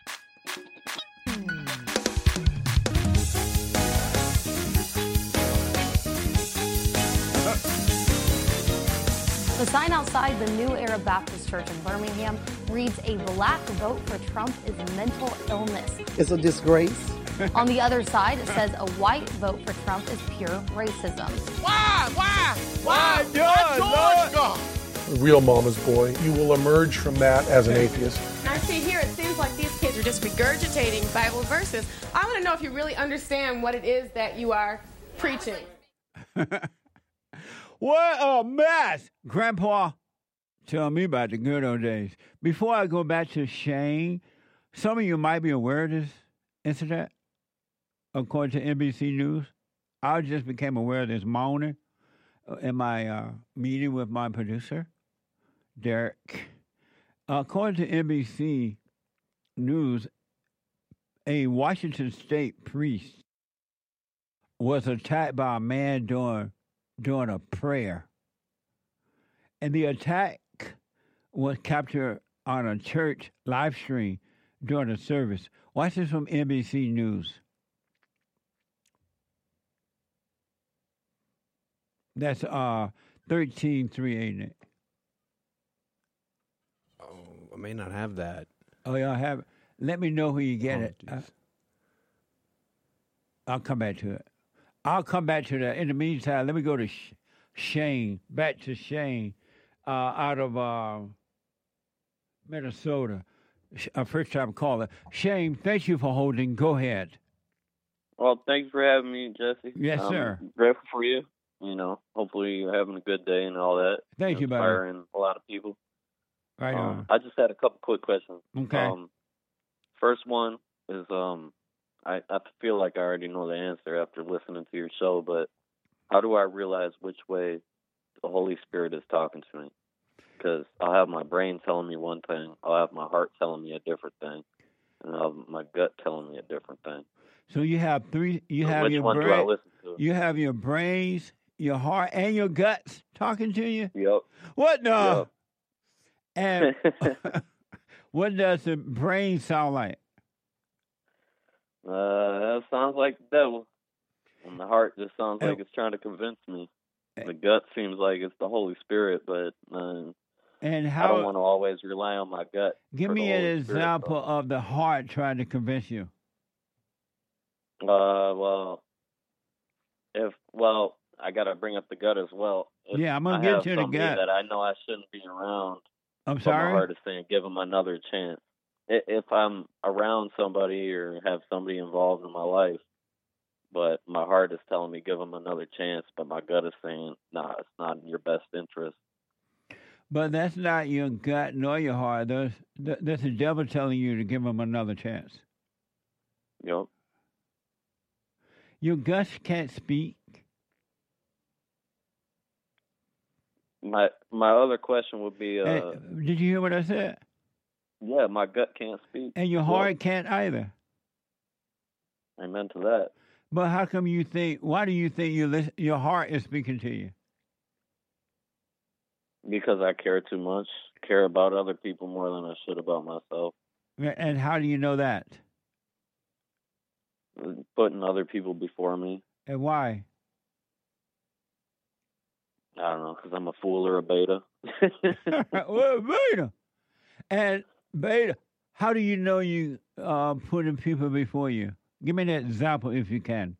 The sign outside the New Era Baptist Church in Birmingham reads, "A black vote for Trump is mental illness." It's a disgrace. On the other side, it says a white vote for Trump is pure racism. Why? Why? Why? Why, George God? Real mama's boy. You will emerge from that as an atheist. Now, see here, it seems like these kids are just regurgitating Bible verses. I want to know if you really understand what it is that you are preaching. What a mess! Grandpa, tell me about the good old days. Before I go back to Shane, some of you might be aware of this incident. According to N B C News, I just became aware of this morning in my uh, meeting with my producer, Derek. According to N B C News, a Washington State priest was attacked by a man during, during a prayer. And the attack was captured on a church live stream during the service. Watch this from N B C News. That's uh thirteen three eight. Oh, I may not have that. Oh, y'all have it. Let me know who you get it. Uh, I'll come back to it. I'll come back to that. In the meantime, let me go to Sh- Shane. Back to Shane uh, out of uh, Minnesota. A first time caller. Shane, thank you for holding. Go ahead. Well, thanks for having me, Jesse. Yes, I'm sir. Grateful for you. You know, hopefully you're having a good day and all that. Thank you, buddy. Inspiring a lot of people. Right um, on. I just had a couple quick questions. Okay. Um, first one is, um, I, I feel like I already know the answer after listening to your show, but how do I realize which way the Holy Spirit is talking to me? Because I'll have my brain telling me one thing, I'll have my heart telling me a different thing, and I'll have my gut telling me a different thing. So you have three. You So have which your one do I brain. listen to? You have your brains, your heart, and your guts talking to you. Yep. What the? Yep. And what does the brain sound like? Uh, that sounds like the devil. And the heart just sounds like Uh, it's trying to convince me. The gut seems like it's the Holy Spirit, but uh, And I how? don't want to always rely on my gut. Give for the me an Holy Spirit, example of the heart trying to convince you. though. Uh, well, if well, I got to bring up the gut as well. If Yeah, I'm gonna I get have to the somebody gut. that I know I shouldn't be around. I'm but sorry? My heart is saying, give them another chance. I- If I'm around somebody or have somebody involved in my life, but my heart is telling me give them another chance, but my gut is saying, nah, it's not in your best interest. But that's not your gut nor your heart. That's, th- that's the devil telling you to give him another chance. Yep. Your guts can't speak. My my other question would be, uh, And- did you hear what I said? yeah, my gut can't speak. And your Well, heart can't either. Amen to that. But how come you think? Why do you think your lis- your heart is speaking to you? Because I care too much, care about other people more than I should about myself. And how do you know that? Putting other people before me. And why? I don't know, because I'm a fool or a beta. Well, beta. And beta, how do you know you uh, putting people before you? Give me an example if you can.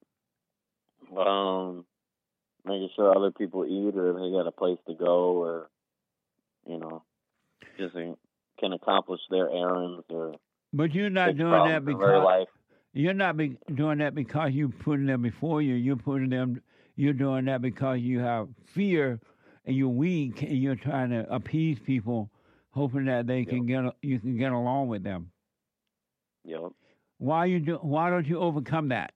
um, making sure other people eat or they got a place to go or, you know, just uh, can accomplish their errands or. But you're not fix doing problems that in their because life. you're not be, doing that because you're putting them before you. You're putting them. You're doing that because you have fear and you're weak and you're trying to appease people, hoping that they can get you can get along with them. Yep. Why you do? Why don't you overcome that?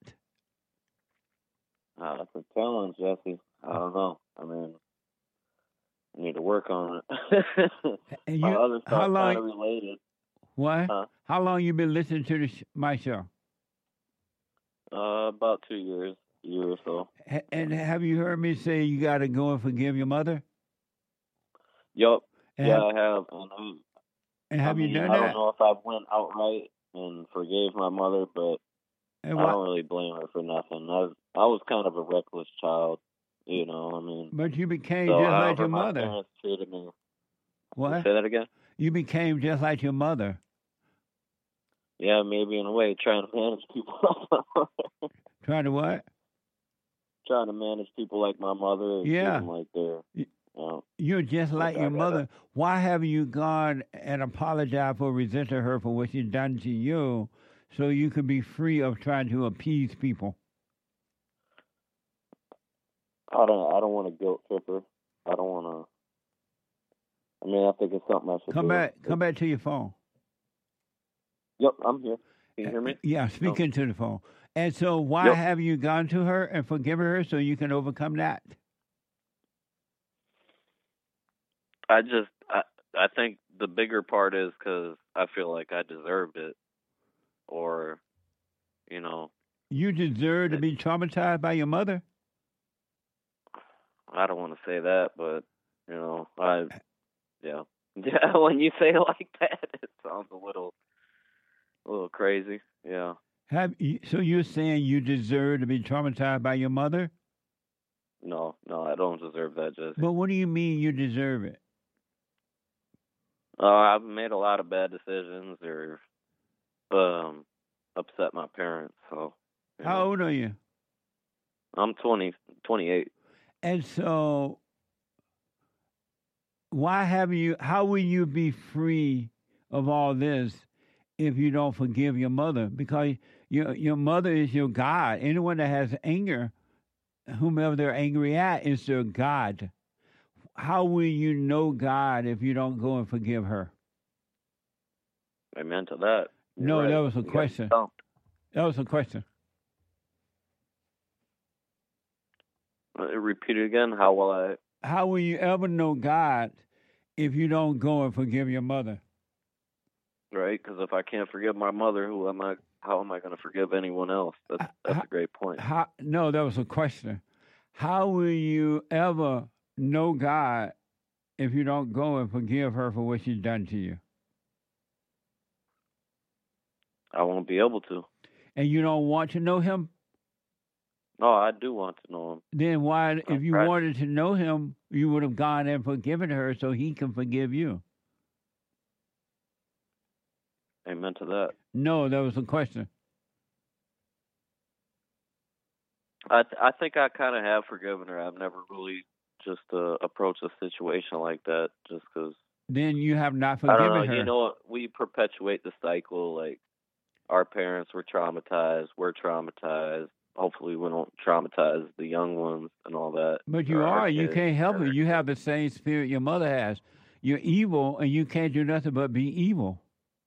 Uh, that's a challenge, Jesse. I don't know. I mean, I need to work on it. And My you- other how stuff long- kind of related. What? Huh? How long you been listening to the sh- my show? Uh, about two years, a year or so. Ha- And have you heard me say you got to go and forgive your mother? Yup. And Yeah, have- I have. And, um, And have I you mean, done I that? don't know if I went outright and forgave my mother, but And I why- don't really blame her for nothing. I was, I was kind of a reckless child, you know. I mean, But you became so just like however your my mother. parents treated me. What? Say that again. You became just like your mother. Yeah, maybe in a way, trying to manage people. Trying to what? Trying to manage people like my mother. And Yeah. treat them like they're, you know, You're just like I your gotta- mother. Why haven't you gone and apologized for resenting her for what she's done to you so you could be free of trying to appease people? I don't. I don't want to guilt trip her. I don't want to. I mean, I think it's something I should Come do. back come back to your phone. Yep, I'm here. Can you hear me? Yeah, speak Oh. into the phone. And so why Yep. have you gone to her and forgiven her so you can overcome that? I just. I. I think the bigger part is because I feel like I deserved it, or, you know, You deserve to be traumatized by your mother? I don't want to say that, but you know, I. Yeah. Yeah. When you say it like that, it sounds a little. A little crazy. Yeah. Have you, so you're saying you deserve to be traumatized by your mother? No, no, I don't deserve that, Jesse. But what do you mean you deserve it? Uh, I've made a lot of bad decisions or um upset my parents. So you How know. old are you? I'm twenty, twenty-eight. And so why have you how will you be free of all this if you don't forgive your mother? Because your your mother is your God. Anyone that has anger, whomever they're angry at, is their God. How will you know God if you don't go and forgive her? Amen to that. You're No, right. that was a You got question. stumped. That was a question. Uh, Repeat it again. How will I? How will you ever know God if you don't go and forgive your mother? Right? Because if I can't forgive my mother, who am I? How am I going to forgive anyone else? That's that's a great point. How, no, that was a question. How will you ever know God if you don't go and forgive her for what she's done to you? I won't be able to. And you don't want to know him? No, I do want to know him. Then why, if you right. wanted to know him, you would have gone and forgiven her so he can forgive you? Amen to that. No, that was a question. I th- I think I kind of have forgiven her. I've never really just uh, approached a situation like that just because. Then you have not I don't forgiven know. her. You know, we perpetuate the cycle. Like, our parents were traumatized. We're traumatized. Hopefully, we don't traumatize the young ones and all that. But you or our are. You kids. can't help it. You have the same spirit your mother has. You're evil, and you can't do nothing but be evil.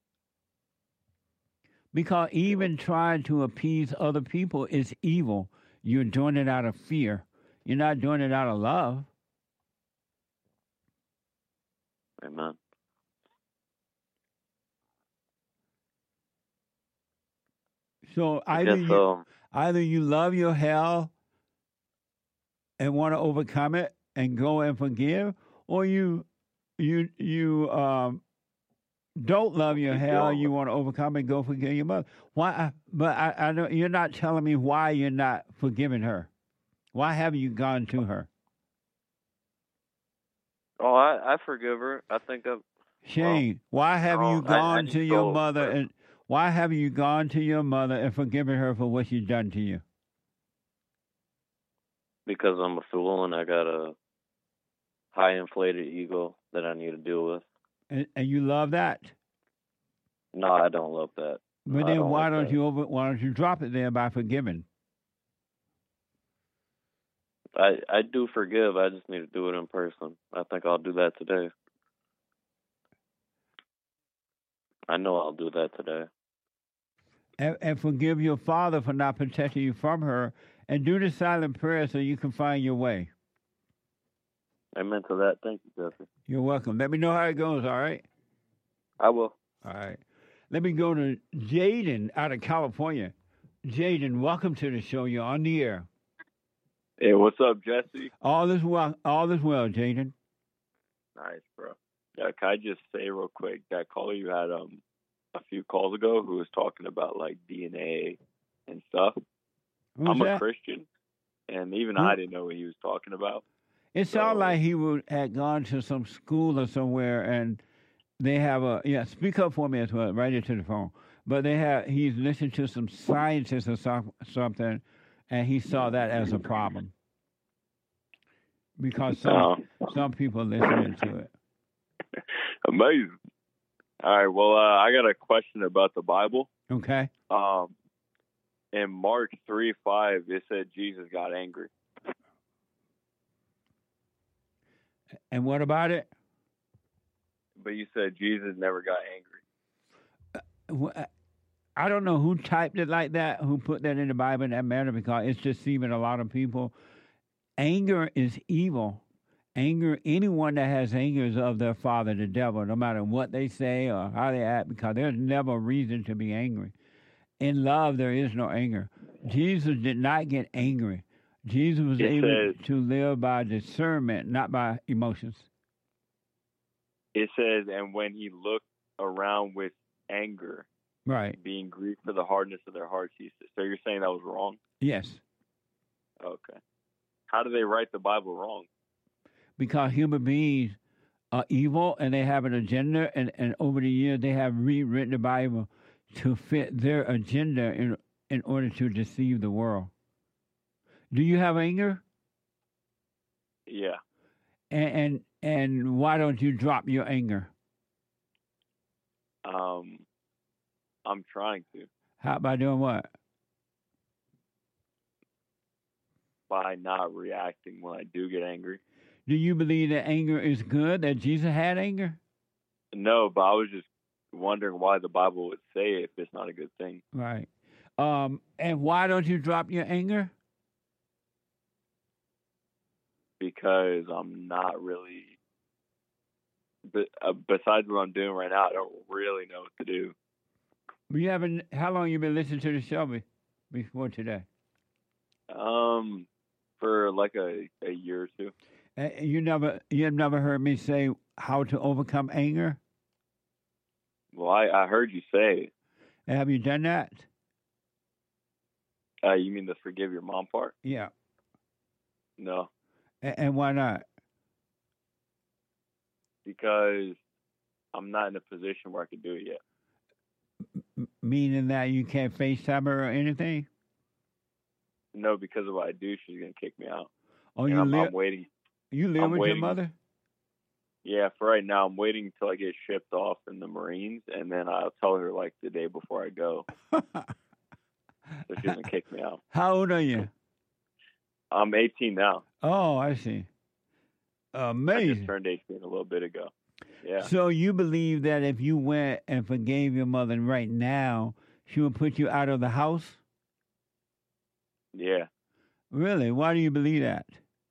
Because even trying to appease other people is evil. You're doing it out of fear. You're not doing it out of love. Amen. So I either guess, you, um, either you love your hell and want to overcome it and go and forgive, or you you you um, don't love your hell. You want to overcome and go forgive your mother. Why? But I, I know you're not telling me why you're not forgiving her. Why haven't you gone to her? Oh, I, I forgive her. I think I've. Shane, why have oh, you I- I gone need to to your go mother first. and why have you gone to your mother and forgiven her for what she's done to you? Because I'm a fool and I got a high inflated ego that I need to deal with. And, and you love that. No, I don't love that. But I then don't why like don't that. you over? Why don't you drop it there by forgiving? I I do forgive. I just need to do it in person. I think I'll do that today. I know I'll do that today. And, and forgive your father for not protecting you from her, and do the silent prayer so you can find your way. Amen to that. Thank you, Jesse. You're welcome. Let me know how it goes. All right. I will. All right. Let me go to Jaden out of California. Jaden, welcome to the show. You're on the air. Hey, what's up, Jesse? All is well. All is well, Jaden. Nice, bro. Yeah, can I just say real quick, that caller you had um a few calls ago who was talking about like D N A and stuff. Who's I'm that? a Christian, and even Who? I didn't know what he was talking about. It sounded like he would had gone to some school or somewhere, and they have a yeah. Speak up for me as well, right into the phone. but they have he's listened to some scientists or some, something, and he saw that as a problem because some Oh. some people are listening to it. Amazing. All right. Well, uh, I got a question about the Bible. Okay. Um, in Mark three five, it said Jesus got angry. And what about it? But you said Jesus never got angry. Wh- I don't know who typed it like that, who put that in the Bible in that manner, because it's deceiving a lot of people. Anger is evil. Anger, anyone that has anger is of their father, the devil, no matter what they say or how they act, because there's never a reason to be angry. In love, there is no anger. Jesus did not get angry. Jesus was It able says- to live by discernment, not by emotions. It says, and when he looked around with anger, Right. being grieved for the hardness of their hearts, he said. So you're saying that was wrong? Yes. Okay. How do they write the Bible wrong? Because human beings are evil and they have an agenda, and, and over the years they have rewritten the Bible to fit their agenda in in order to deceive the world. Do you have anger? Yeah. And and, and why don't you drop your anger? Um, I'm trying to How by doing what? by not reacting when I do get angry. Do you believe that anger is good, that Jesus had anger? No, but I was just wondering why the Bible would say it if it's not a good thing. Right. Um, and why don't you drop your anger? Because I'm not really. But uh, besides what I'm doing right now, I don't really know what to do. You haven't. How long you been listening to the show be- before today? Um, for like a, a year or two. Uh, you never. You have never heard me say how to overcome anger. Well, I, I heard you say it. Have you done that? Uh, you mean the forgive your mom part? Yeah. No, A- and why not? because I'm not in a position where I could do it yet. M- Meaning that you can't FaceTime her or anything? No, because of what I do, she's gonna kick me out. Oh, And you I'm, live. I'm waiting. You live I'm with waiting. your mother? Yeah, for right now, I'm waiting until I get shipped off in the Marines, and then I'll tell her like the day before I go, so she doesn't kick me out. How old are you? I'm eighteen now. Oh, I see. I Amazing. just turned eighteen a little bit ago. Yeah. So you believe that if you went and forgave your mother right now, she would put you out of the house? Yeah. Really? Why do you believe that?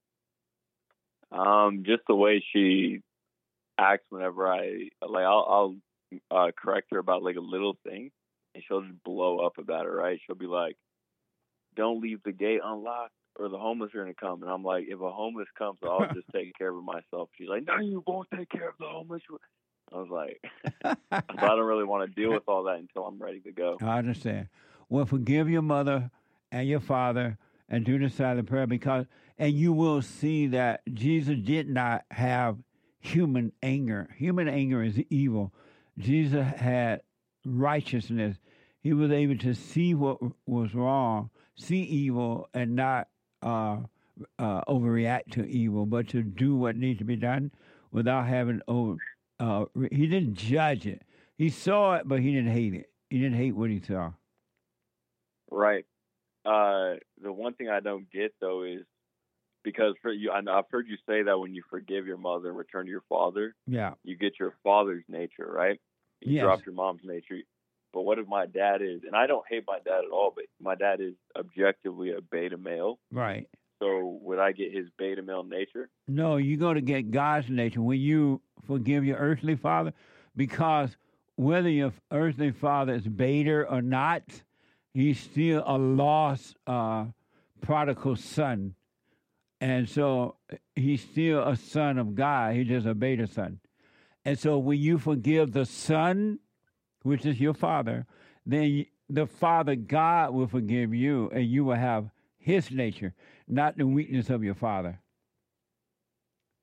Um, just the way she acts whenever I like, I'll, I'll uh, correct her about like a little thing, and she'll just blow up about it. Right? She'll be like, "Don't leave the gate unlocked, or the homeless are gonna come." And I'm like, "If a homeless comes, I'll just take care of it myself." She's like, "No, you won't take care of the homeless." I was like, "I don't really want to deal with all that until I'm ready to go." I understand. Well, forgive your mother and your father and do the silent prayer, because, and you will see that Jesus did not have human anger. Human anger is evil. Jesus had righteousness. He was able to see what was wrong, see evil, and not uh, uh, overreact to evil, but to do what needs to be done without having over. Uh, he didn't judge it. He saw it, but he didn't hate it. He didn't hate what he saw. Right. Uh, the one thing I don't get though is because for you, I know I've heard you say that when you forgive your mother and return to your father, Yeah. you get your father's nature, right? You Yes. drop your mom's nature. But what if my dad is, and I don't hate my dad at all, but my dad is objectively a beta male. Right. So would I get his beta male nature? No, you go to get God's nature when you forgive your earthly father, because whether your earthly father is beta or not, he's still a lost uh, prodigal son. And so he's still a son of God. He's just a beta son. And so when you forgive the son, which is your father, then the Father God will forgive you, and you will have his nature, not the weakness of your father.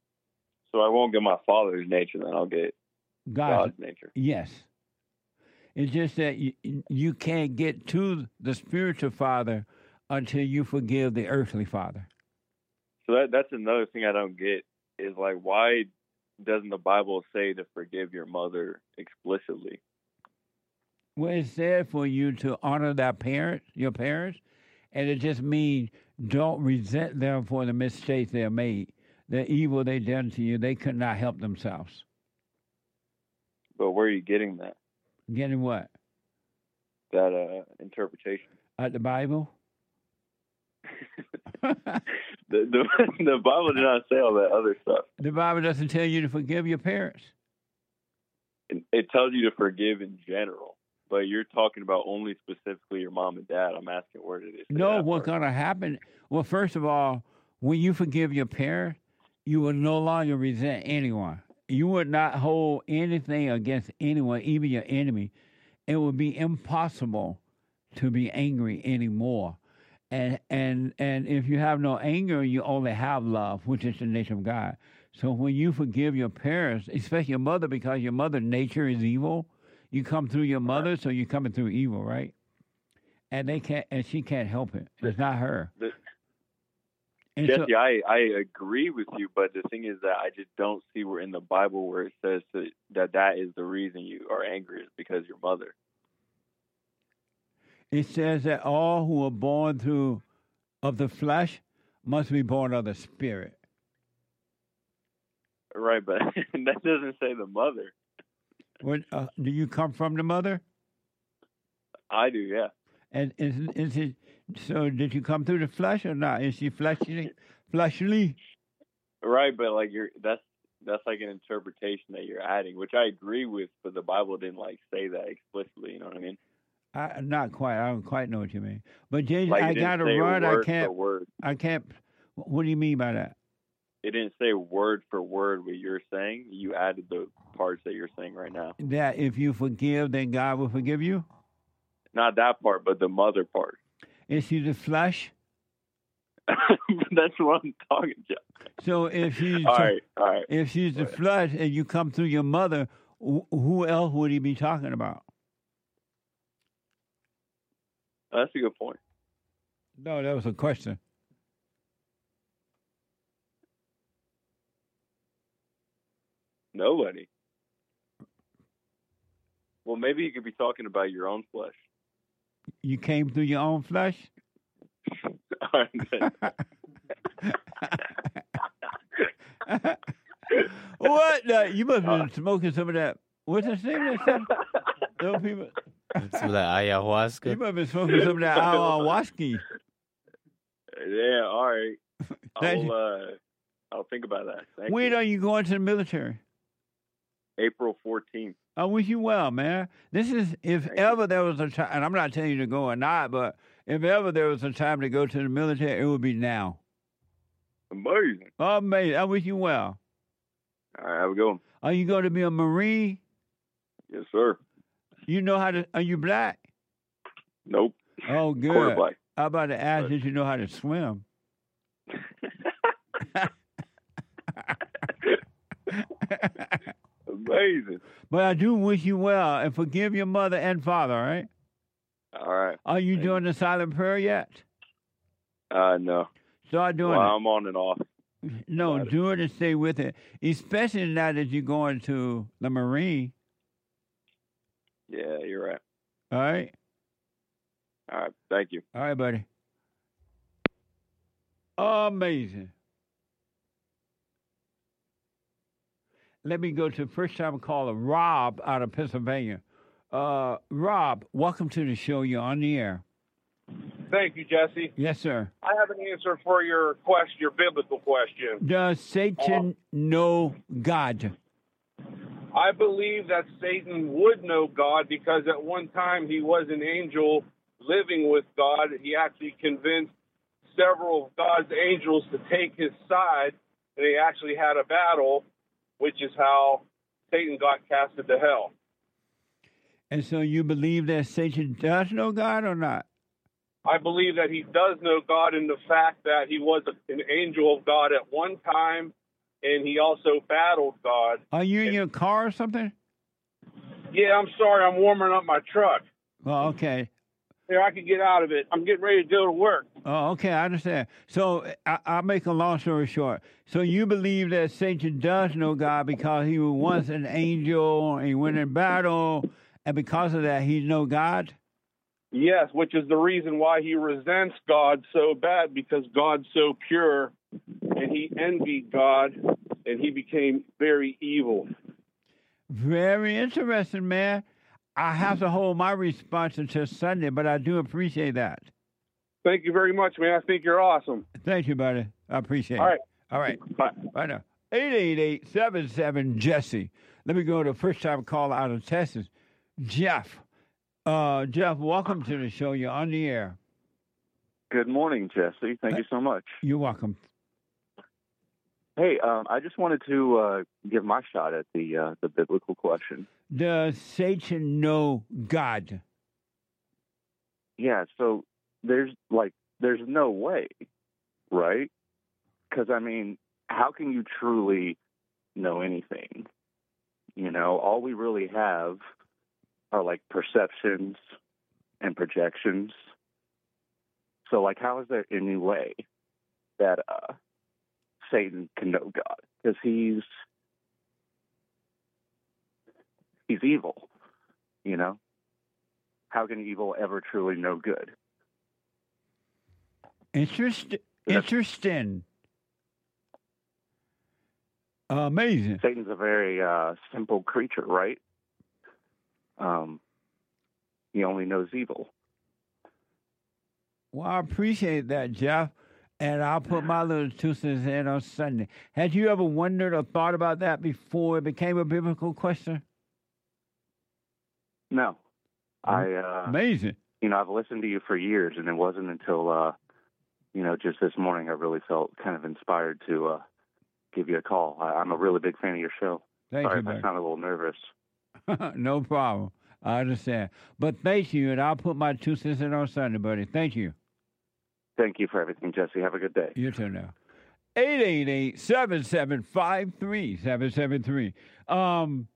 So I won't get my father's nature, then I'll get God's, God's nature. Yes. It's just that you, you can't get to the spiritual father until you forgive the earthly father. So that that's another thing I don't get is like, why doesn't the Bible say to forgive your mother explicitly? Well, it said for you to honor their parents, your parents, and it just means don't resent them for the mistakes they made, the evil they done to you. They could not help themselves. But where are you getting that? Getting what? That uh, interpretation. At the Bible? the, the the Bible did not say all that other stuff. The Bible doesn't tell you to forgive your parents. It, it tells you to forgive in general, but you're talking about only specifically your mom and dad. I'm asking where did it say No, that what's part? going to happen? Well, first of all, when you forgive your parents, you will no longer resent anyone. You would not hold anything against anyone, even your enemy. It would be impossible to be angry anymore. And and and if you have no anger, you only have love, which is the nature of God. So when you forgive your parents, especially your mother, because your mother's nature is evil, you come through your mother, so you're coming through evil, right? And they can't, and she can't help it. It's not her. The, And Jesse, so- I, I agree with you, but the thing is that I just don't see where in the Bible where it says to, that that is the reason you are angry is because your mother. It says that all who are born through of the flesh must be born of the spirit. Right, but that doesn't say the mother. What, uh, do you come from the mother? I do, yeah. And is, is it so? Did you come through the flesh or not? Is she fleshly? Fleshly? Right, but like you're that's that's like an interpretation that you're adding, which I agree with, but the Bible didn't like say that explicitly. You know what I mean? I, not quite. I don't quite know what you mean. But Jason, Like, it I didn't got to say run. I word for can't. word. I can't. What do you mean by that? It didn't say word for word what you're saying. You added the parts that you're saying right now. That if you forgive, then God will forgive you? Not that part, but the mother part. Is she the flesh? That's what I'm talking about. So if she's All right, all right. if she's the flesh and you come through your mother, wh- who else would he be talking about? That's a good point. No, that was a question. Nobody. Well, maybe you could be talking about your own flesh. You came through your own flesh? All right, good. What? the- you must have been smoking some of that. What's the name of that stuff? Those people. Some of that ayahuasca. You must have been smoking some of that ayahuasca. Yeah, all right. Thank I'll, uh, I'll think about that. Thank When you. are you going to the military? April fourteenth. I wish you well, man. This is, if ever there was a time, and I'm not telling you to go or not, but if ever there was a time to go to the military, it would be now. Amazing. Amazing. I wish you well. All right, have a good one. Are you going to be a Marine? Yes, sir. You know how to, are you black? Nope. Oh, good. Quarter black. I'm about to ask if you know how to swim. Amazing. But I do wish you well and forgive your mother and father, all right? All right. Are you doing the silent prayer yet? Uh, no. Start doing well, it. I'm on and off. No, do it and stay with it. Especially now that you're going to the Marine. Yeah, you're right. All right? All right. Thank you. All right, buddy. Amazing. Let me go to first time caller, Rob out of Pennsylvania. Uh, Rob, welcome to the show. You're on the air. Thank you, Jesse. Yes, sir. I have an answer for your question, your biblical question. Does Satan know God? I believe that Satan would know God because at one time he was an angel living with God. He actually convinced several of God's angels to take his side, and they actually had a battle, which is how Satan got casted to hell. And so you believe that Satan does know God or not? I believe that he does know God in the fact that he was an angel of God at one time, and he also battled God. Are you in your car or something? Yeah, I'm sorry. I'm warming up my truck. Well, okay. Here, I can get out of it. I'm getting ready to go to work. Oh, okay, I understand. So I, I'll make a long story short. So you believe that Satan does know God because he was once an angel and he went in battle, and because of that, he know God? Yes, which is the reason why he resents God so bad, because God's so pure, and he envied God, and he became very evil. Very interesting, man. I have to hold my response until Sunday, but I do appreciate that. Thank you very much, man. I think you're awesome. Thank you, buddy. I appreciate All it. right. All right. Bye. Bye now. eight eight eight, seven seven, Jesse. Let me go to first time call out of Texas. Jeff. Uh, Jeff, welcome to the show. You're on the air. Good morning, Jesse. Thank you so much. You're welcome. Hey, um, I just wanted to uh, give my shot at the uh, the biblical question. Does Satan know God? Yeah, so there's like there's no way, right? Because I mean, how can you truly know anything? You know, all we really have are like perceptions and projections. So, like, how is there any way that uh, Satan can know God? Because he's he's evil, you know? How can evil ever truly know good? Interest, interesting. Amazing. Satan's a very uh, simple creature, right? Um, he only knows evil. Well, I appreciate that, Jeff. And I'll put my little two cents in on Sunday. Had you ever wondered or thought about that before it became a biblical question? No. I uh, Amazing. You know, I've listened to you for years, and it wasn't until, uh, you know, just this morning I really felt kind of inspired to uh, give you a call. I, I'm a really big fan of your show. Thank Sorry you, if I buddy. sound a little nervous. No problem. I understand. But thank you, and I'll put my two cents in on Sunday, buddy. Thank you. Thank you for everything, Jesse. Have a good day. You too now. eight eight eight, seven seven five, three seven seven three. Um,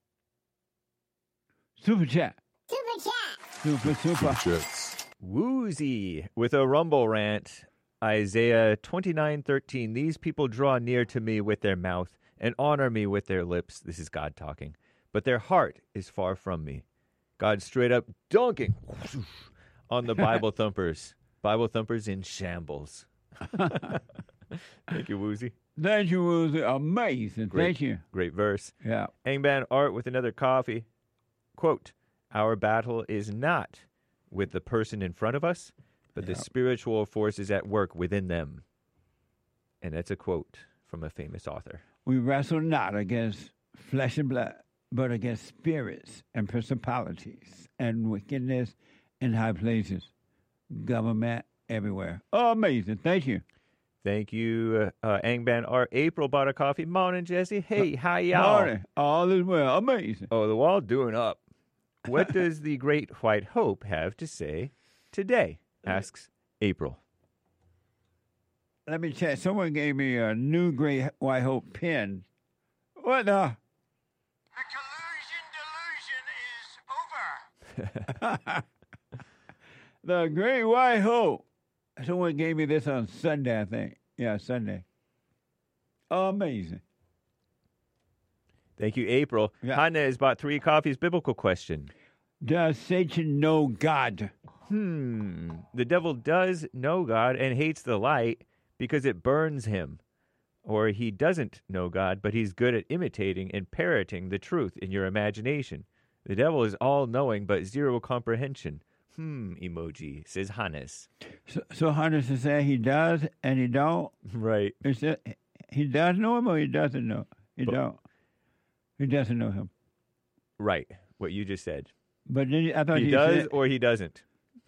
super chat. Super chat. Super, super. Woozy with a rumble rant. Isaiah twenty-nine thirteen. These people draw near to me with their mouth and honor me with their lips. This is God talking. But their heart is far from me. God straight up dunking on the Bible thumpers. Bible thumpers in shambles. Thank you, Woozy. Thank you, Woozy. Amazing. Great, Thank you. Great verse. Yeah. Hangman Art with another coffee. Quote, our battle is not with the person in front of us, but the spiritual forces at work within them. And that's a quote from a famous author. We wrestle not against flesh and blood, but against spirits and principalities and wickedness in high places, government everywhere. Oh, amazing. Thank you. Thank you, uh, uh, Angban Art. April bought a coffee. Morning, Jesse. Hey, how y'all? Morning. All is well. Amazing. Oh, the wall doing up. What does the Great White Hope have to say today? Asks April. Let me check. Someone gave me a new Great White Hope pen. What the? The Great White Hope. Someone gave me this on Sunday, I think. Yeah, Sunday. Amazing. Thank you, April. Yeah. Hannah has bought three coffees. Biblical question. Does Satan know God? Hmm. The devil does know God and hates the light because it burns him. Or he doesn't know God, but he's good at imitating and parroting the truth in your imagination. The devil is all-knowing but zero comprehension. Hmm, emoji, says Hannes. So, so Hannes is saying he does and he don't? Right. Is that, he does know him or he doesn't know? He But- don't. He doesn't know him. Right, what you just said. But then I thought he he does said, or he doesn't,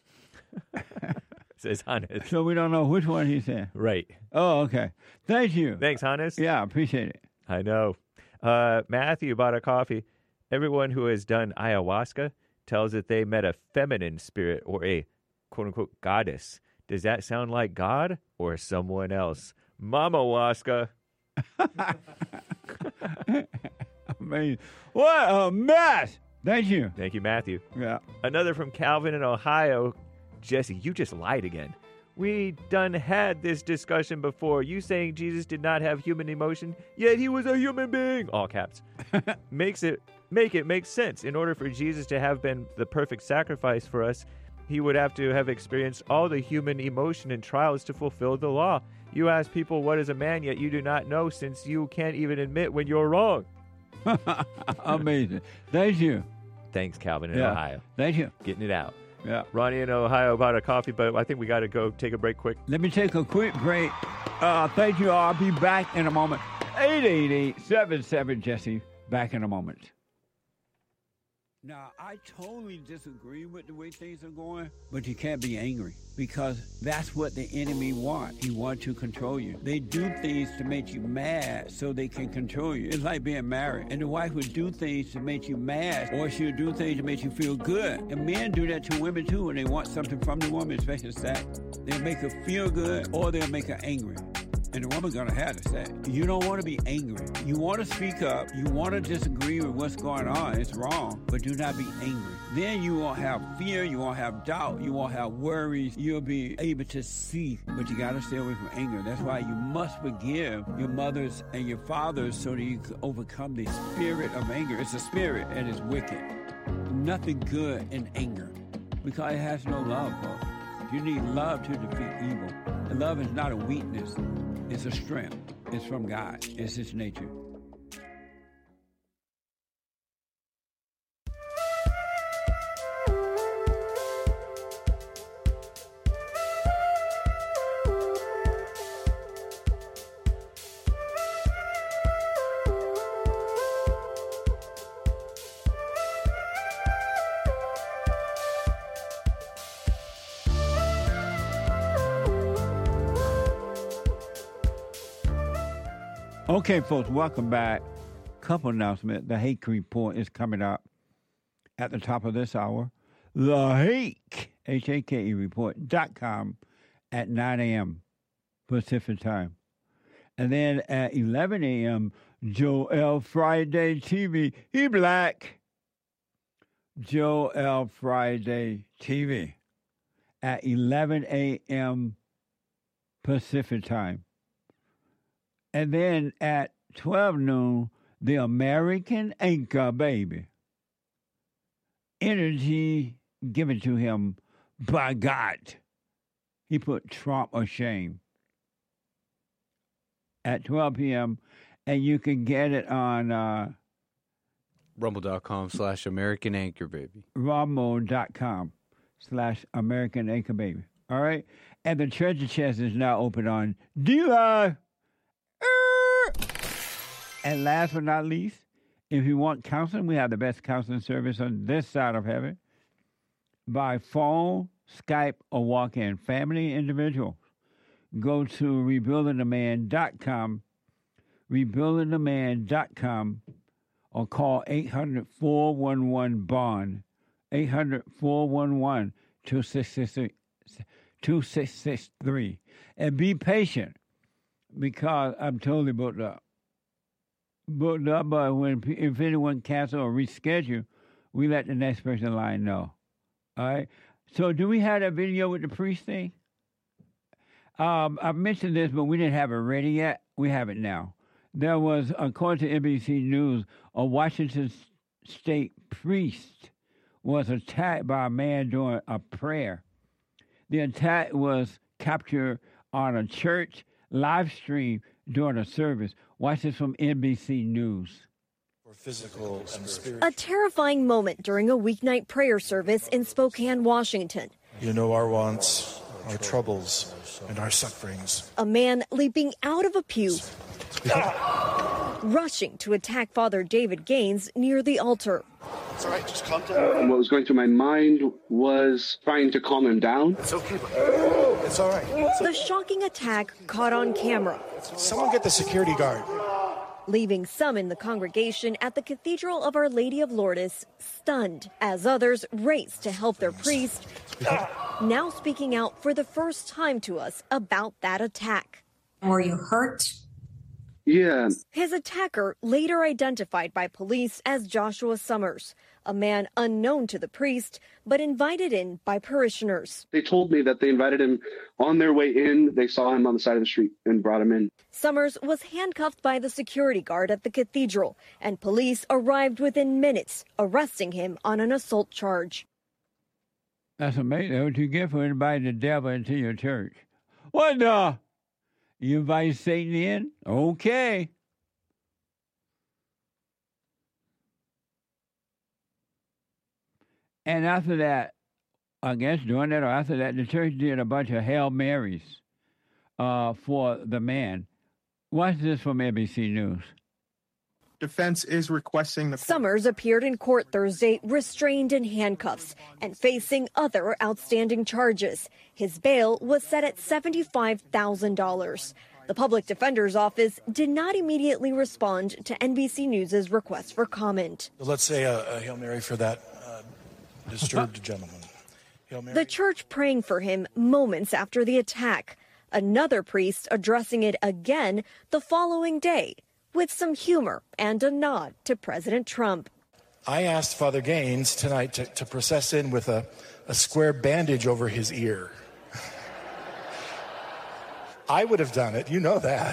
says Hannes. so we don't know which one he said. Right. Oh, okay. Thank you. Thanks, Hannes. Yeah, I appreciate it. I know. Uh, Matthew bought a coffee. Everyone who has done ayahuasca tells that they met a feminine spirit or a quote-unquote goddess. Does that sound like God or someone else? Mama-wasca. Amazing. What a mess. Thank you. Thank you, Matthew. Yeah. Another from Calvin in Ohio. Jesse, you just lied again. We done had this discussion before. You saying Jesus did not have human emotion, yet he was a human being. All caps. Makes it make it make sense. In order for Jesus to have been the perfect sacrifice for us, he would have to have experienced all the human emotion and trials to fulfill the law. You ask people, what is a man, yet you do not know, since you can't even admit when you're wrong. Amazing. Thank you. Thanks, Calvin in Yeah. Ohio. Thank you. Getting it out. Yeah. Ronnie in Ohio about a coffee, but I think we got to go take a break quick. Let me take a quick break. Uh, thank you. I'll be back in a moment. eight eight eight, seven seven, Jesse. Back in a moment. Now, I totally disagree with the way things are going, but you can't be angry because that's what the enemy wants. He wants to control you. They do things to make you mad so they can control you. It's like being married, and the wife would do things to make you mad, or she'll do things to make you feel good. And men do that to women too when they want something from the woman, especially sex. They'll make her feel good, or they'll make her angry. And the woman's gonna have to say, you don't want to be angry. You want to speak up. You want to disagree with what's going on. It's wrong, but do not be angry. Then you won't have fear. You won't have doubt. You won't have worries. You'll be able to see, but you got to stay away from anger. That's why you must forgive your mothers and your fathers so that you can overcome the spirit of anger. It's a spirit and it's wicked. Nothing good in anger because it has no love, folks. You need love to defeat evil. And love is not a weakness. It's a strength. It's from God. It's his nature. Okay, folks, welcome back. Couple announcement. The Hake Report is coming up at the top of this hour. The Hake, H A K E report dot com at nine a.m. Pacific time. And then at eleven a.m., Joel Friday T V. He black. Joel Friday T V at eleven a.m. Pacific time. And then at twelve noon, the American Anchor Baby. Energy given to him by God. He put Trump ashame. At twelve p.m., and you can get it on uh, rumble.com slash American Anchor Baby. rumble.com slash American Anchor Baby. All right? And the treasure chest is now open on D-Live. And last but not least, if you want counseling, we have the best counseling service on this side of heaven. By phone, Skype, or walk-in. Family, individual. Go to rebuilding the man dot com, rebuilding the man dot com, or call eight hundred, four one one, B O N D, eight hundred, four one one, two six six three. And be patient, because I'm totally booked up. Booked up, but when, if anyone cancel or reschedule, we let the next person in line know. All right? So do we have that video with the priest thing? Um, I mentioned this, but we didn't have it ready yet. We have it now. There was, according to N B C News, a Washington state priest was attacked by a man during a prayer. The attack was captured on a church live stream during a service. Watch this from N B C News. For physical and spiritual. A terrifying moment during a weeknight prayer service in Spokane, Washington. You know our wants, our troubles, and our sufferings. A man leaping out of a pew, rushing to attack Father David Gaines near the altar. It's all right, just calm down. What was going through my mind was trying to calm him down. It's okay, buddy. It's all right. It's The shocking attack caught on camera. Someone get the security guard. Leaving some in the congregation at the Cathedral of Our Lady of Lourdes stunned, as others raced to help their priest, now speaking out for the first time to us about that attack. Were you hurt? Yeah. His attacker, later identified by police as Joshua Summers, a man unknown to the priest, but invited in by parishioners. They told me that they invited him on their way in. They saw him on the side of the street and brought him in. Summers was handcuffed by the security guard at the cathedral, and police arrived within minutes, arresting him on an assault charge. That's amazing what you get for inviting the devil into your church. What the? You invite Satan in? Okay. And after that, I guess during that or after that, the church did a bunch of Hail Marys uh, for the man. Watch this from N B C News. Defense is requesting the... Summers appeared in court Thursday, restrained in handcuffs and facing other outstanding charges. His bail was set at seventy-five thousand dollars. The public defender's office did not immediately respond to N B C News' request for comment. Let's say a, a Hail Mary for that uh, disturbed gentleman. Hail Mary. The church praying for him moments after the attack. Another priest addressing it again the following day with some humor and a nod to President Trump. I asked Father Gaines tonight to, to process in with a, a square bandage over his ear. I would have done it. You know that.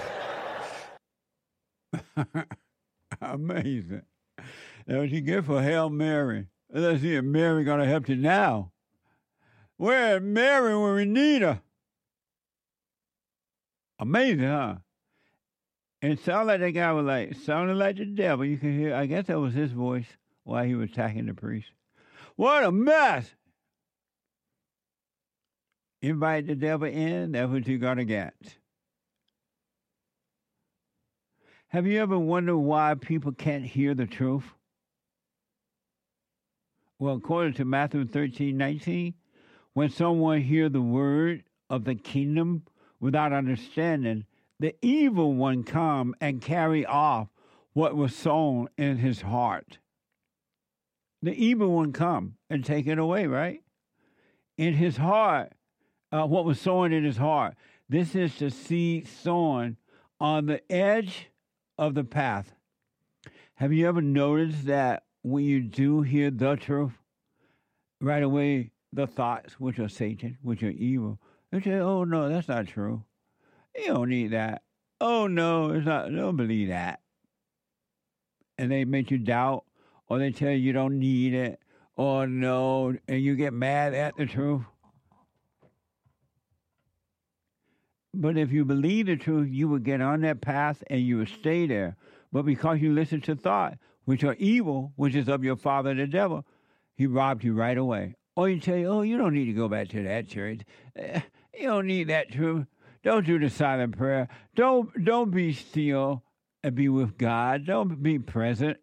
Amazing. That's what you get for Hail Mary. Let's see if Mary going to help you now. Where's Mary when we need her? Amazing, huh? And it sounded like that guy was like, sounded like the devil. You can hear, I guess that was his voice while he was attacking the priest. What a mess! Invite the devil in, that's what you're going to get. Have you ever wondered why people can't hear the truth? Well, according to Matthew thirteen nineteen, when someone hears the word of the kingdom without understanding, the evil one come and carry off what was sown in his heart. The evil one come and take it away, right? In his heart, uh, what was sown in his heart. This is the seed sown on the edge of the path. Have you ever noticed that when you do hear the truth, right away the thoughts, which are Satan, which are evil, they say, oh, no, that's not true. You don't need that. Oh, no, it's not. Don't believe that. And they make you doubt, or they tell you you don't need it, or no, and you get mad at the truth. But if you believe the truth, you would get on that path and you would stay there. But because you listen to thought, which are evil, which is of your father the devil, he robbed you right away. Or he tell you, oh, you don't need to go back to that church. You don't need that truth. Don't do the silent prayer. Don't don't be still and be with God. Don't be present.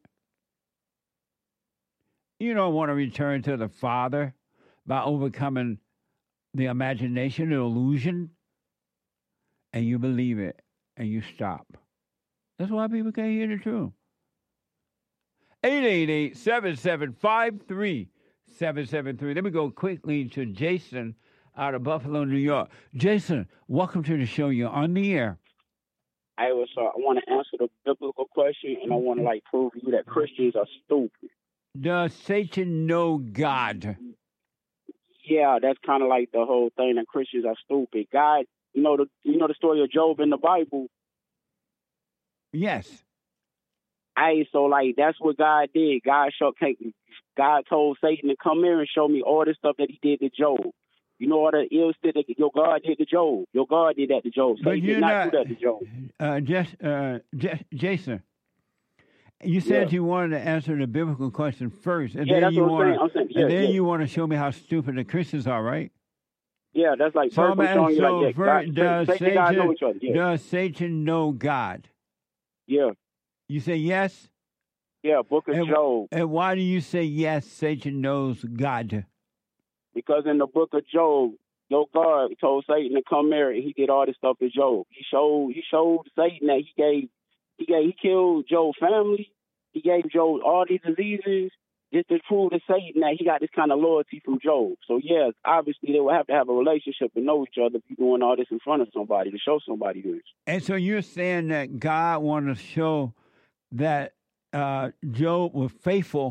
You don't want to return to the Father by overcoming the imagination, the illusion, and you believe it, and you stop. That's why people can't hear the truth. eight eight eight, seven seven five, three seven seven three. Let me go quickly to Jason out of Buffalo, New York. Jason, welcome to the show. You're on the air. I was. Uh, I want to answer the biblical question, and I want to like prove to you that Christians are stupid. Does Satan know God? Yeah, that's kind of like the whole thing that Christians are stupid. God, you know the you know the story of Job in the Bible. Yes. I so like that's what God did. God showed, God told Satan to come here and show me all the stuff that he did to Job. You know all the ill stuff that your God did to Job. Your God did that to Job. Satan did not, not do that to Job. Uh, just, uh, just, Jason, you said yeah. you wanted to answer the biblical question first, and yeah, then that's you what want I'm saying. Yeah, and then yeah. you want to show me how stupid the Christians are, right? Yeah, that's like so first I'm showing so you like first, God, does Satan, Satan, God know each other. Yeah. Does Satan know God? Yeah. You say yes? Yeah, Book of and, Job. And why do you say yes, Satan knows God? Because in the Book of Job, your God told Satan to come here, and he did all this stuff to Job. He showed he showed Satan that he gave he gave he killed Job's family. He gave Job all these diseases just to prove to Satan that he got this kind of loyalty from Job. So yes, obviously they will have to have a relationship and know each other if you're doing all this in front of somebody to show somebody this. And so you're saying that God wanted to show that uh, Job was faithful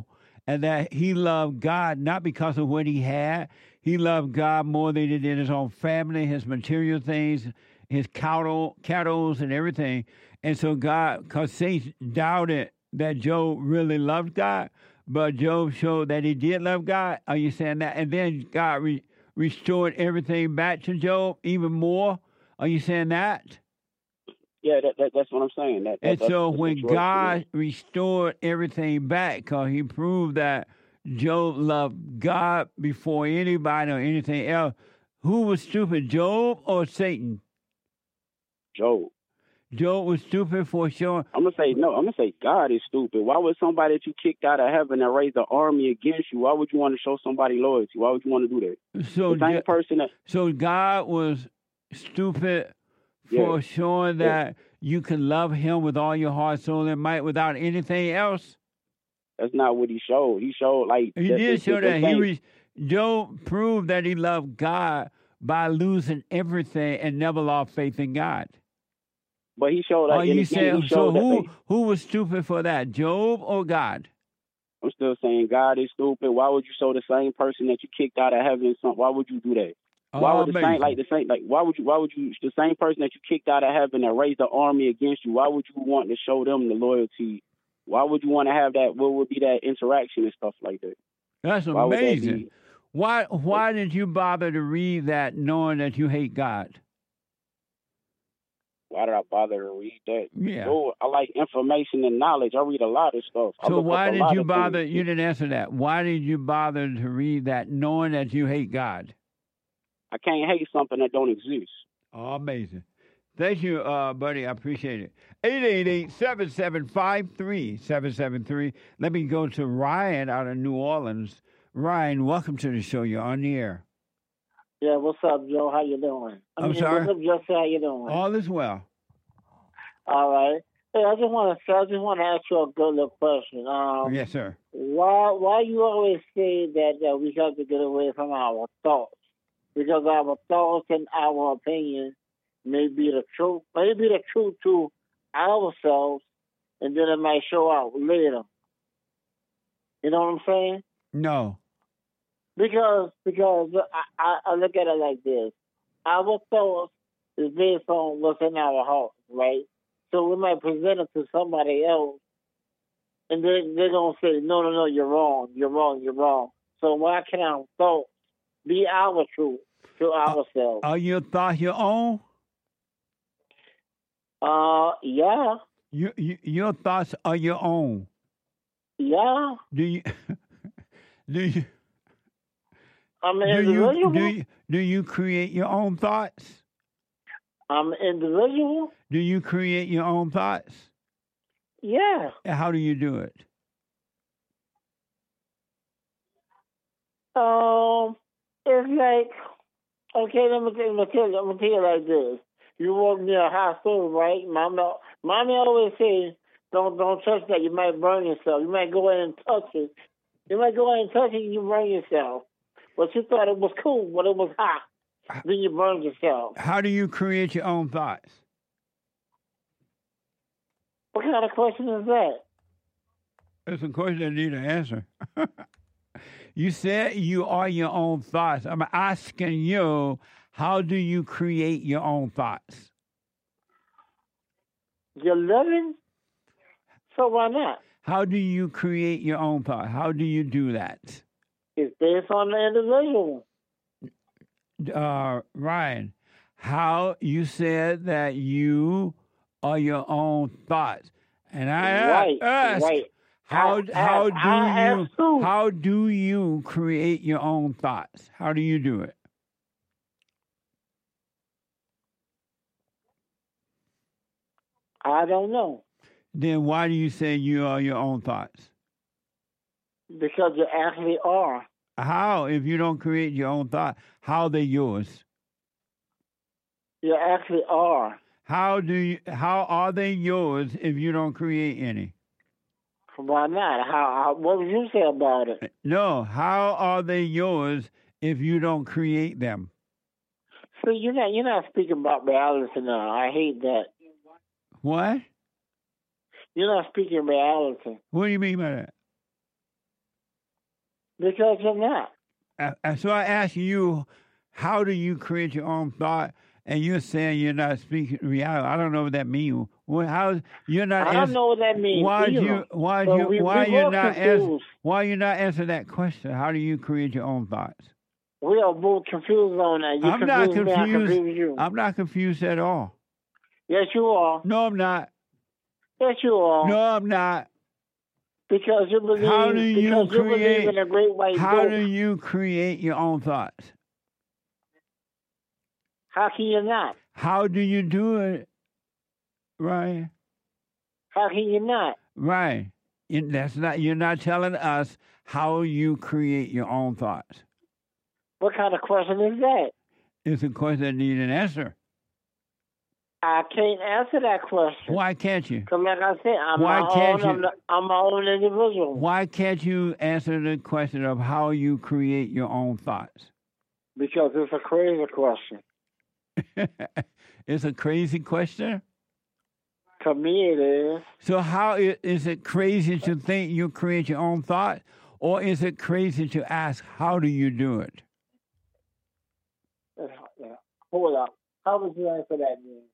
and that he loved God not because of what he had. He loved God more than he did his own family, his material things, his cattle, cattle and everything. And so God, because Satan doubted that Job really loved God, but Job showed that he did love God. Are you saying that? And then God re- restored everything back to Job even more. Are you saying that? Yeah, that, that, that's what I'm saying. That, that, And that's so the when situation. God restored everything back, because he proved that Job loved God before anybody or anything else, who was stupid, Job or Satan? Job. Job was stupid for showing. I'm gonna say no. I'm gonna say God is stupid. Why would somebody that you kicked out of heaven and raised an army against you? Why would you want to show somebody loyalty? Why would you want to do that? So the same ju- person that So God was stupid Yeah. for showing Yeah. that you can love him with all your heart, soul, and might without anything else. That's not what he showed. He showed like He the- did the- show the that. He thing- re- Job proved that he loved God by losing everything and never lost faith in God. But he showed like Are in you the game, saying he so? showed that Who they- who was stupid for that, Job or God? I'm still saying God is stupid. Why would you show the same person that you kicked out of heaven? Some, why would you do that? Why Oh, would the amazing. same like the same like why would you why would you the same person that you kicked out of heaven and raised the army against you? Why would you want to show them the loyalty? Why would you want to have that? What would be that interaction and stuff like that? That's Why would that amazing. be? Why why did you bother to read that knowing that you hate God? Why did I bother to read that? Yeah. Oh, I like information and knowledge. I read a lot of stuff. I So look up why a did lot you of bother? things. You didn't answer that. Why did you bother to read that knowing that you hate God? I can't hate something that don't exist. Oh, amazing. Thank you, uh, buddy. I appreciate it. eight eight eight, seven seven five, three seven seven three. Let me go to Ryan out of New Orleans. Ryan, welcome to the show. You're on the air. Yeah, what's up, Joe? How you doing? I I'm mean, sorry? What's up, Jesse? How you doing? All is well. All right. Hey, I just want to I just want to ask you a good little question. Um, Yes, sir. Why why you always say that uh, we have to get away from our thoughts? Because our thoughts and our opinions may be the truth, may be the truth to ourselves, and then it might show out later. You know what I'm saying? No. Because because I, I, I look at it like this: our thoughts is based on what's in our heart, right? So we might present it to somebody else, and then they're gonna say, "No, no, no, you're wrong, you're wrong, you're wrong." So why can't our thoughts be our truth to ourselves? Are your thoughts your own? Uh, yeah, You, you, your thoughts are your own. yeah. Do you? do you? I'm an Do you, individual. do you do you create your own thoughts? I'm an individual. Do you create your own thoughts? Yeah. How do you do it? Um, it's like, okay, let me, let me tell you, let me tell you like this. You walk near a hospital, right? Mama, mommy always says, don't don't touch that. You might burn yourself. You might go in and touch it. You might go in and touch it and you burn yourself. But you thought it was cool, but it was hot. Then you burned yourself. How do you create your own thoughts? What kind of question is that? It's a question I need an answer. You said you are your own thoughts. I'm asking you, how do you create your own thoughts? You're living, so why not? How do you create your own thoughts? How do you do that? It's based on the individual. Uh, Ryan, how you said that you are your own thoughts, and I Right, ask, right. how I- how I- do I you ask too. how do you create your own thoughts? How do you do it? I don't know. Then why do you say you are your own thoughts? Because you actually are. How, if you don't create your own thought, how are they yours? You actually are. How do you? How are they yours if you don't create any? Why not? How, how? What would you say about it? No. How are they yours if you don't create them? So you're not you're not speaking about reality now. I hate that. What? You're not speaking reality. What do you mean by that? Because you're not. Uh, and so I ask you, how do you create your own thought? And you're saying you're not speaking reality. I don't know what that means. Well, how you're not? I don't answer, know what that means. Why either. you? Why But you? we, why we you both not? Answer, confused. why you not answer that question? How do you create your own thoughts? We are both confused on that. You I'm not confuse me, I confused. confuse you. I'm not confused at all. Yes, you are. No, I'm not. Yes, you are. No, I'm not. Because you believe. How do you because you create? believe in a great white How boat. do you create your own thoughts? How can you not? How do you do it? Right. How can you not? Right. And that's not. You're not telling us how you create your own thoughts. What kind of question is that? It's a question that needs an answer. I can't answer that question. Why can't you? Because like I said, I'm Why my can't own. you? I'm, the, I'm my own individual. Why can't you answer the question of how you create your own thoughts? Because it's a crazy question. It's a crazy question. To me, it is. So how i- is it crazy to think you create your own thought, or is it crazy to ask how do you do it? Yeah. Hold up. How would you answer that, man?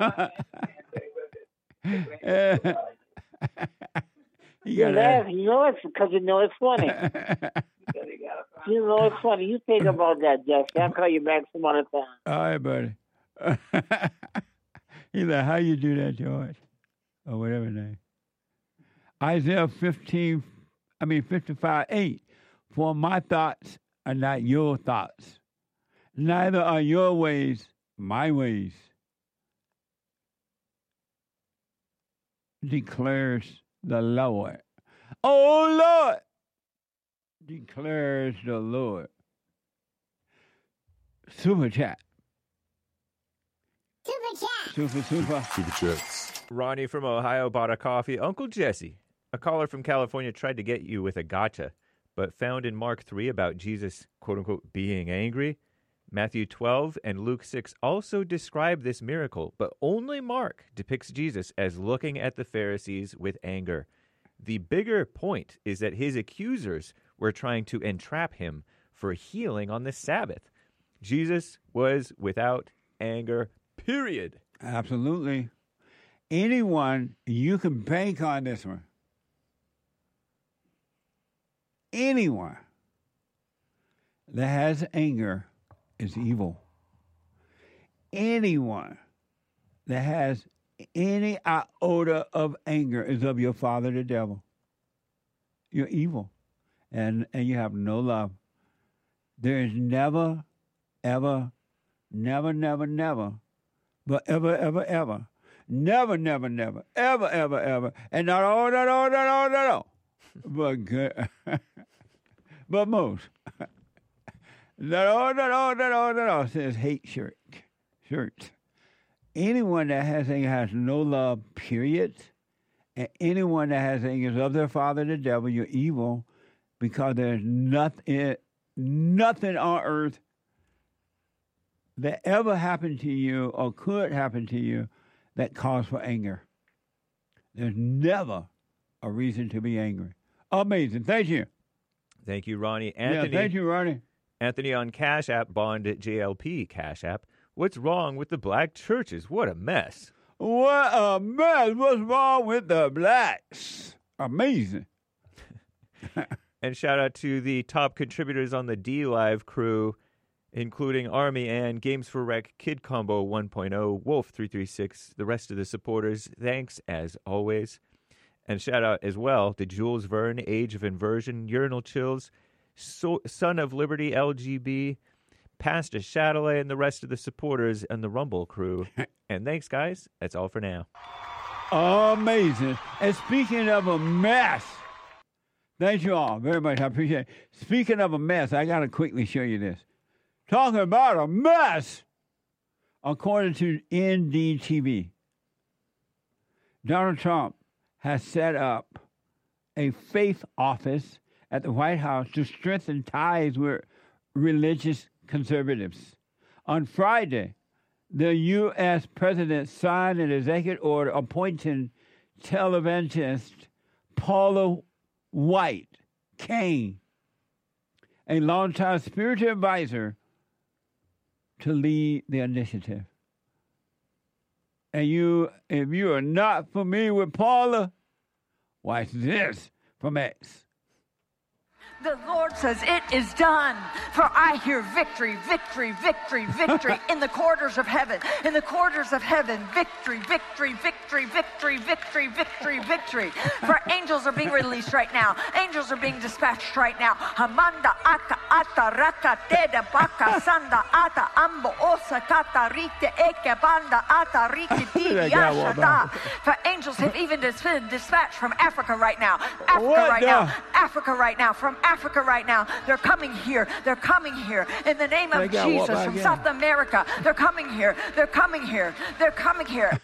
you You gotta laugh. You know it's because you know it's funny. You know it's funny. You think about that, Jesse. I'll call you back some other time. All right, buddy. He's like, how you do that, George? Or whatever his name. Isaiah fifteen, I mean fifty-five, eight. For my thoughts are not your thoughts. Neither are your ways my ways. Declares the Lord. Oh, Lord! Declares the Lord. Super chat. Super chat. Super, super. Super chats. Ronnie from Ohio bought a coffee. Uncle Jesse, a caller from California tried to get you with a gotcha, but found in Mark three about Jesus, quote unquote, being angry. Matthew twelve and Luke six also describe this miracle, but only Mark depicts Jesus as looking at the Pharisees with anger. The bigger point is that his accusers were trying to entrap him for healing on the Sabbath. Jesus was without anger, period. Absolutely. Anyone, you can bank on this one. Anyone that has anger is evil. Anyone that has any iota of anger is of your father, the devil. You're evil, and, and you have no love. There is never, ever, never, never, never, but ever, ever, ever, never, never, never, ever, ever, ever, and not all, not all, not all, not all, but good, but most. Not all, not all, not all, not all, says hate shirt, shirt. Anyone that has anger has no love, period. And anyone that has anger is of their father, the devil. You're evil because there's nothing, nothing on earth that ever happened to you or could happen to you that calls for anger. There's never a reason to be angry. Amazing. Thank you. Thank you, Ronnie. Anthony, yeah, thank you, Ronnie. Anthony on Cash App, Bond at J L P Cash App. What's wrong with the black churches? What a mess. What a mess. What's wrong with the blacks? Amazing. And shout out to the top contributors on the D Live crew, including Army and Games for Rec, Kid Combo one point oh, Wolf three three six, the rest of the supporters. Thanks, as always. And shout out as well to Jules Verne, Age of Inversion, Urinal Chills, so, Son of Liberty, L G B, Pastor Chatelet, and the rest of the supporters and the Rumble crew. And thanks, guys. That's all for now. Amazing. And speaking of a mess, thank you all very much. I appreciate it. Speaking of a mess, I got to quickly show you this. Talking about a mess, according to N D T V, Donald Trump has set up a faith office at the White House to strengthen ties with religious conservatives. On Friday, the U S president signed an executive order appointing televangelist Paula White Cain a longtime spiritual advisor, to lead the initiative. And you, if you are not familiar with Paula, watch this from X. The Lord says, it is done. For I hear victory, victory, victory, victory in the corridors of heaven. In the corridors of heaven, victory, victory, victory, victory, victory, victory, victory. For angels are being released right now. Angels are being dispatched right now. Hamanda aka ata raka teda baka sanda ata ambo osa kata rite eke banda ata rite didi ashata. For angels have even been dispatched from Africa right now. Africa What right the- now. Africa right now. From Africa right now. They're coming here. They're coming here. In the name of They got what Jesus. back From in? South America. They're coming here. They're coming here. They're coming here.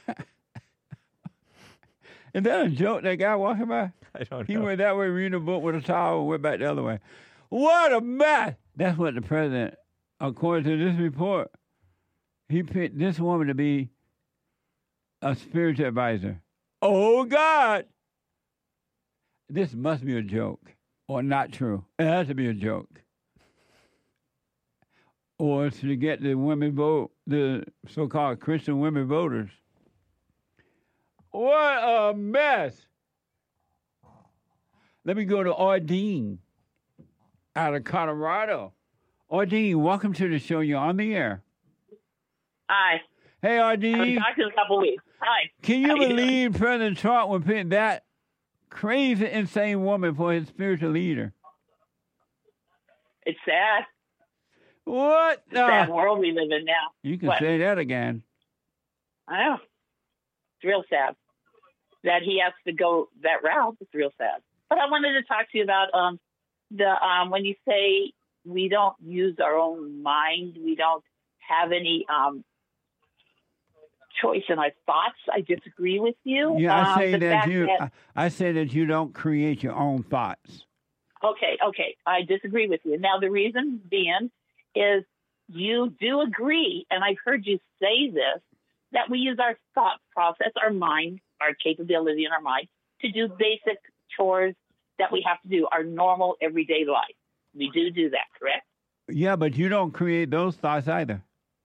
Is that a joke, that guy walking by? I don't He know. went that way reading a book with a towel and went back the other way. What a mess! That's what the president, according to this report, he picked this woman to be a spiritual advisor. Oh, God! This must be a joke or not true. It has to be a joke. Or it's to get the women vote, the so-called Christian women voters. What a mess! Let me go to Ardeen out of Colorado. Ardeen, welcome to the show. You're on the air. Hi. Hey, Haven't Ardeen. talked in a couple weeks. Hi. Can you How doing? believe President Trump would pick that crazy, insane woman for his spiritual leader? It's sad. What? It's a sad world we live in now. You can What? say that again. I know. It's real sad that he has to go that route. It's real sad. But I wanted to talk to you about um, the um, when you say we don't use our own mind, we don't have any um, choice in our thoughts. I disagree with you. Yeah, I Um, say the that fact you. that- I, I say that you don't create your own thoughts. Okay, okay. I disagree with you. Now, the reason being is you do agree, and I've heard you say this, that we use our thought process, our mind, our capability in our mind to do basic chores that we have to do, our normal everyday life. We do do that, correct? Yeah, but you don't create those thoughts either.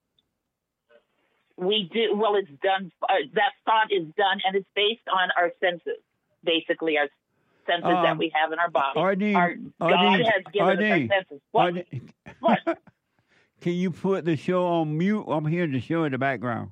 We do. Well, it's done. Uh, that thought is done, and it's based on our senses, basically our senses that Um, we have in our body. Ardeen, our, God Ardeen, has given Ardeen, us our senses. What? Ardeen, What? Can you put the show on mute? I'm hearing the show in the background.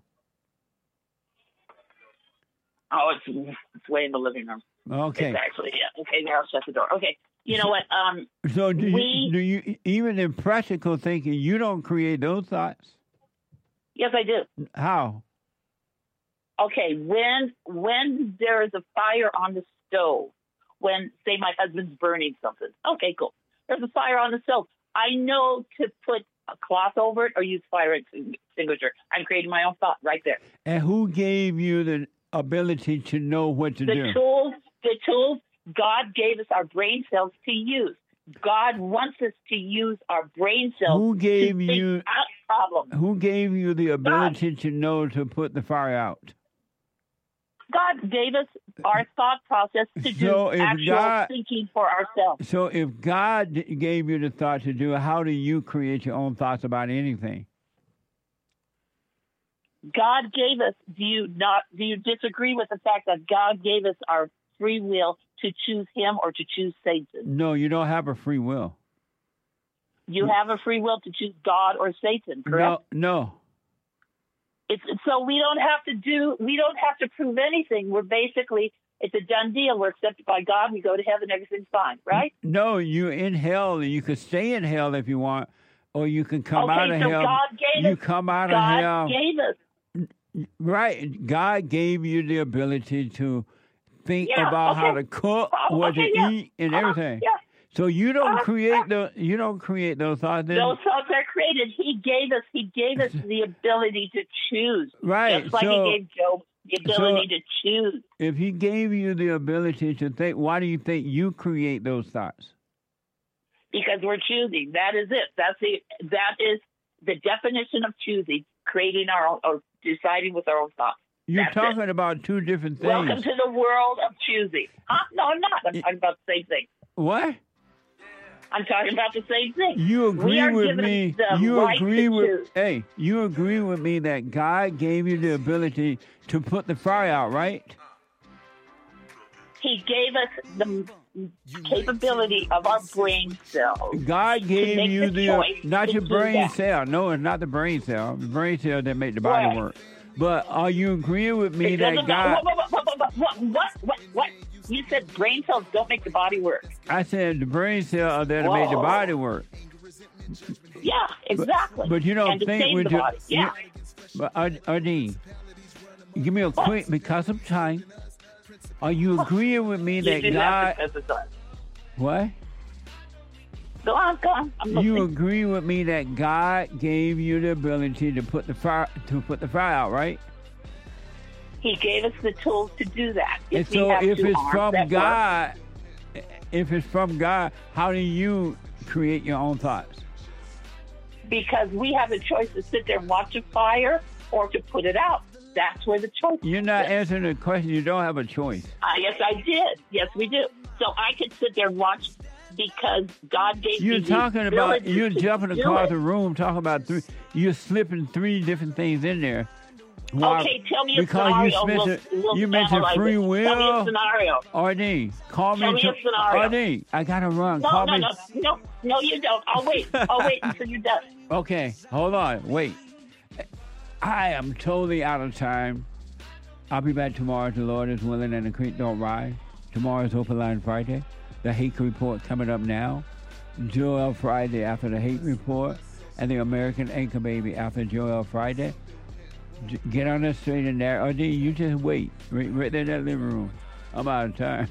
Oh, it's, it's way in the living room. Okay. It's actually, yeah. Okay, now I'll shut the door. Okay. You know what? Um, So do we, you, do you even in practical thinking you don't create those thoughts? yes, I do. How? Okay, when when there is a fire on the stove, when, say, my husband's burning something. Okay, cool. There's a fire on the stove. I know to put a cloth over it or use fire extinguisher. I'm creating my own thought right there. And who gave you the ability to know what to the do? tools, the tools God gave us our brain cells to use. God wants us to use our brain cells Who gave to think you- out problems. Who gave you the ability to know to put the fire out? God gave us our thought process to So do if actual God- thinking for ourselves. So if God d- gave you the thought to do it, how do you create your own thoughts about anything? God gave us. Do you not? Do you disagree with the fact that God gave us our free will to choose Him or to choose Satan? No, you don't have a free will. You have a free will to choose God or Satan, correct? No, no. It's so we don't have to do. We don't have to prove anything. We're basically it's a done deal. We're accepted by God. We go to heaven. Everything's fine, right? No, you're in hell, and you can stay in hell if you want, or you can come okay, out of so hell. God gave you us. come out God of hell. gave us. Right. God gave you the ability to think Yeah, about how okay. to cook, Oh, what okay, to yeah. eat, and Uh-huh, everything. yeah. So you don't Uh-huh, create the you don't create those thoughts. Then Those thoughts are created. He gave us. He gave us the ability to choose. Right, Just like so- He gave Job the ability to choose. if He gave you the ability to think, why do you think you create those thoughts? Because we're choosing. That is it. That's the. That is the definition of choosing. Creating our own, or deciding with our own thoughts. You're That's talking it. about two different things. Welcome to the world of choosing. Huh? No, I'm not. I'm talking about the same thing. What? I'm talking about the same thing. You We agree are with given me? the You right agree to with? choose. Hey, you agree with me that God gave you the ability to put the fire out, right? He gave us the capability of our brain cells. God to gave make you the the, choice not to your do brain that. cell. No, it's not the brain cell. The brain cell that make the body Right. work. But are you agreeing with me It that doesn't- God? What, what, what, what, what, what, what, what? You said brain cells don't make the body work. I said the brain cell are there to make the Whoa. body work. Yeah, exactly. But you don't and to think save with the your, body. Yeah. you- but Ard- Ardeen, give me a quick because of time. Are you agreeing with me You that do God? have to emphasize. What? Go on, go on. I'm You listening. agree with me that God gave you the ability to put the fire to put the fire out, right? He gave us the tools to do that. And If we so, have if two it's arms from that work. God, if it's from God, how do you create your own thoughts? Because we have a choice to sit there and watch a fire or to put it out. That's where the choice You're not answering the question. You don't have a choice. Uh, yes, I did. Yes, we do. So I could sit there and watch because God gave You're me the talking about ability you're to jumping do across it. the room, talking about three. You're slipping three different things in there. Why- Okay, tell me a because scenario. you mentioned, We'll- we'll you mentioned analyze free it. will. Tell me a scenario. Ardeen, call Tell me. me a to- scenario. Ardeen, I gotta run. No, call no, me. no, no, no, you don't. I'll wait. I'll wait until you're done. Okay, hold on. Wait. I am totally out of time. I'll be back tomorrow if the Lord is willing and the creek don't rise. Tomorrow's Open Line Friday. The Hake Report coming up now. Joel Friday after the Hake Report. And the American Anchor Baby after Joel Friday. J- Get on that straight and narrow. Or do you just wait right, right there in that living room. I'm out of time.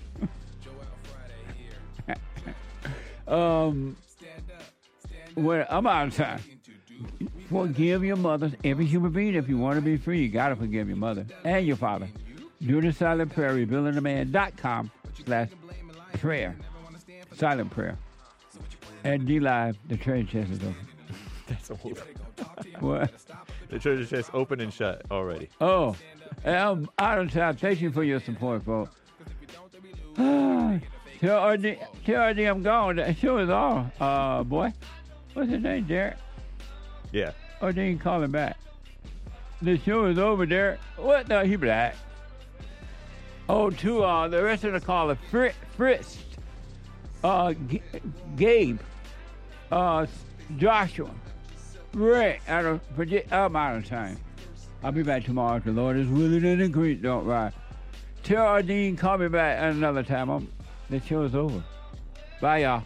um, well, I'm out of time. Forgive your mothers. Every human being, if you want to be free, you got to forgive your mother and your father. Do the silent prayer, rebuilding the man dot com slash prayer. Silent prayer. And D Live, the treasure chest is open. That's old. What? The treasure chest open and shut already. Oh, I'm out of time. Thank you for your support, folks. Tell R D, tell R D I'm gone. That show is all. Uh, boy. What's his name, Derek? Yeah. Or they can call him back. The show is over, Derek. What the? He black. Oh, to uh, the rest of the caller, Fritz, Fritz, uh, G- Gabe, uh, Joshua, Rick. I don't forget. I'm out of time. I'll be back tomorrow if the Lord is willing and the creek don't rise. Tell Ardeen, call me back at another time. I'm, the show is over. Bye, y'all.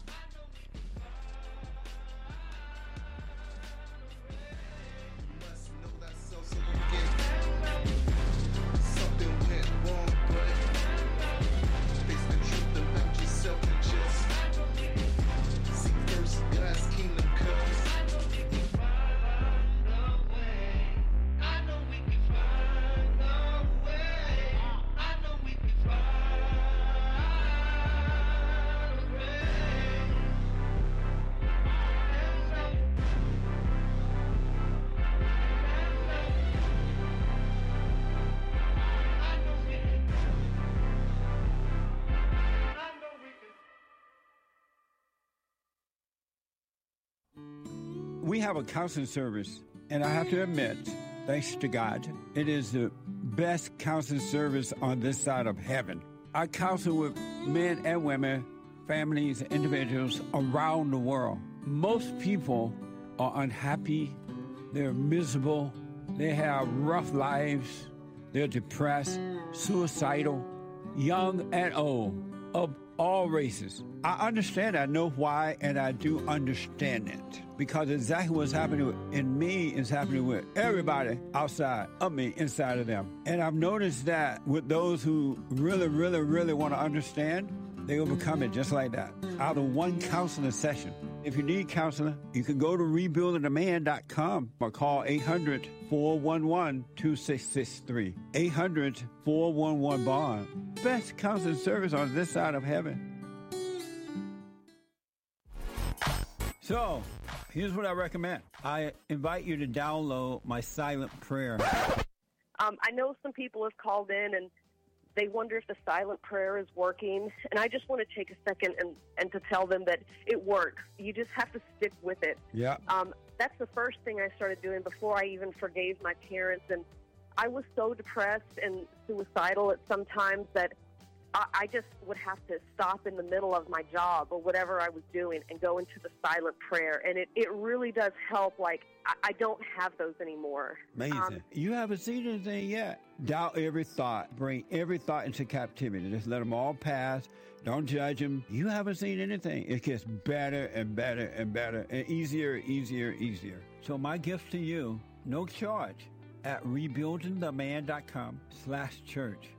We have a counseling service, and I have to admit, thanks to God, it is the best counseling service on this side of heaven. I counsel with men and women, families, individuals around the world. Most people are unhappy, they're miserable, they have rough lives, they're depressed, suicidal, young and old, of all races. I understand, I know why, and I do understand it. Because exactly what's happening in me is happening with everybody outside of me, inside of them. And I've noticed that with those who really, really, really want to understand, they overcome it just like that, out of one counseling session. If you need counseling, you can go to rebuilding the man dot com or call eight hundred, four one one, two six six three. eight hundred, four one one, bond. Best counseling service on this side of heaven. So, here's what I recommend. I invite you to download my silent prayer. Um, I know some people have called in and they wonder if the silent prayer is working. And I just want to take a second and, and to tell them that it works. You just have to stick with it. Yeah. Um, that's the first thing I started doing before I even forgave my parents. And I was so depressed and suicidal at some times that I, I just would have to stop in the middle of my job or whatever I was doing and go into the silent prayer. And it, it really does help. Like, I, I don't have those anymore. Amazing. Um, You haven't seen anything yet. Doubt every thought. Bring every thought into captivity. Just let them all pass. Don't judge them. You haven't seen anything. It gets better and better and better and easier, easier, easier. So my gift to you, no charge, at rebuildingtheman.com slash church.